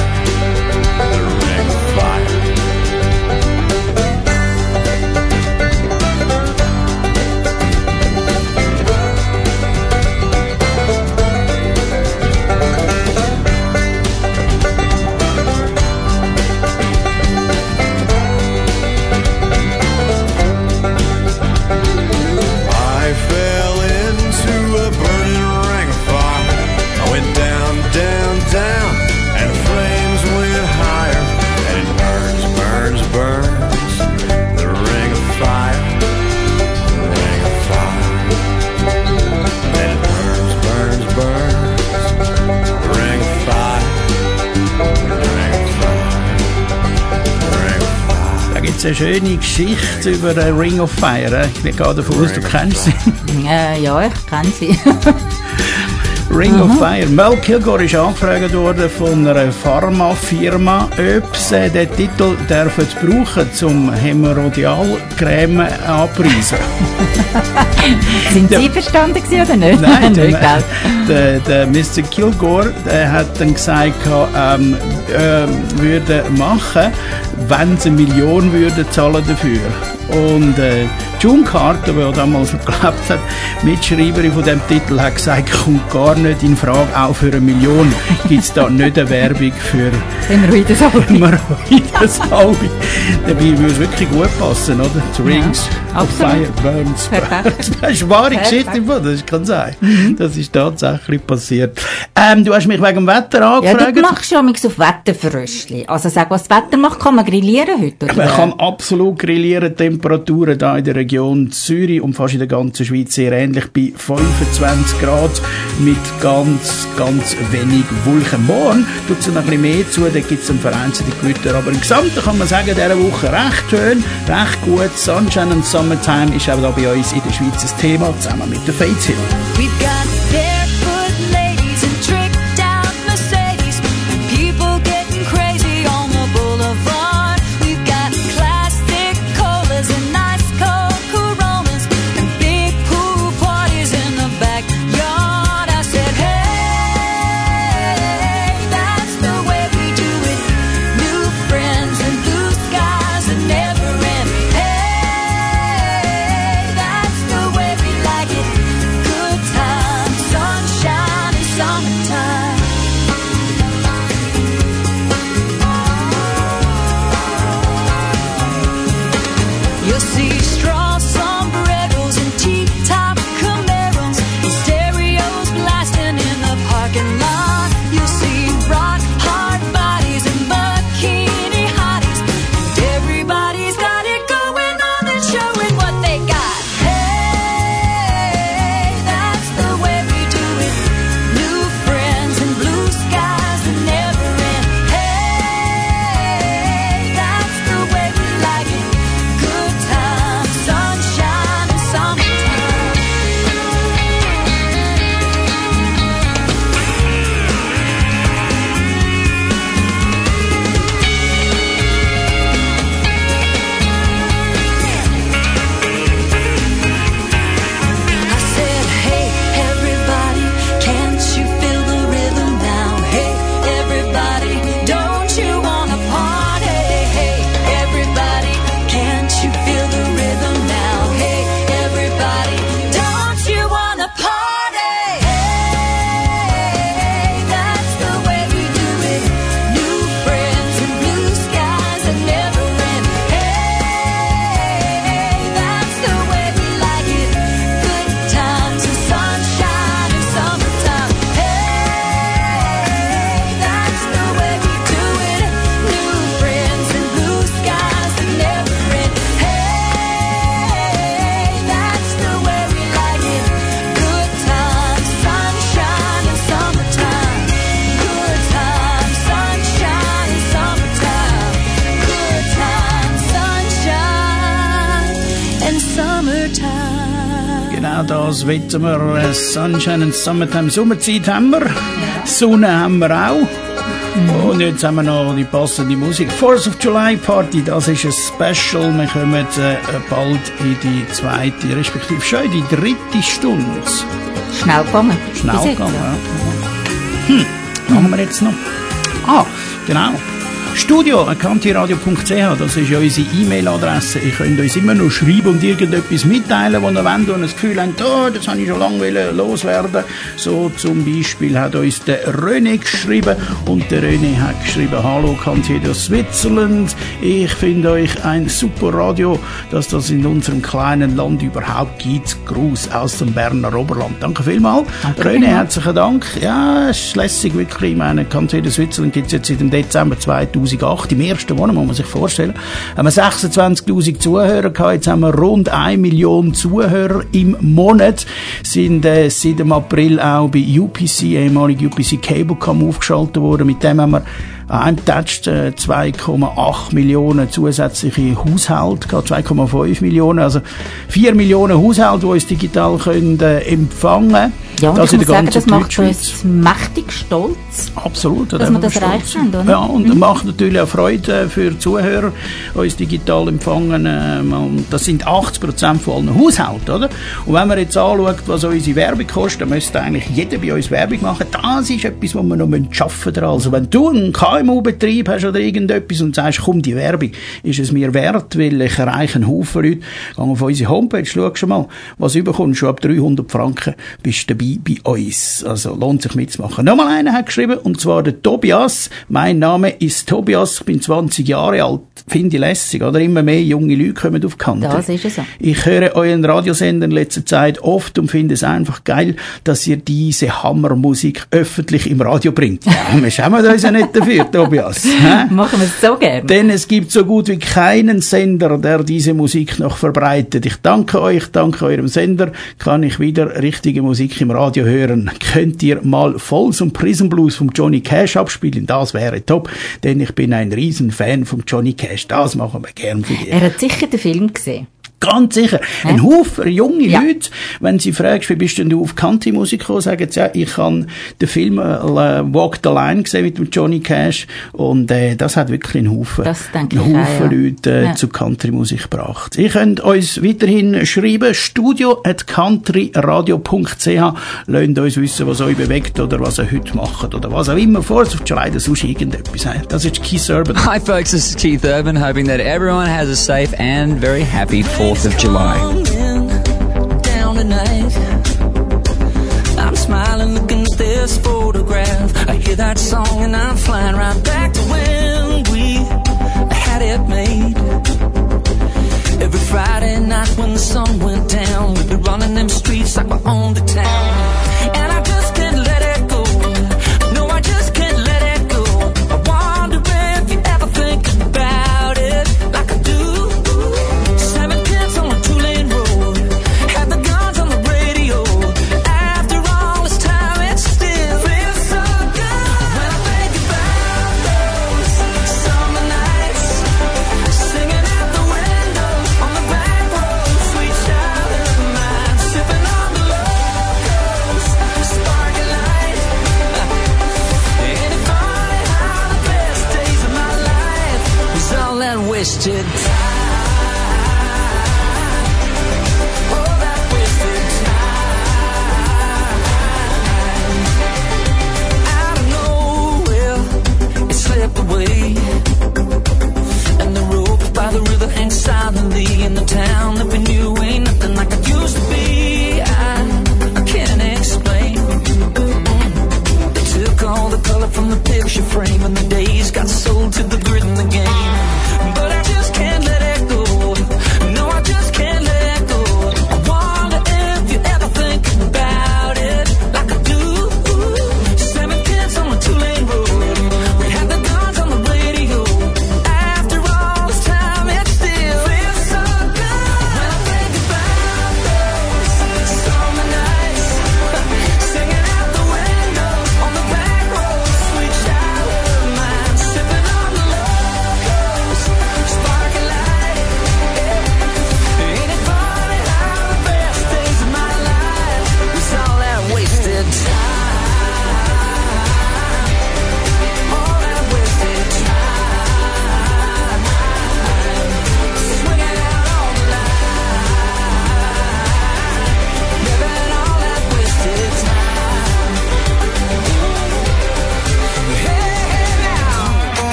Eine schöne Geschichte über Ring of Fire. Ich gehe davon aus, du kennst sie. Ja, ich kenne sie. Ring of Fire. Mel Kilgore ist angefragt worden von einer Pharmafirma, ob sie den Titel dürfen brauchen zum Hämorrhoidalcreme anpreisen. Sind Sie verstanden oder nicht? Nein, der Mr. Kilgore hat dann gesagt, würde machen, wenn sie 1 Million würden zahlen dafür. Und June Carter, die ja damals noch gelebt hat, Mitschreiberin von diesem Titel, hat gesagt, kommt gar nicht in Frage, auch für 1 Million gibt es da nicht eine Werbung für Hämorrhoidensalbe. Dabei würde es wirklich gut passen, oder? The Rings of Fire Burns. Das ist wahre Geschichte, das kann sein. Das ist tatsächlich passiert. Du hast mich wegen dem Wetter angefragt. Ja, du machst ja nichts auf Wetterfröschli. Also sag, was das Wetter macht, kann man grillieren heute, oder? Man kann absolut grillieren. Temperaturen da in der Region Zürich und fast in der ganzen Schweiz sehr ähnlich bei 25 Grad mit ganz, ganz wenig Wolken. Morgen tut es noch ein bisschen mehr zu, da gibt es einen vereinzelten Gewitter. Aber im Gesamten kann man sagen, diese Woche recht schön, recht gut. Sunshine and Summertime ist auch da bei uns in der Schweiz ein Thema, zusammen mit der Faith Hill. We've got barefoot ladies and tricked out Mercedes, people getting crazy on the boulevard. We've got classic colas and nice cold Coronas and big pool parties in the backyard. I said, hey, that's the way we do it. New friends and blue skies that never end. Hey, that's the way we like it. Good times, sunshine and summertime. You'll see straw sombreros and T-top Camaros and stereos blasting in the parking lot. You'll see rock hard bodies and bikini hotties, and everybody's got it going on and showing what they got. Hey, that's the way we do it. New friends and blue skies that never end. Hey, that's the way we like it. Good times, sunshine and summertime. I said, hey, everybody, can't you feel the rhythm now? Hey, everybody, don't you wanna party? Hey, everybody, can't you feel the rhythm now? Hey, everybody, don't you wanna party? Hey, that's the way we do it. New friends and blue skies that never end. Hey, that's the way we like it. Good times and sunshine and summertime. Hey, that's the way we do it. New friends and blue skies that never end. Hey, that's the way we like it. Good times, sunshine and summertime. Good times, sunshine and summertime. Good times, sunshine and summertime. Genau das wollen wir. Sunshine and Summertime. Sommerzeit haben wir. Sonne haben wir auch. Und jetzt haben wir noch die passende Musik. 4th of July Party, das ist ein Special. Wir kommen bald in die zweite, respektive schon in die 3. Stunde. Schnell gegangen. Schnell Bis jetzt, gegangen, ja. ja. Machen wir jetzt noch. Genau. studio@kantiradio.ch, das ist ja unsere E-Mail-Adresse. Ihr könnt uns immer noch schreiben und irgendetwas mitteilen, wo ihr wollt und das Gefühl habt, das habe ich schon lange loswerden. So zum Beispiel hat uns der René geschrieben und der René hat geschrieben, hallo Cantido Switzerland, ich finde euch ein super Radio, dass das in unserem kleinen Land überhaupt gibt. Gruß aus dem Berner Oberland. Danke vielmals. Danke René, vielmals. herzlichen Dank. Ja, ist lässig wirklich. Ich meine, Cantido Switzerland gibt es jetzt seit dem Dezember 2008, im ersten Monat, muss man sich vorstellen, haben wir 26'000 Zuhörer gehabt, jetzt haben wir rund 1 Million Zuhörer im Monat, sind seit dem April auch bei UPC, ehemalig UPC Cablecom, aufgeschaltet worden. Mit dem haben wir an einem Touch 2,8 Millionen zusätzliche Haushalte gehabt, 2,5 Millionen, also 4 Millionen Haushalte, die uns digital können empfangen. Ja, und das ich in der muss sagen, ganzen das macht Deutschschweiz. uns mächtig stolz. Absolut. Dass wir das erreicht haben, oder? Ja, und macht natürlich auch Freude für Zuhörer, uns digital empfangen. Und das sind 80% von allen Haushalten, oder? Und wenn man jetzt anschaut, was unsere Werbung kostet, dann müsste eigentlich jeder bei uns Werbung machen. Das ist etwas, was wir noch schaffen dran. Also wenn du einen KMU-Betrieb hast oder irgendetwas und sagst, komm, die Werbung ist es mir wert, weil ich erreiche einen Haufen Leute, geh auf unsere Homepage, schau schon mal, was du überkommst, schon ab 300 Franken bist du dabei bei uns. Also lohnt sich mitzumachen. Nochmal einer hat geschrieben, und zwar der Tobias. Mein Name ist Tobias, ich bin 20 Jahre alt. Finde ich lässig, oder? Immer mehr junge Leute kommen auf Country. Das ist es so. Ich höre euren Radiosender in letzter Zeit oft und finde es einfach geil, dass ihr diese Hammermusik öffentlich im Radio bringt. Ja, wir schämen uns ja nicht dafür, Tobias. Machen wir es so gerne. Denn es gibt so gut wie keinen Sender, der diese Musik noch verbreitet. Ich danke euch, danke eurem Sender, kann ich wieder richtige Musik im Radio hören. Könnt ihr mal Folsom Prison Blues vom Johnny Cash abspielen? Das wäre top, denn ich bin ein riesen Fan von Johnny Cash. Das machen wir gern für dich. Er hat sicher den Film gesehen. Ganz sicher. Ein Haufen junge Leute, wenn sie fragst, wie bist denn du auf Country-Musik gekommen, sagen sie, ja, ich habe den Film Walk the Line gesehen mit dem Johnny Cash und das hat wirklich einen Haufen Leute zu Country-Musik gebracht. Ihr könnt uns weiterhin schreiben, studio@countryradio.ch. Lasst uns wissen, was euch bewegt oder was ihr heute macht oder was auch immer. Fourth of July, das ist irgendetwas. Das ist Keith Urban. Hi folks, this is Keith Urban, hoping that everyone has a safe and very happy 4th of July. Down tonight, I'm smiling, looking at this photograph. I hear that song and I'm flying right back to when we had it made. Every Friday night when the sun went down, we'd be running them streets like we owned the town. And I just can't let it go. No, I just can't let it go. I wonder if you ever think about it like I do.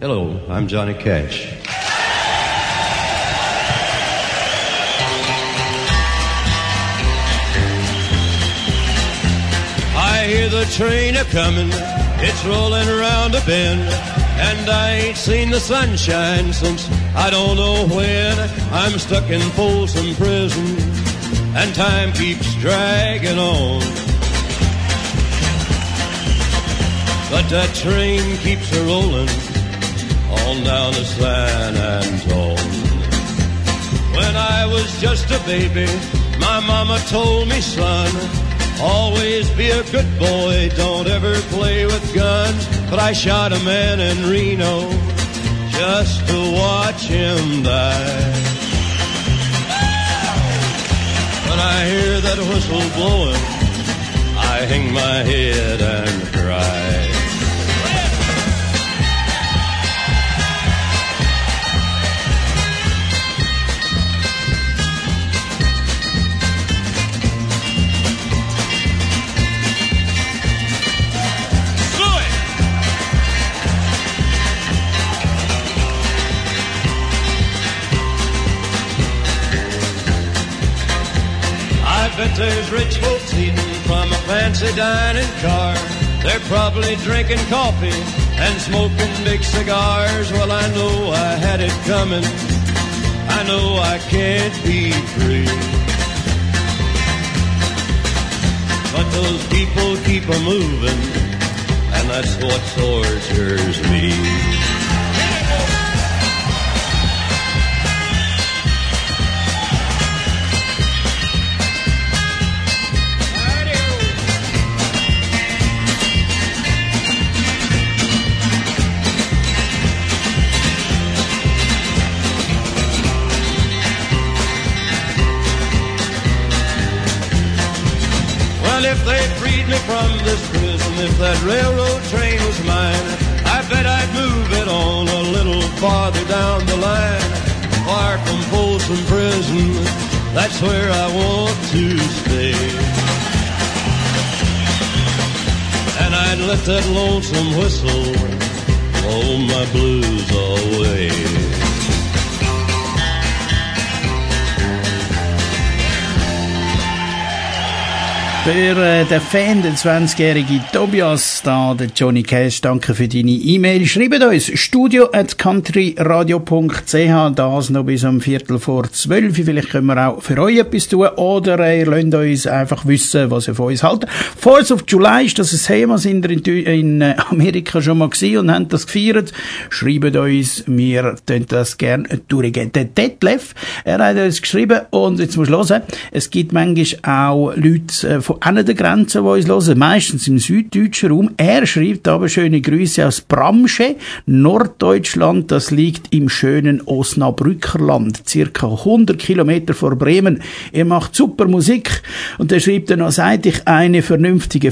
Hello, I'm Johnny Cash. I hear the train a-comin', it's rolling around a bend, and I ain't seen the sunshine since I don't know when. I'm stuck in Folsom Prison, and time keeps dragging on. But that train keeps a-rollin' on down to San Antone. When I was just a baby, my mama told me, son, always be a good boy, don't ever play with guns. But I shot a man in Reno just to watch him die. When I hear that whistle blowing, I hang my head and cry. I bet there's rich folks eating from a fancy dining car. They're probably drinking coffee and smoking big cigars. Well, I know I had it coming. I know I can't be free. But those people keep a-moving, and that's what tortures me. If they freed me from this prison, if that railroad train was mine, I bet I'd move it on a little farther down the line. Far from Folsom Prison, that's where I want to stay. And I'd let that lonesome whistle blow my blues away. Für den Fan, den 20-jährigen Tobias, da der Johnny Cash, danke für deine E-Mail. Schreibt uns studio@countryradio.ch, das noch bis um 11:45. Vielleicht können wir auch für euch etwas tun, oder ihr lasst uns einfach wissen, was ihr von uns haltet. 4th of July ist das ein Thema, sind wir in Amerika schon mal gewesen und haben das gefeiert. Schreibt uns, wir tun das gerne durchgehen. Der Detlef, er hat uns geschrieben, und jetzt musst du hören, es gibt manchmal auch Leute von an der Grenze, die uns hören, meistens im süddeutschen Raum. Er schreibt aber schöne Grüße aus Bramsche, Norddeutschland, das liegt im schönen Osnabrückerland, circa 100 Kilometer vor Bremen. Er macht super Musik, und er schreibt dann noch, seit ich eine vernünftige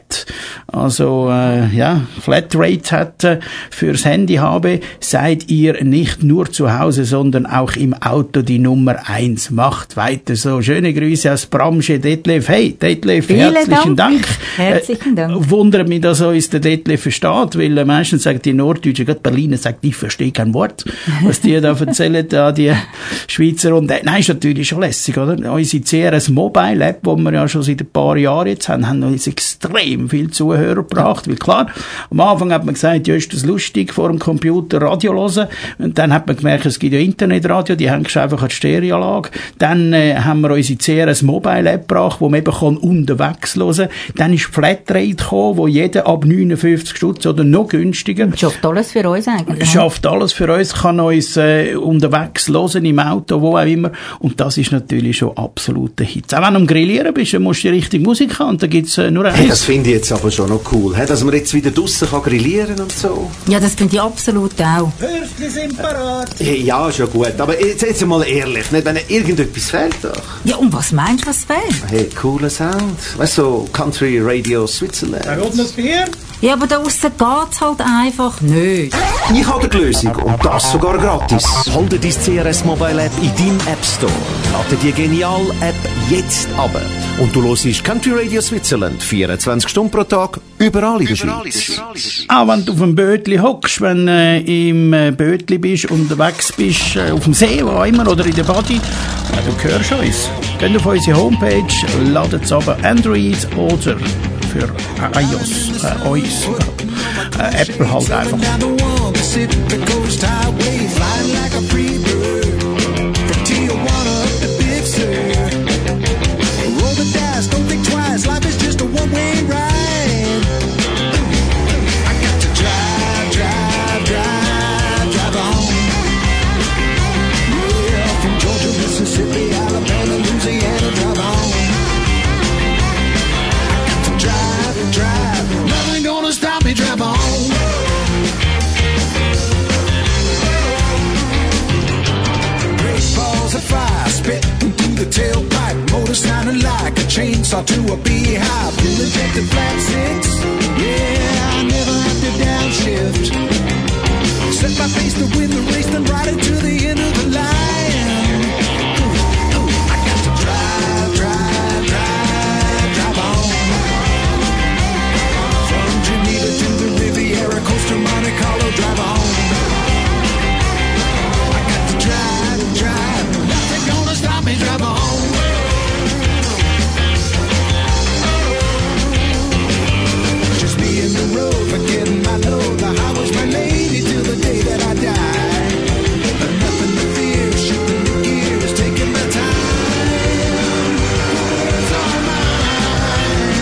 Flatrate hat, fürs Handy habe, seid ihr nicht nur zu Hause, sondern auch im Auto die Nummer 1. Macht weiter so. Schöne Grüße aus Bramsche, Detlef. Hey, Detlef, herzlichen Dank. Herzlichen Dank. Wundert mich, dass uns der Detlef versteht, weil meistens sagt die Norddeutschen, gerade Berliner sagt, ich verstehe kein Wort, was die da erzählen, da die Schweizer. Und nein, ist natürlich schon lässig, oder? Unsere CRS Mobile App, die wir ja schon seit ein paar Jahren jetzt haben uns extrem viel Zuhörer gebracht, weil klar, am Anfang hat man gesagt, ja, ist das lustig, vor dem Computer Radio hören, und dann hat man gemerkt, es gibt ja Internetradio, die hängst du einfach an die Stereoanlage. Dann haben wir unsere CRS Mobile App gebracht, wo man eben unterwegs hören. Dann ist Flatrate gekommen, wo jeder ab 59 Stutz oder noch günstiger. Schafft alles für uns eigentlich. Schafft alles für uns, kann uns unterwegs hören, im Auto, wo auch immer. Und das ist natürlich schon absoluter Hit. Auch wenn du am Grillieren bist, dann musst du die richtige Musik haben, und da gibt's nur eins. Hey, das finde ich jetzt aber schon noch cool, dass man jetzt wieder draussen kann grillieren und so. Ja, das finde ich absolut auch. Würstchen sind parat. Hey, ja, schon gut, aber jetzt mal ehrlich, nicht, wenn irgendetwas fehlt doch. Ja, und was meinst du, was fehlt? Hey, cooler Sound. Weißt du, so Country Radio Switzerland. Da kommt noch das Bier. Ja, aber da aussen geht's halt einfach nicht. Ich habe die Lösung, und das sogar gratis. Hol dir dein CRS Mobile App in deinem App Store. Lade die Genial App jetzt aber. Und du hörst Country Radio Switzerland, 24 Stunden pro Tag, überall in der Schweiz. Auch wenn du auf dem Bötli hockst, wenn du im Bötli bist, unterwegs bist, auf dem See, wo auch immer, oder in der Body, du hörst uns. Geh auf unsere Homepage, ladet es aber Android oder für iOS, uns, Apple halt einfach. Life is just a one-way ride. I got to drive on. Yeah, from Georgia, Mississippi, Alabama, Louisiana, drive on. I got to drive. Nothing gonna stop me, drive on. Great balls of fire spitting through the tailpipe, motor sounding like a chainsaw to a beehive. Feeling tempted flat six. Yeah, I never have to downshift. Set my face to win the race, then ride it to the end of the line. I got to drive on. From Geneva to the Riviera, Costa Monte Carlo, drive on. I got to drive. Nothing gonna stop me, drive on. In the road, forgetting my load. The highway's my lady till the day that I die. Nothing to fear, shifting the gears, taking my time. It's all mine.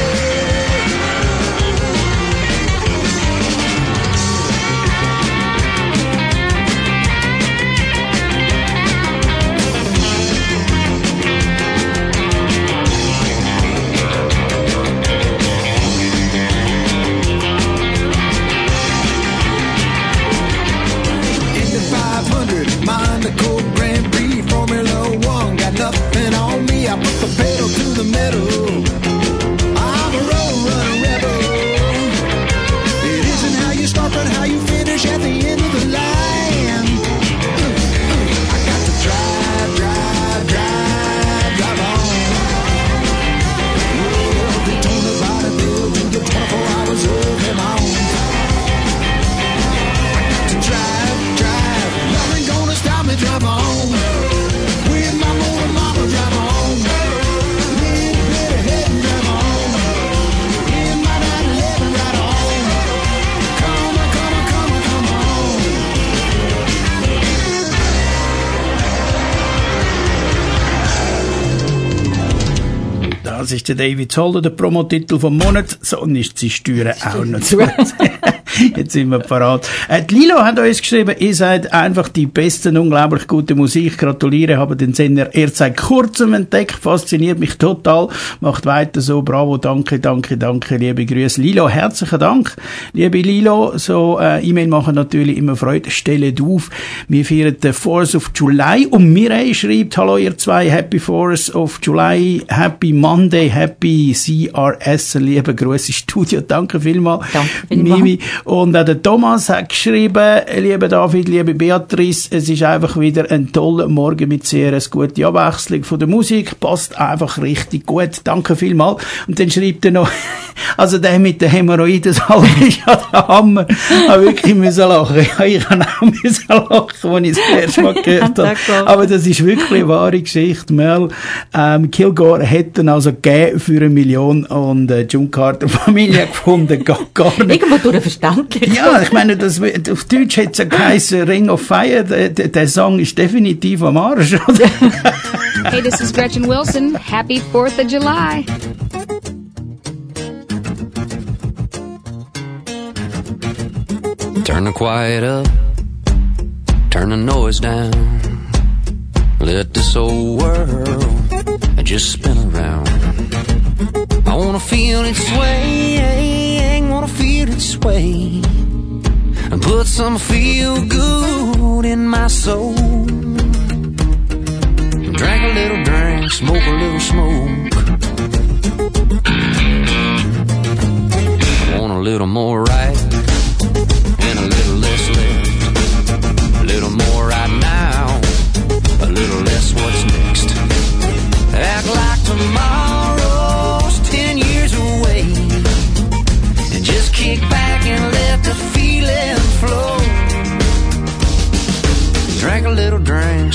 Mind the cold Grand Prix Formula One. Got nothing on me. I put the pedal to the metal. I'm a road runner rebel. It isn't how you start, but how you finish at the end of the line. I got to drive on. Oh, Daytona Bonneville to the 24 hours of Le Mans. I got to drive. Nothing gonna stop me, drive on. With my motor mama, drive on. Little bit ahead and drive on. In my 911, ride on. Come on. Das ist der David Holder, der Promotitel vom Monat. So ist die Steuern auch noch zu. Jetzt sind wir parat. Die Lilo hat uns geschrieben, ihr seid einfach die besten, unglaublich gute Musik. Gratuliere, habe den Sender erst seit kurzem entdeckt. Fasziniert mich total. Macht weiter so. Bravo, danke. Liebe Grüße. Lilo, herzlichen Dank. Liebe Lilo, so E-Mail machen natürlich immer Freude. Stellt auf. Wir feiern den 4th of July. Und Mireille schreibt, hallo ihr zwei, Happy 4th of July, Happy Monday, Happy CRS. Liebe Grüße Studio. Danke vielmals. Danke vielmals. Mimi. Und auch der Thomas hat geschrieben, liebe David, liebe Beatrice, es ist einfach wieder ein toller Morgen mit sehr eine gute Abwechslung von der Musik, passt einfach richtig gut, danke vielmals. Und dann schreibt er noch, also der mit den Hämorrhoiden, das ist ja der Hammer, ich habe wirklich müssen lachen, ja, ich habe auch müssen lachen, als ich es das erste Mal gehört habe, aber das ist wirklich eine wahre Geschichte. Mel Kilgore hätten also gegeben für 1 Million und June Carter Familie gefunden, gar nicht. Irgendwo durch Verstand. Ja, ich meine, das, auf Deutsch hat es ja geheißen Ring of Fire. Der Song ist definitiv am Arsch, oder? Hey, this is Gretchen Wilson. Happy 4th of July. Turn the quiet up, turn the noise down. Let this old world just spin around. I wanna feel it sway, wanna feel it sway, and put some feel good in my soul. Drink a little drink, smoke a little smoke. I want a little more right and a little less left. A little more right now, a little less what's next. Act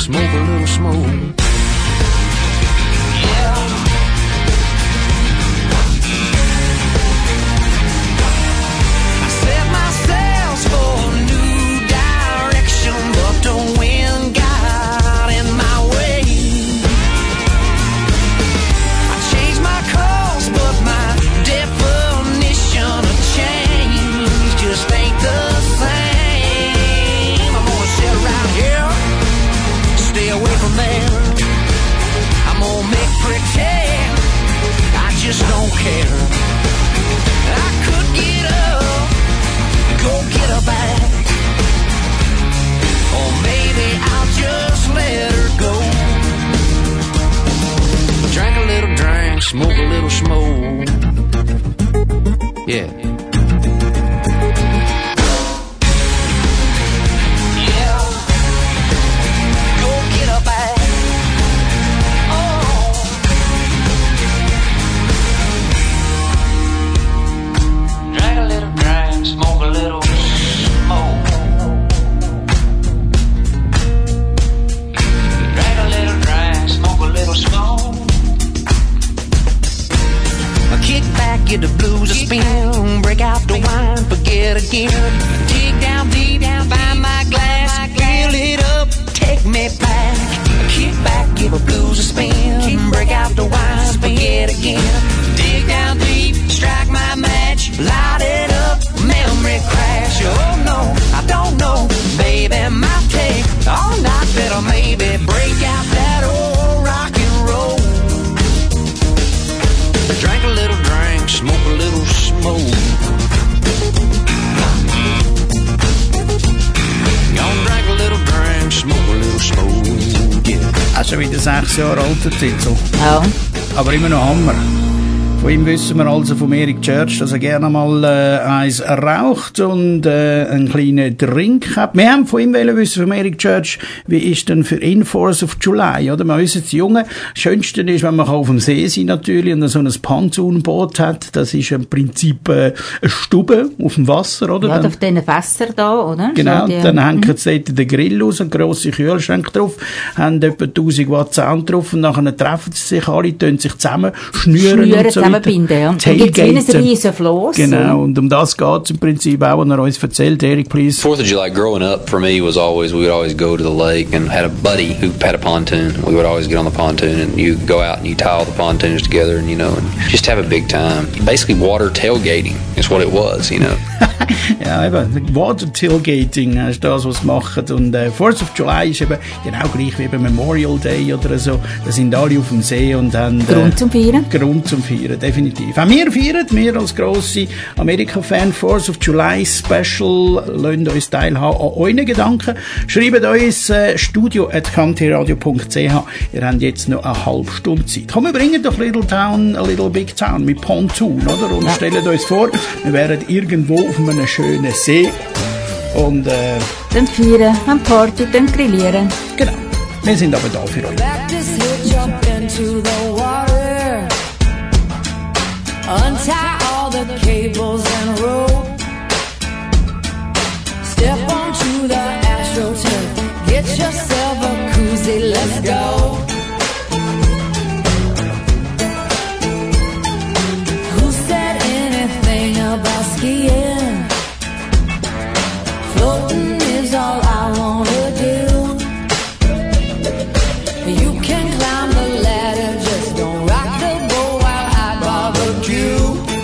smoke a little smoke. I set my sails for a new direction, but the wind got in my way. I changed my course, but my definition of change just ain't the same. I'm gonna sit around here, stay away from there. I'm gonna make pretend I just don't care. I could get up, go get her back, or maybe I'll just let her go. Drink a little drink, smoke a little smoke. Yeah. Get the blues a spin, break out the wine, forget again. Dig down deep, find my glass, fill it up, take me back. Kick back, give the blues a spin, break out the wine, forget again. Dig down deep, strike my match, light it up, memory crash. Oh no, I don't know, baby, might take all night, better maybe break out that old rock and roll. Drink a little drink, smoke a little smoke. Gonna drink a little drink, smoke a little smoke. Yeah. Auch schon wieder 6 Jahre alt, der Titel. Ja. Aber immer noch Hammer. Von ihm wissen wir also, von Eric Church, dass er gerne mal eins raucht und einen kleinen Drink hat. Wir haben von ihm wissen, von Eric Church, wie ist denn für ihn 4th of July, oder? Man wissen, das Junge, das Schönste ist, wenn man auf dem See sein natürlich und so ein Pontoonboot hat. Das ist im Prinzip eine Stube auf dem Wasser, oder? Ja, dann, auf diesen Fässern da, oder? Genau, so dann hängt sie dort den Grill aus, ein grosser Kühlschrank drauf, haben etwa 1000 Watt Sound drauf und nachher treffen sie sich alle, tun sich zusammen, schnüren und so weiter. Binden, ja. Dann gibt's wie ein riesen Floss. Genau, und das geht's im Prinzip auch, wenn uns erzählt. Eric, please. 4th of July growing up for me was always, we would always go to the lake and had a buddy who had a pontoon. We would always get on the pontoon and you go out and you tie all the pontoons together and, you know, and just have a big time. Basically water tailgating is what it was, you know. Ja, eben, Water Tailgating ist das, was sie machen. Und 4th of July ist eben genau gleich wie beim Memorial Day oder so. Da sind alle auf dem See und haben Grund zum Feiern. Grund zum Feiern, definitiv. Auch wir feiern, wir als grosse Amerika-Fan, 4th of July Special. Lasst uns teilhaben an euren Gedanken. Schreibt uns studio@countryradio.ch. Ihr habt jetzt noch eine halbe Stunde Zeit. Komm, wir bringen doch Little Town, a Little Big Town mit Pontoon, oder? Und stellt uns vor, wir wären irgendwo auf einem schönen See und dann feiern, dann Party, dann grillieren. Genau, wir sind aber da für euch. Untie all the cables and rope. Step onto the AstroTurf. Get yourself a koozie, let's go. Who said anything about skiing? Floating is all I wanna do. You can climb the ladder, just don't rock the boat while I barbecue.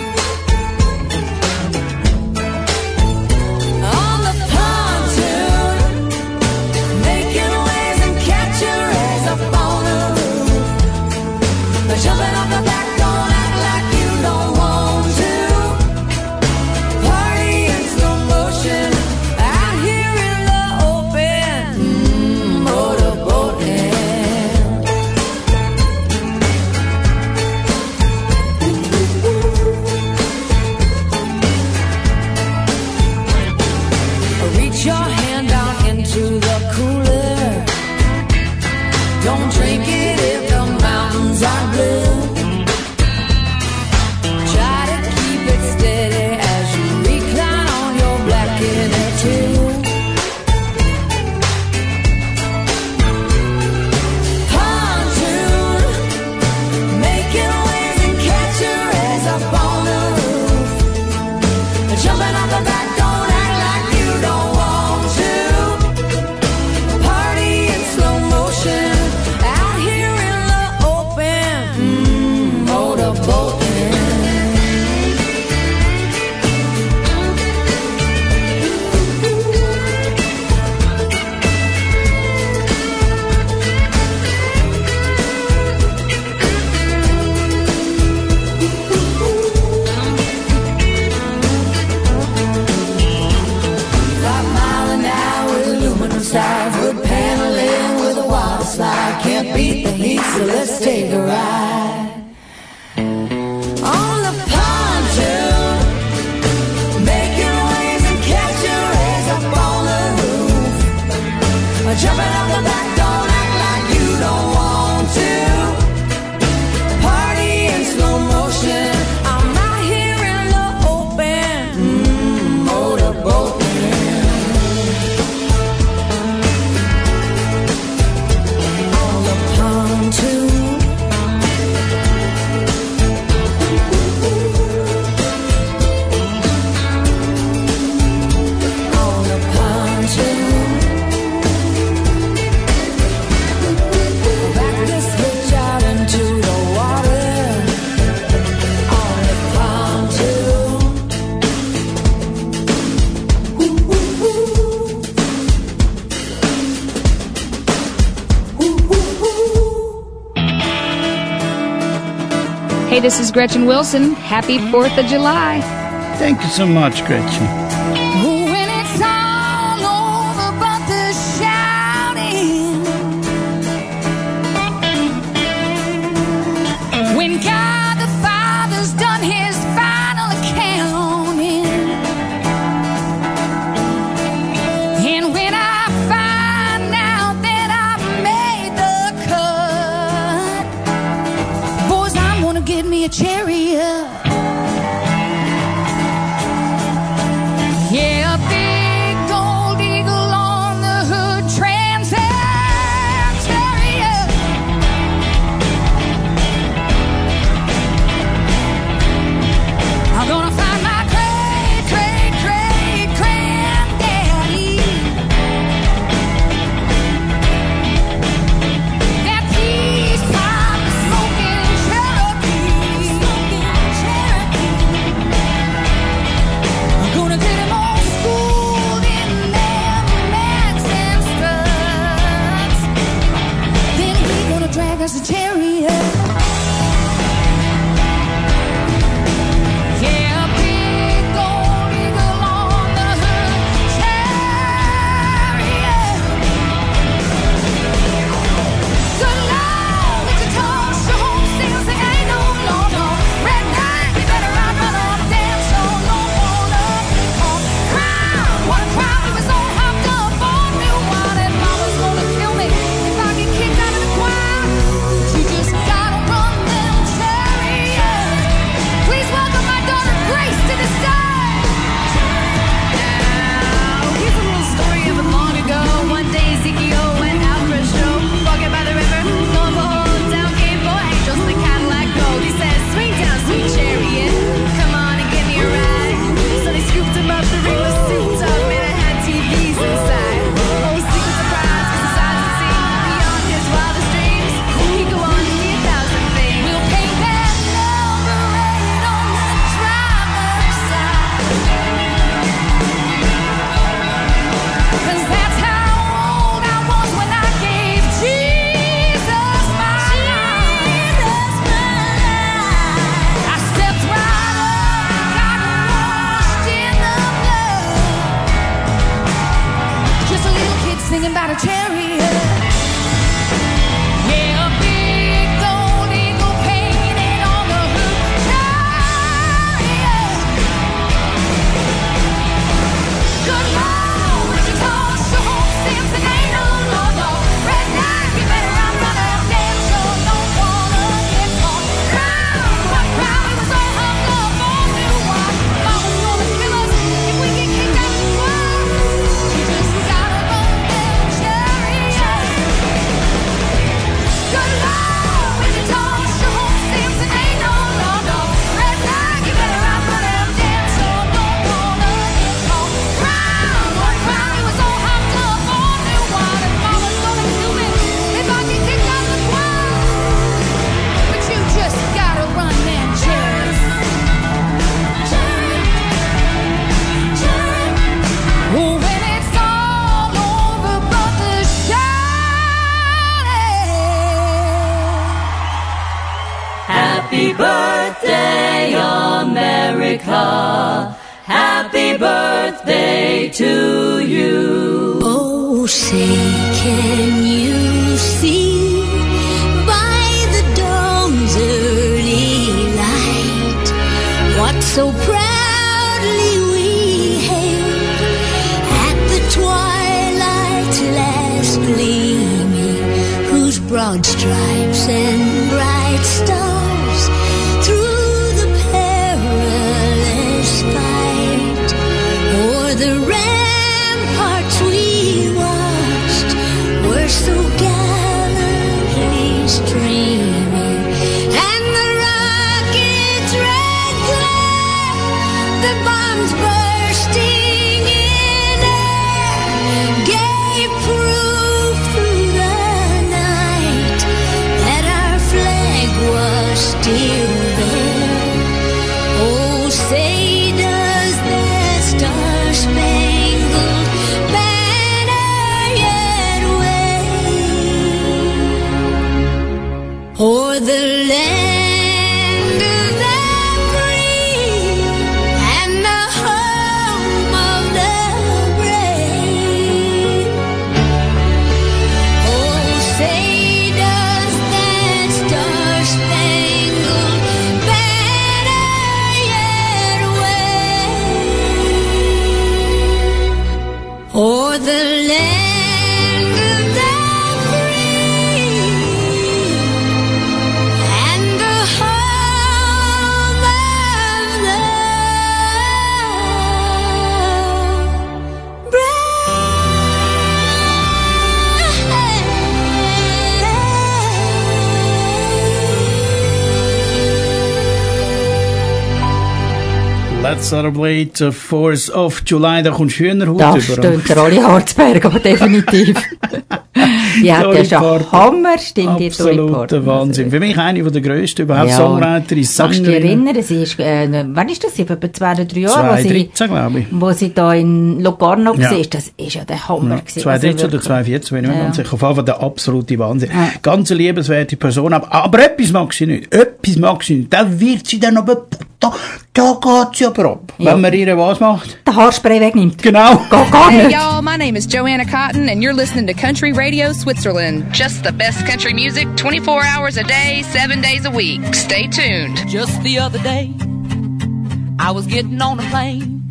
On the pontoon, making waves and catching rays up on the roof. Jumping off the back, don't act like you don't want to. Party in slow motion, out here in the open, motorboating. Reach your hand down into the cooler. Don't drink it if the mountains are blue. Try to keep it steady as you recline on your blanket too. let's take a ride on the pontoon, making waves and catching rays up on the roof, jumping out the back, don't act like you don't want to, party in slow motion. I'm out here in the open, motorboating. Hey, this is Gretchen Wilson. Happy 4th of July. Thank you so much, Gretchen. When it's all over but the shouting, when God the Father's done his final accounting, and when I find out that I've made the cut, boys, I'm gonna get me a chariot. Yeah, a big gold eagle on the hood, Trans-Am Chariot. I'm gonna find my great, great, great granddaddy. That peace pipe smoking Cherokee. I'm gonna get him all schooled in them Macs and struts. Then he gonna drag us a chariot. Yeah, a big gold eagle on the hood, chariot. Good Lord, let your tongue show home, sing, say, ain't no law, no. Red night, you better run up, dance, so no wanna crown. What a crowd, it was all hopped up on new wine, and mama's gonna kill me if I get kicked out of the choir. You just gotta run them chariots. Please welcome my daughter Grace to the stage. Now, here's a little story of it long ago. One day Ezekiel went out for a show, walking by the river, lo and behold, down came four angels in the Cadillac Gold. He says, swing down, sweet chariot, come on and give me a ride. So they scooped him up, the ring was souped up, and it had TVs inside. Oh, secret surprise, 'cause the sight unseen, beyond his wildest dreams, he go on to be 1,000 things. We'll paint that number 8 on the driver's side, 'cause that's how old I was when I gave Jesus my life. I stepped right up, got washed in the blood. Just a little kid singing about a chariot. Yeah, a big gold eagle painted on the hood, chariot. Good Lord, when you talk, so home, Samson ain't no law, no. Red night, you better run up, dance, so don't wanna get caught. Crown, what crowd, it was all hopped up on new wine. Mama's gonna kill us if we get kicked out of the choir. You just gotta run them chariots. Good Lord, when you talk, so home, Samson ain't no law, no. Red night, you better run up, dance, so don't wanna get caught. Crown, what crowd, it was all hopped up on new wine. And mama's gonna kill me if I get kicked out of the choir. But you just gotta run them chariots. Oh, when it's all over but the shouting. Happy birthday, America. Happy birthday to you. Oh, say, can you see by the so proudly we hailed at the twilight's last gleaming, whose broad stripes and bright stars through the perilous fight o'er the ramparts we watched were so gallantly streaming, and the rockets' red glare, the bombs bursting in air, gave proof through the night that our flag was still there. Oh, say does that star-spangled banner yet wave o'er the land of the free and the home of the brave? Oh, say does that star-spangled banner yet wave o'er the land of the free and the home of the Let's celebrate the 4th of July. Da kommst du Hühnerhaut Das über. stimmt der Oli Harzberg, aber definitiv. Ja, das ist ein Hammer, stimmt die Dolly Absoluter Parton. Wahnsinn. Für mich eine der grössten überhaupt. Songwriterin, Magst du dich Sängerin. erinnern, sie ist, wann ist das? Etwa 2 oder 3 Jahre, 2013, glaube ich. wo sie da in Locarno Ja. war. Das ist ja der Hammer gewesen. 2013 oder wirklich. 2014, wenn ich mir Ja. ganz sicher. Auf jeden Fall der absolute Wahnsinn. Ganz eine liebenswerte Person. Aber etwas mag sie nicht. Etwas mag sie nicht. Da wird sie dann aber, da geht sie aber ab. Ja. Wenn man ihr was macht. Der Haarspray wegnimmt. Genau. Geht gar Hey nicht. y'all, my name is Joanna Cotton and you're listening to Country Radio Switzerland. Just the best country music 24 hours a day, 7 days a week. Stay tuned. Just the other day, I was getting on a plane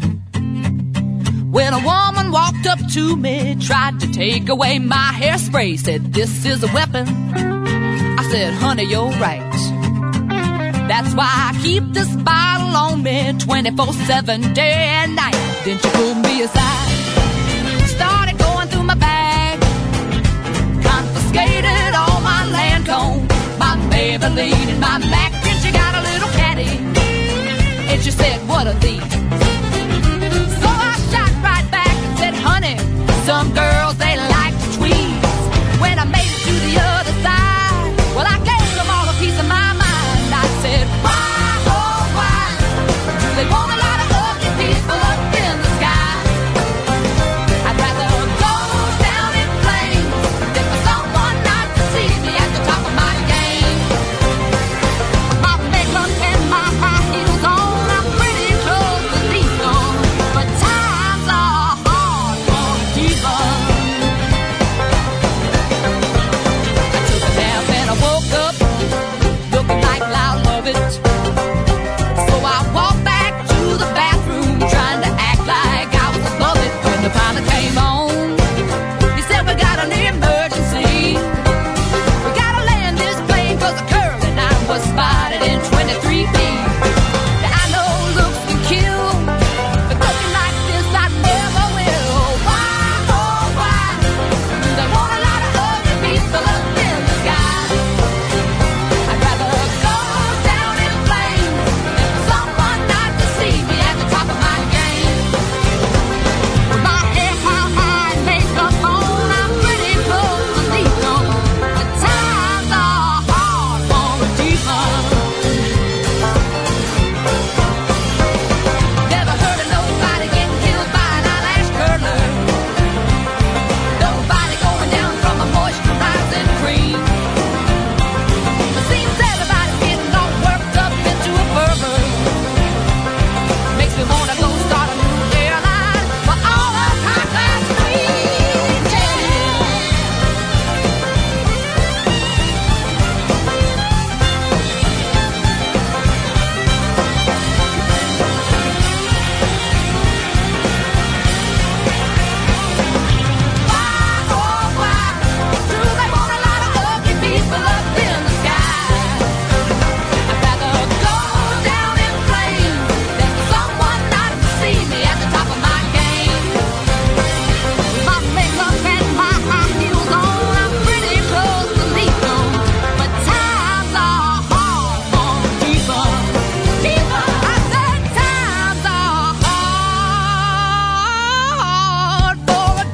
when a woman walked up to me, tried to take away my hairspray, said, "This is a weapon." I said, "Honey, you're right. That's why I keep this bottle on me 24/7, day and night." Then she pulled me aside, started going through my bag, confiscated all my Lancome, my Maybelline and my Mac. Then she got a little caddy, and she said, "What are these?" So I shot right back and said, "Honey, some girls, they like to tweeze." When I made it to the other side, well, I gave them all a piece of my mind. I said, "Why, oh, why do they want a lot of ugly people up in the sky? I'd rather go down in flames than for someone not to see me at the top of my game." My makeup and my high heels on, I'm pretty close to leaving.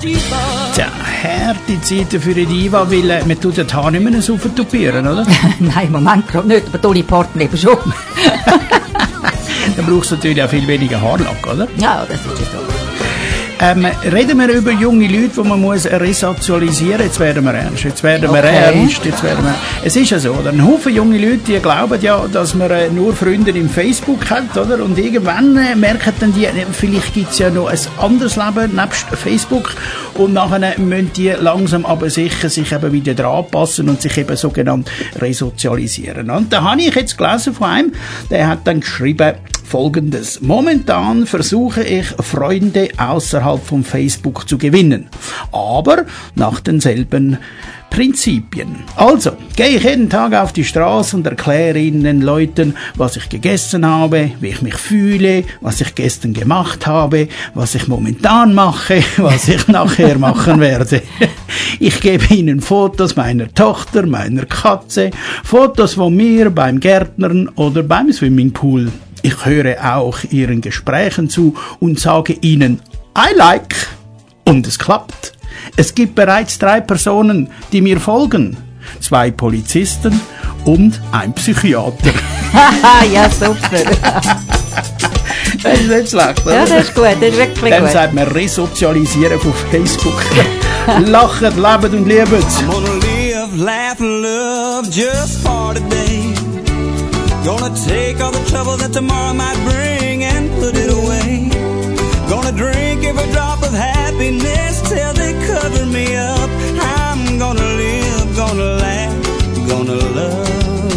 Tja, harte Zeiten für die Diva, weil man tut das Haar nicht mehr so vertupieren, oder? Nein, Moment gerade nicht, aber Dolly Parton eben schon. Dann brauchst du natürlich auch viel weniger Haarlack, oder? Ja, das ist ja so. Reden wir über junge Leute, die man muss resozialisieren. Jetzt werden wir ernst. Es ist ja so, oder? Ein Haufen junge Leute, die glauben ja, dass man nur Freunde im Facebook hat, oder? Und irgendwann merken dann die, vielleicht gibt es ja noch ein anderes Leben nebst Facebook. Und nachher müssen die langsam aber sicher sich eben wieder dran anpassen und sich eben sogenannt resozialisieren. Und da habe ich jetzt gelesen von einem, der hat dann geschrieben Folgendes: Momentan versuche ich, Freunde außerhalb von Facebook zu gewinnen, aber nach denselben Prinzipien. Also, gehe ich jeden Tag auf die Straße und erkläre ihnen den Leuten, was ich gegessen habe, wie ich mich fühle, was ich gestern gemacht habe, was ich momentan mache, was ich nachher machen werde. Ich gebe ihnen Fotos meiner Tochter, meiner Katze, Fotos von mir beim Gärtnern oder beim Swimmingpool. Ich höre auch ihren Gesprächen zu und sage ihnen I like. Und es klappt. Es gibt bereits 3 Personen, die mir folgen. 2 Polizisten und ein Psychiater. Ja, super. Das ist nicht schlecht, oder? Ja, das ist gut, das ist wirklich Dann gut. sagt man resozialisieren von Facebook. Lachen, leben und lieben. I'm gonna live, laugh and love just for today. Gonna take all the trouble that tomorrow might bring and put it away. Gonna drink every drop of happiness till they cover me up. I'm gonna live, gonna laugh, gonna love.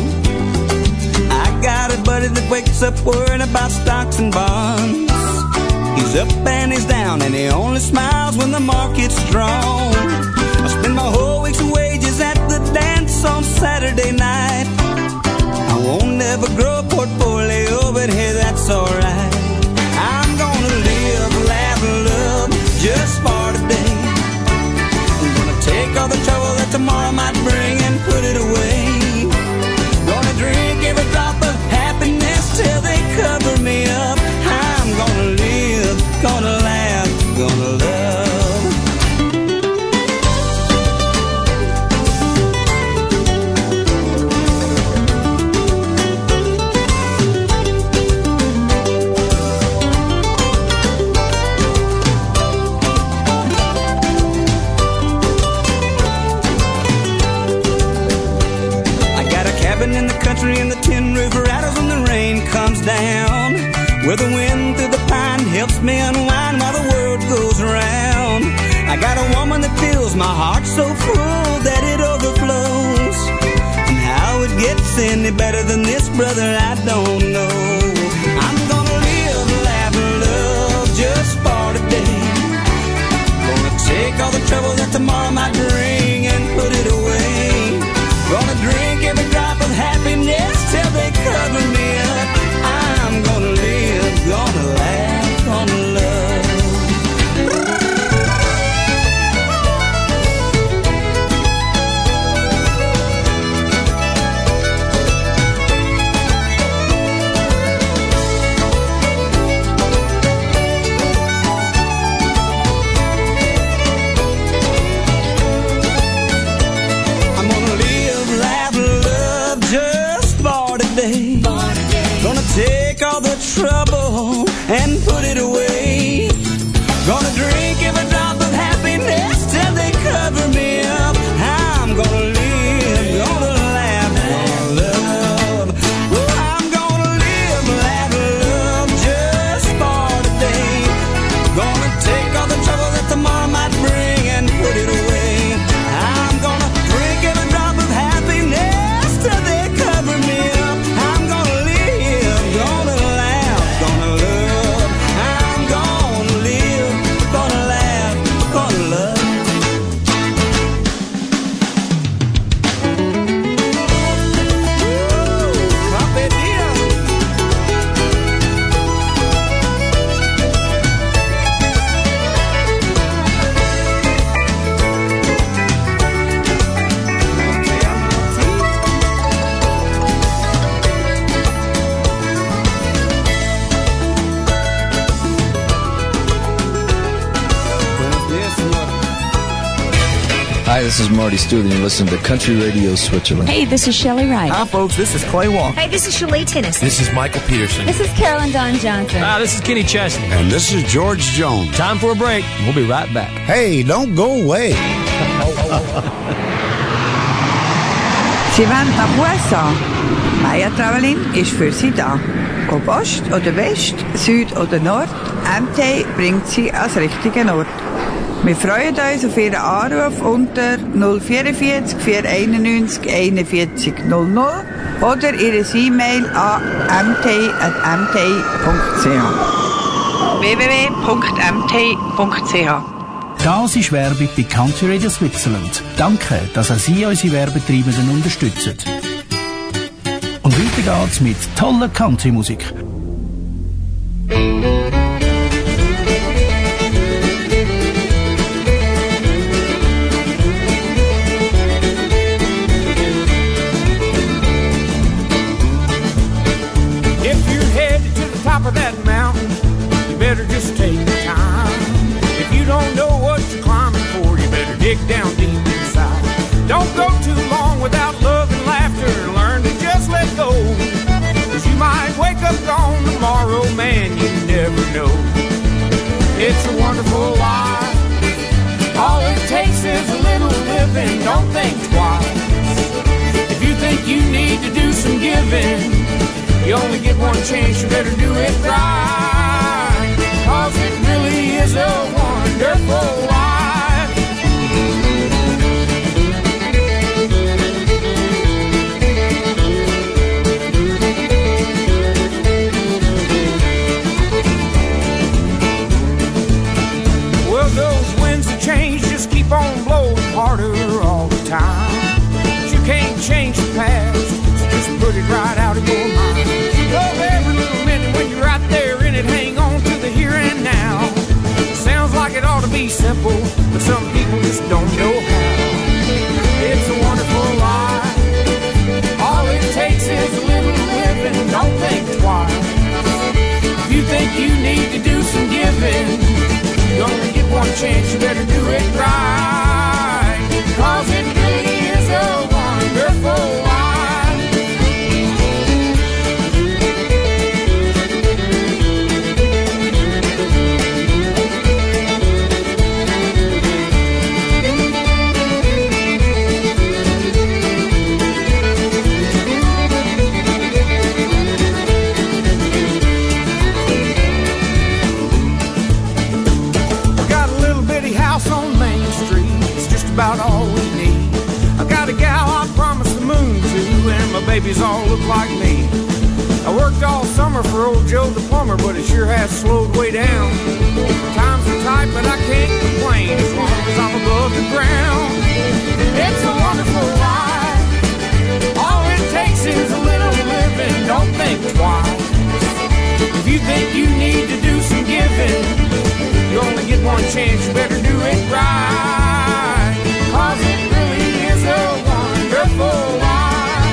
I got a buddy that wakes up worrying about stocks and bonds. He's up and he's down and he only smiles when the market's strong. I spend my whole week's wages at the dance on Saturday night. I won't ever grow a portfolio, but hey, that's alright. I'm gonna live, laugh, and love just for today. I'm gonna take all the trouble that tomorrow might bring and put it away. Gonna drink every drop of happiness till they cover me up. I'm gonna live, gonna laugh, gonna love. In the country and the Tin River rattles when the rain comes down, where the wind through the pine helps me unwind while the world goes around. I got a woman that fills my heart so full that it overflows, and how it gets any better than this, brother, I don't know. I'm gonna live, laugh, and love just for today. Gonna take all the trouble that tomorrow might bring and put it away. Gonna drink every drop of happiness till they cover me up. I'm gonna live, gonna laugh, gonna love. Hi, this is Marty Stewart, and you're listening to Country Radio Switzerland. Hey, this is Shelley Wright. Hi, folks. This is Clay Walker. Hey, this is Shirley Tennyson. This is Michael Peterson. This is Carolyn Dawn Johnson. Hi, this is Kenny Chesney. And this is George Jones. Time for a break. We'll be right back. Hey, don't go away. Sie wollen nach USA? Maya Traveling ist für Sie da. Ob Ost oder West, Süd oder Nord, MT bringt Sie ans richtige Ort. Wir freuen uns auf Ihren Anruf unter 044 491 41 00 oder Ihre E-Mail an mt@mt.ch. www.mt.ch. Das ist Werbung bei Country Radio Switzerland. Danke, dass auch Sie unsere Werbetreibenden unterstützen. Und weiter geht's mit toller Country-Musik. If you're headed to the top of that mountain, you better just take your time. If you don't know what you're climbing for, you better dig down deep inside. Don't go too long without love and laughter. Learn to just let go. 'Cause you might wake up gone tomorrow, man, you never know. It's a wonderful life. All it takes is a little living. Don't think twice. If you think you need to do some giving, you only get one chance, you better do it right. 'Cause it really is a wonderful life. Well, those winds of change just keep on blowing harder all the time. But you can't change the past, so just put it right out of your mind. Love every little minute when you're right there in it. Hang on to the here and now. Sounds like it ought to be simple, but some people just don't know how. It's a wonderful life. All it takes is a little living. Don't think twice. If you think you need to do some giving, you only get one chance, you better do it right. 'Cause it really is a wonderful life. About all we need. I got a gal I promised the moon to, and my babies all look like me. I worked all summer for old Joe the plumber, but it sure has slowed way down. Times are tight, but I can't complain as long as I'm above the ground. It's a wonderful life. All it takes is a little living. Don't think twice. If you think you need to do some giving, you only get one chance, you better do it right. 'Cause it really is a wonderful life.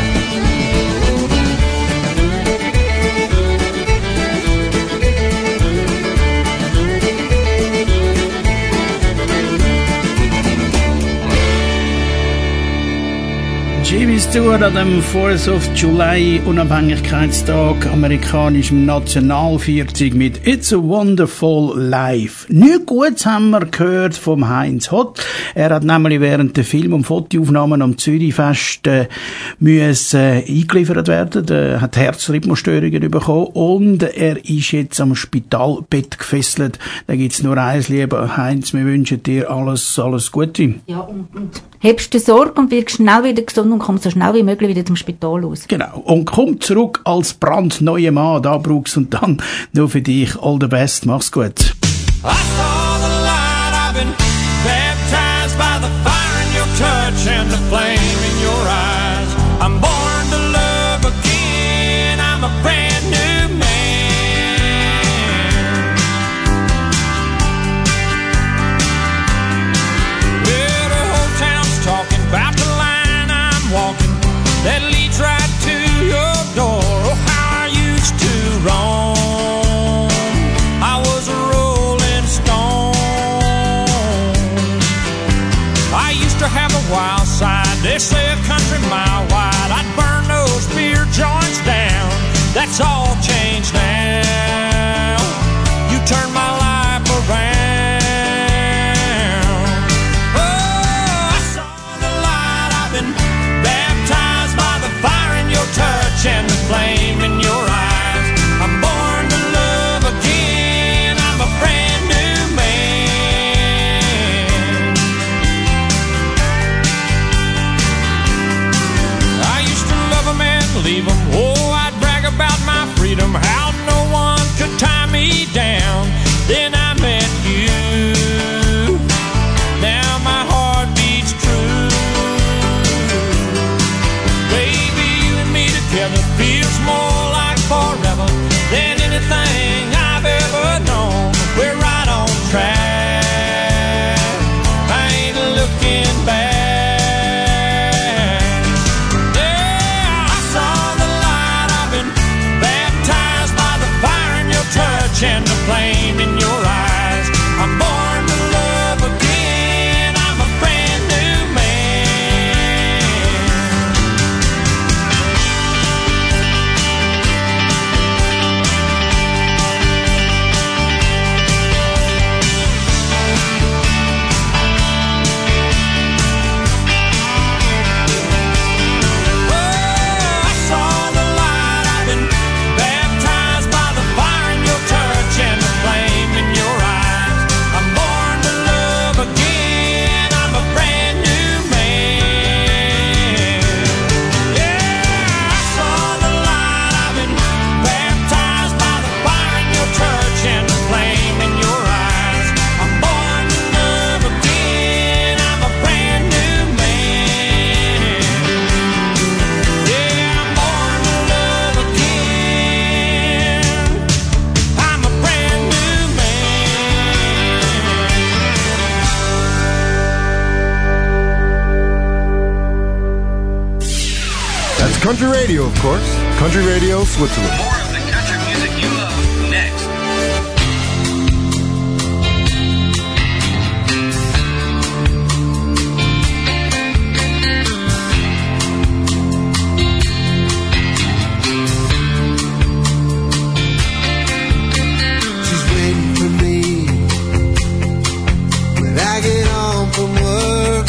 Jimmy Stewart an dem 4th of July, Unabhängigkeitstag, amerikanischem Nationalvierzig mit It's a Wonderful Life. Nicht gut haben wir gehört vom Heinz Hott. Er hat nämlich während der Film- und Fotoaufnahmen am Zürichfest müssen eingeliefert werden. Er hat Herzrhythmusstörungen bekommen und er ist jetzt am Spitalbett gefesselt. Da gibt's nur eins, lieber Heinz, wir wünschen dir alles Gute. Ja, und hebst du Sorge und wirst schnell wieder gesund und kommst so schnell wie möglich wieder zum Spital aus. Genau. Und komm zurück als brandneuer Mann. Da brauchst und dann nur für dich. All the best. Mach's gut. I saw the light, I've been baptized by the fire in your touch and the flame in your eyes. I'm born to love again, I'm a brand new man. Well, the whole town's talking about the line I'm walking that leads right to your door. Oh, how I used to roam, I was a rolling stone. I used to have have a wild side. They say a country mile wide. I'd burn those beer joints down. That's all changed now. You turned my life around. Oh, I saw the light. I've been baptized by the fire in your touch and the flame in your eyes. I'm born to love again. I'm a brand new man. I used to love them and leave them. Oh, I'd brag about my freedom, how no one could tie me down. Then I met you. Now my heart beats true. Baby, you and me together feels more like forever than anything I've ever known. We're right on track. I ain't looking back. Yeah, I saw the light. I've been baptized by the fire in your touch and the flame in your eyes. I'm born to love again. I'm a brand new man. Oh, I saw the light. I've been baptized by the fire in your touch and the flame in your eyes. I'm born to love again. I'm a brand new man. Yeah, I saw the light. I've been baptized by the fire in your touch and the flame in your eyes. I'm born to love again. I'm a brand new man. Yeah, I'm born to love again. I'm a brand new That's country radio, of course. Country Radio Switzerland. More of the country music you love next. She's waiting for me when I get home from work.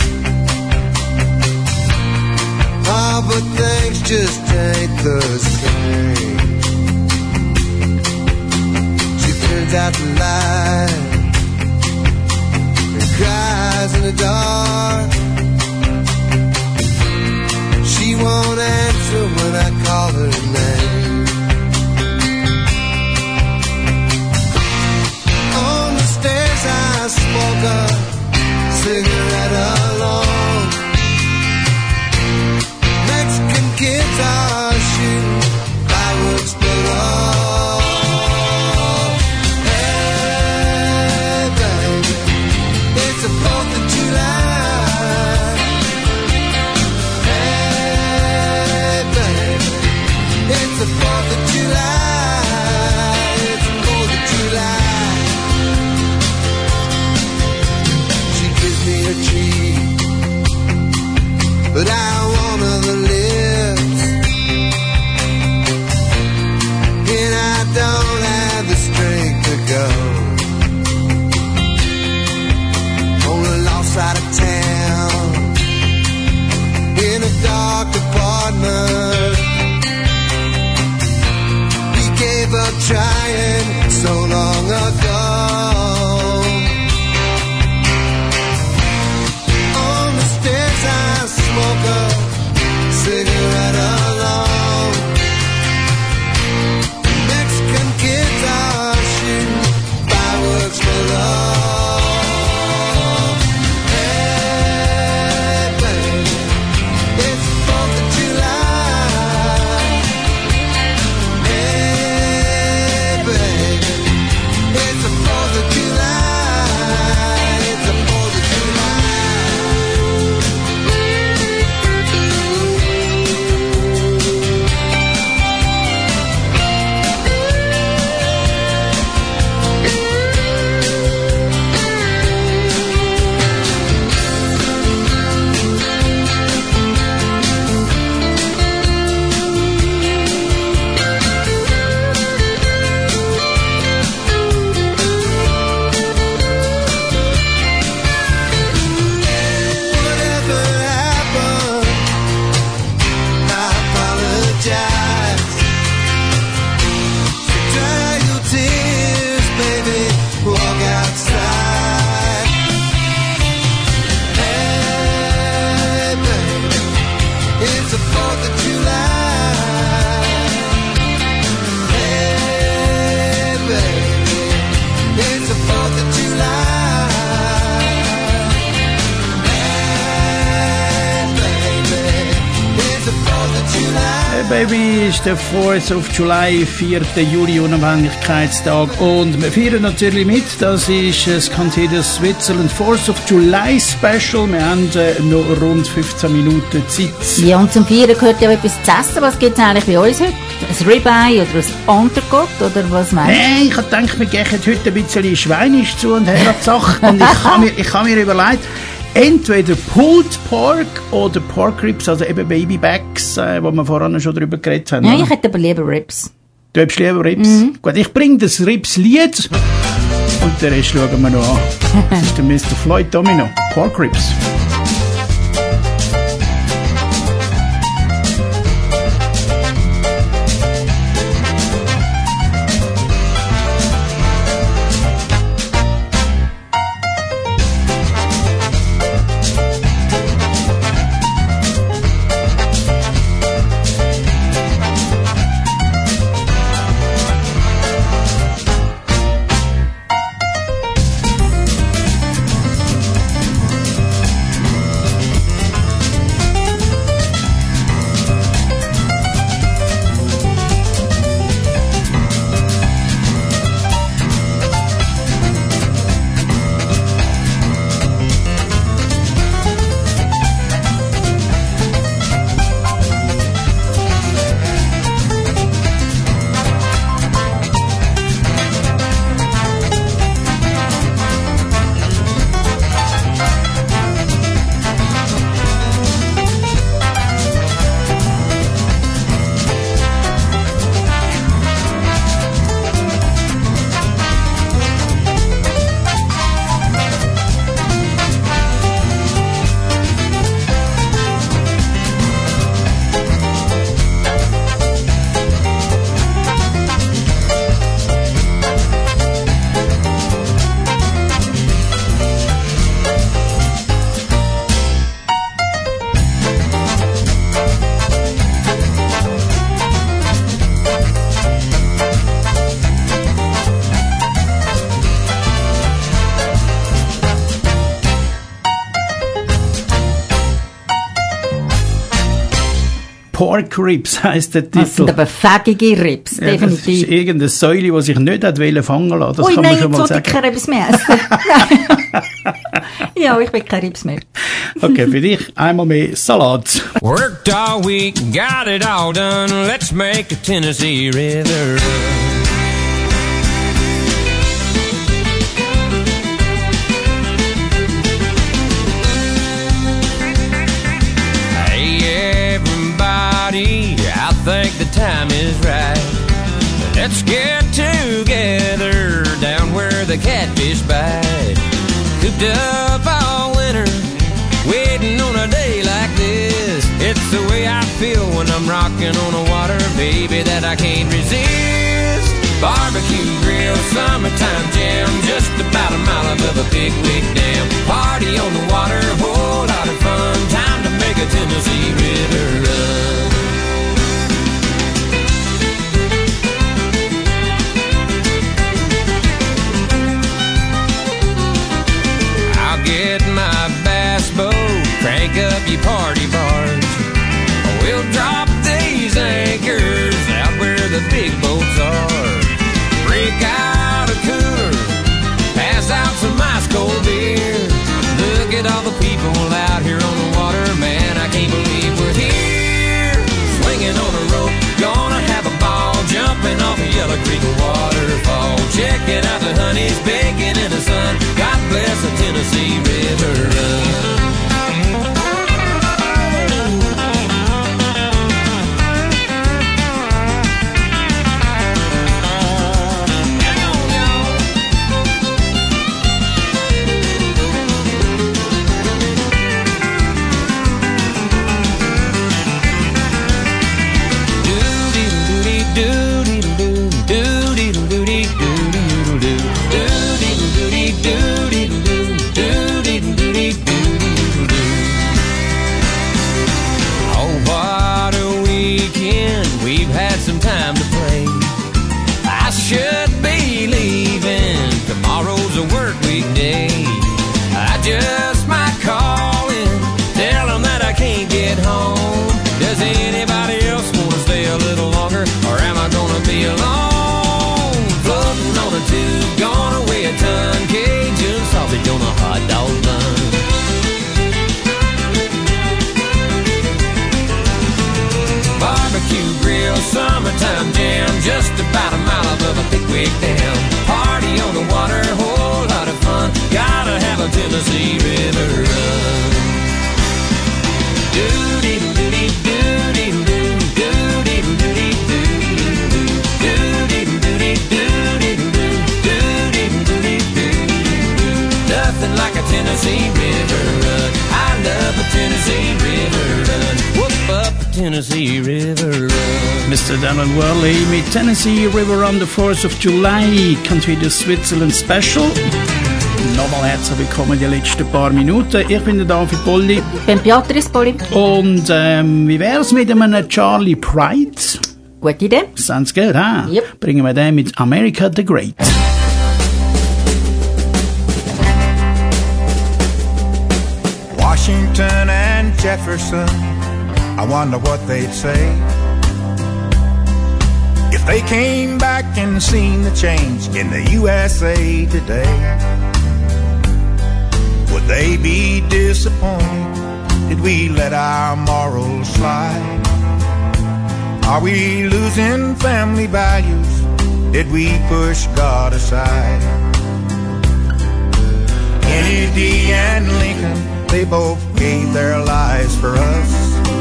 Oh, but things just ain't the same. She turns out the light and cries in the dark. She won't answer when I call her name. On the stairs I smoke a cigarette alone. Mexican kids are shooting fireworks below. Hey, baby, it's the 4th of July. Hey, baby, it's the 4th of July. It's the 4th of July. She gives me a cheek. Baby, ist der 4th of July, 4. Juli, Unabhängigkeitstag. Und wir feiern natürlich mit. Das ist das Cantida Switzerland 4th of July Special. Wir haben noch rund 15 Minuten Zeit. Ja, und zum Feiern gehört ja etwas zu essen. Was gibt es eigentlich bei uns heute? Ein Ribeye oder ein Entrecote oder was meinst du? Nein, ich habe gedacht, wir gehen heute ein bisschen Schweinisch zu und her die Sache. Und ich habe mir überlegt, entweder Pulled Pork oder Pork Ribs, also eben Baby Backs, wo wir vorhin schon drüber geredet haben. Ja, ich hätte aber lieber Ribs. Du hättest lieber Ribs? Gut, ich bringe das Ribs-Lied und den Rest schauen wir noch an. Das ist der Mr. Floyd Domino. Pork Ribs. Pork Ribs heisst der Titel. Das sind aber fägige Ribs, Ja, das ist definitiv. irgendeine Säule, die sich nicht hat fangen lassen. Das Ui, kann man nein, schon jetzt mal wollte ich sagen. keine Ribs mehr essen. Ja, ich will keine Ribs mehr. Okay, für dich einmal mehr Salat. Worked all week, got it all done. Let's make the Tennessee River run. Hey, everybody, I think the time is right. Let's get together down where the catfish bite. Cooped up all winter, waiting on a day like this. It's the way I feel when I'm rocking on the water, baby, that I can't resist. Barbecue grill, summertime jam, just about a mile above a big wig dam. Party on the water, whole lot of fun. Time to make a Tennessee River run. I'll get my bass boat, crank up your party barge. We'll drop these anchors out where the big boats are. Break out a cooler, pass out some ice cold beer. Look at all the people out here on the water, man, I can't believe we're here. Swinging on a rope, gonna have a ball, jumping off a Yellow Creek waterfall. Checking out the honeys baking in the sun. God bless the Tennessee River run. Tennessee River Run. Mr. Donald Worley mit Tennessee River Run, the 4th of July, Country to Switzerland Special. Nochmal herzlich willkommen die letzten paar Minuten. Ich bin der David Polli. Ich bin Beatrice Polli. Und wie wär's mit einem Charlie Pride? Gute Idee. Sounds good, huh? Yep. Bringen wir den mit America the Great. Washington and Jefferson, I wonder what they'd say if they came back and seen the change in the USA today. Would they be disappointed? Did we let our morals slide? Are we losing family values? Did we push God aside? Kennedy and Lincoln, they both gave their lives for us.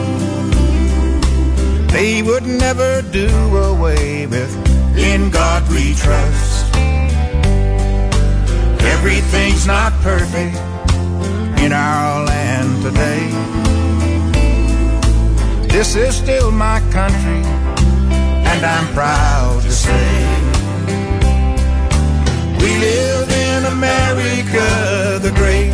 They would never do away with "In God We Trust." Everything's not perfect in our land today. This is still my country, and I'm proud to say we live in America the Great.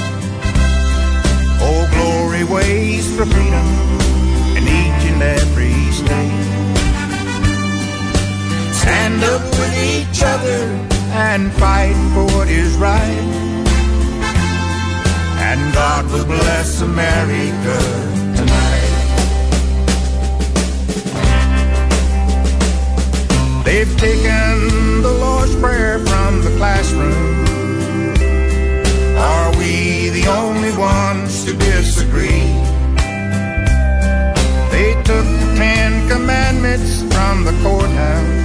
Oh, glory waits for freedom in each and every state. Stand up with each other and fight for what is right, and God will bless America tonight. They've taken the Lord's Prayer from the classroom. Are we the only ones to disagree? They took the 10 Commandments from the courthouse.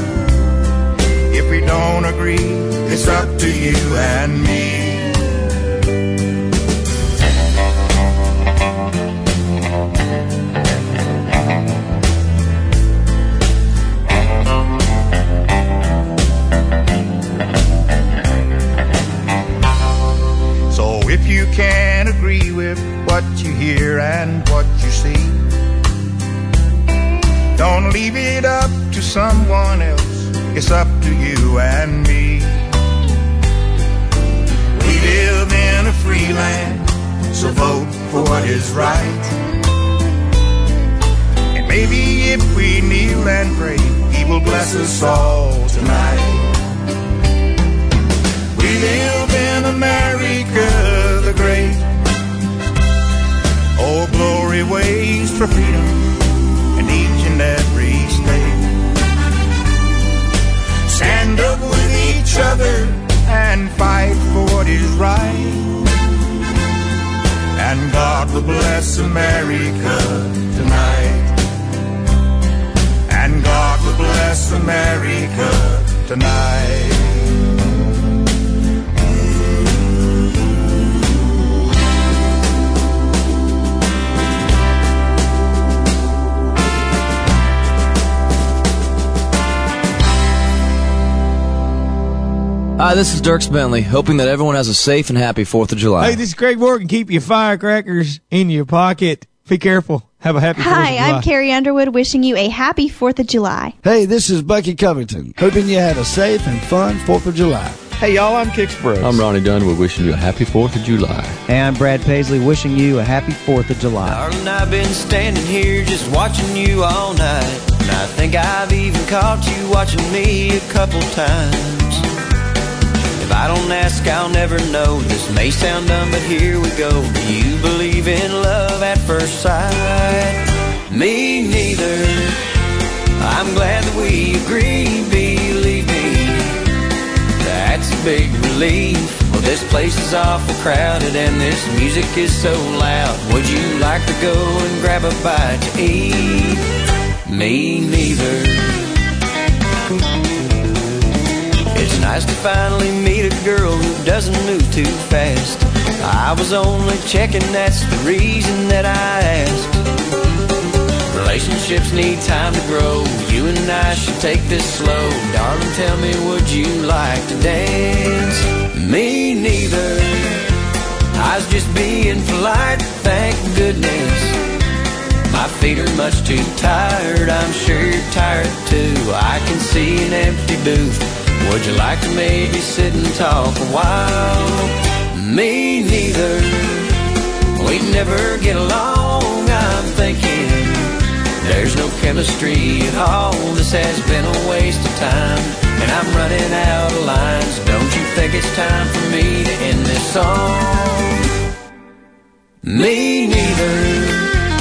If we don't agree, it's up to you and me. If you can't agree with what you hear and what you see, don't leave it up to someone else. It's up to you and me. We live in a free land, so vote for what is right. And maybe if we kneel and pray, He will bless us all tonight. We live in America the Great. Oh, glory waits for freedom in each and every state. Stand up with each other and fight for what is right, and God will bless America tonight. And God will bless America tonight. Hi, this is Dirks Bentley, hoping that everyone has a safe and happy 4th of July. Hey, this is Greg Morgan. Keep your firecrackers in your pocket. Be careful. Have a happy 4th of July. Hi, I'm Carrie Underwood wishing you a happy 4th of July. Hey, this is Bucky Covington, hoping you had a safe and fun 4th of July. Hey, y'all, I'm Kix Brooks. I'm Ronnie Dunwood wishing you a happy 4th of July. Hey, I'm Brad Paisley wishing you a happy 4th of July. Darling, I've been standing here just watching you all night, and I think I've even caught you watching me a couple times. If I don't ask, I'll never know. This may sound dumb, but here we go. Do you believe in love at first sight? Me neither. I'm glad that we agree, believe me. That's a big relief. Well, this place is awful crowded and this music is so loud. Would you like to go and grab a bite to eat? Me neither. It's nice to finally meet a girl who doesn't move too fast. I was only checking, that's the reason that I asked. Relationships need time to grow. You and I should take this slow. Darling, tell me, would you like to dance? Me neither. I was just being polite, thank goodness. My My feet are much too tired, I'm sure you're tired too. I can see an empty booth. Would you like to maybe sit and talk a while? Me neither. We'd never get along, I'm thinking. There's no chemistry at all. This has been a waste of time, and I'm running out of lines. Don't you think it's time for me to end this song? Me neither.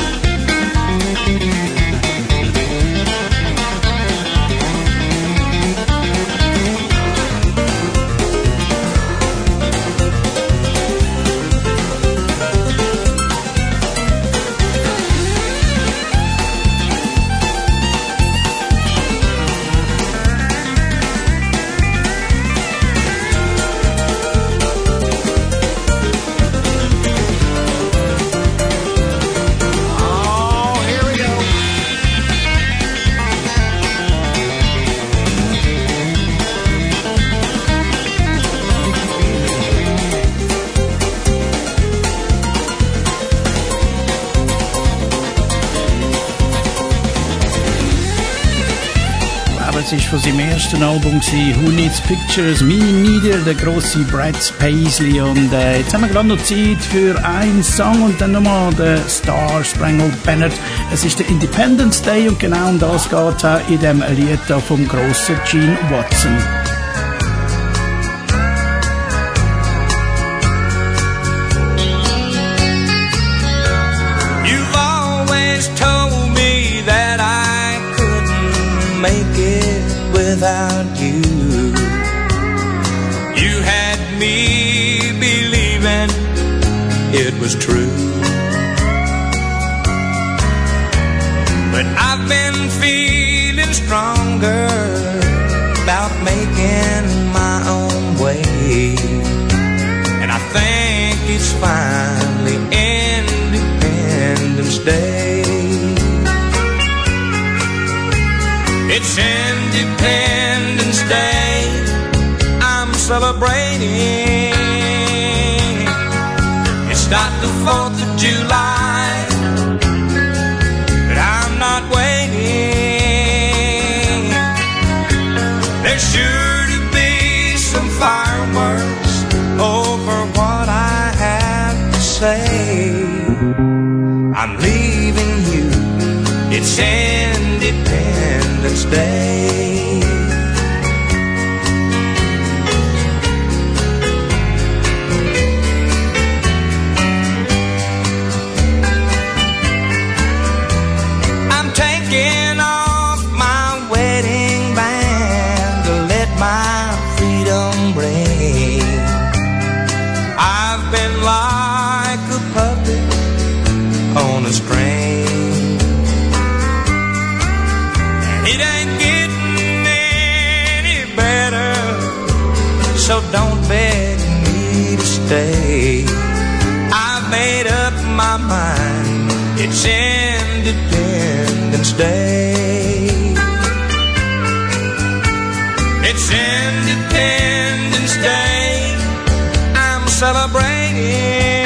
Das war von seinem ersten Album, Who Needs Pictures, Me Neither, der grosse Brad Paisley. Und jetzt haben wir gerade noch Zeit für einen Song und dann nochmal den Star Spangled Banner. Es ist der Independence Day und genau um das geht es auch in dem Lied da vom grossen Gene Watson. You've always told me that I couldn't make it without you. You had me believing it was true. But I've been feeling stronger about making my own way. And I think it's finally Independence Day. It's Independence Day, I'm celebrating. It's not the 4th of July, but I'm not waiting. There's sure to be some fireworks over what I have to say. I'm leaving you, it's Independence Day. I'm taking off my wedding band to let my freedom ring. I've been like a puppet on a string. It ain't getting any better, so don't beg me to stay. I've made up my mind, it's Independence Day. It's Independence Day, I'm celebrating.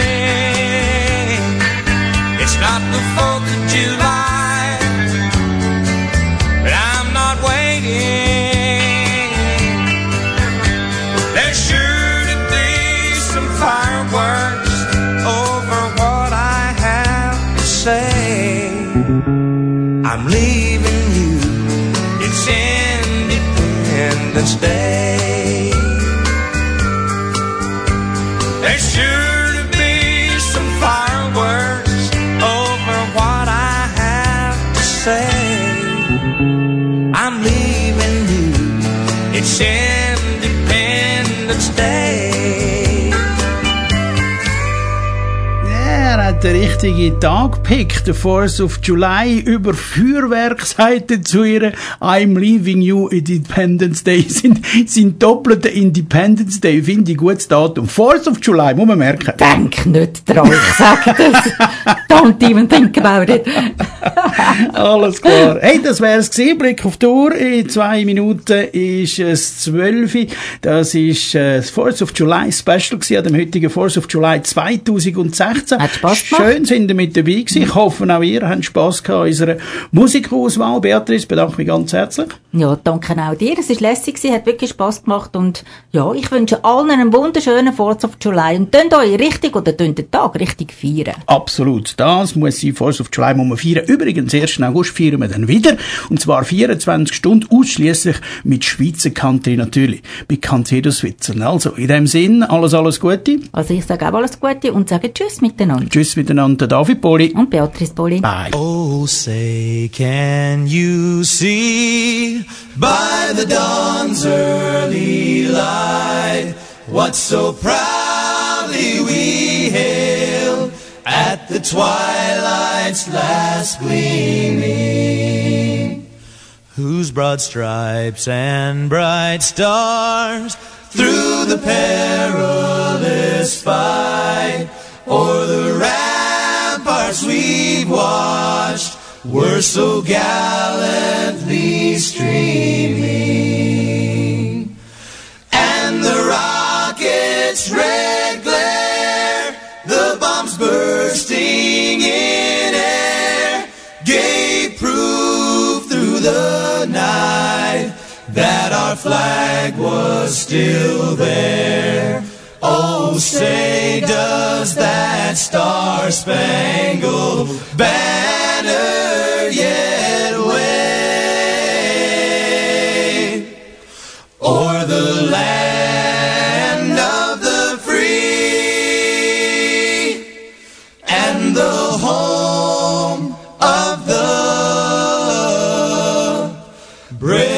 It's not the 4th of July, but I'm not waiting. There's sure to be some fireworks over what I have to say. I'm leaving you, it's Independence Day. There's sure to be some fireworks over what I have to say. I'm leaving you, it's Independence Day. Er hat den richtigen Tag gepickt, der 4th of July, über Feuerwerk, sagt er zu ihr, I'm leaving you, Independence Day, sind doppelte Independence Day, finde ich gutes Datum. 4th of July, muss man merken. Denk nicht dran, ich sag das. Don't even think about it. Alles klar. Hey, das wär's gewesen. Blick auf die Uhr. In 2 Minuten ist es 12. Das ist das 4th of July Special gewesen, an dem heutigen 4th of July 2016. Hat Spaß gemacht. Schön sind ihr mit dabei gewesen. Ich hoffe, auch ihr habt Spass gehabt an unserer Musikauswahl. Beatrice, bedanke mich ganz herzlich. Ja, danke auch dir. Es war lässig gewesen, hat wirklich Spass gemacht und ja, ich wünsche allen einen wunderschönen 4th of July und tönt euch richtig oder tönt den Tag richtig feiern. Absolut. Das muss sein. 4th of July muss man feiern. Übrigens, 1. August feiern wir dann wieder. Und zwar 24 Stunden ausschliesslich mit Schweizer Country natürlich. Bei Cantedo Switzerland. Also, in dem Sinn, alles Gute. Also, ich sage auch alles Gute und sage Tschüss miteinander. Tschüss miteinander, David Poli. Und Beatrice Poli. Bye. Oh, say, can you see by the dawn's early light what so proudly we hailed at the twilight's last gleaming, whose broad stripes and bright stars through the perilous fight o'er the ramparts we've watched were so gallantly streaming, and the rocket's red glare, the bombs bursting in air, gave proof through the night that our flag was still there. Oh, say, does that star-spangled banner yet wave o'er the land of the free and the home of the brave?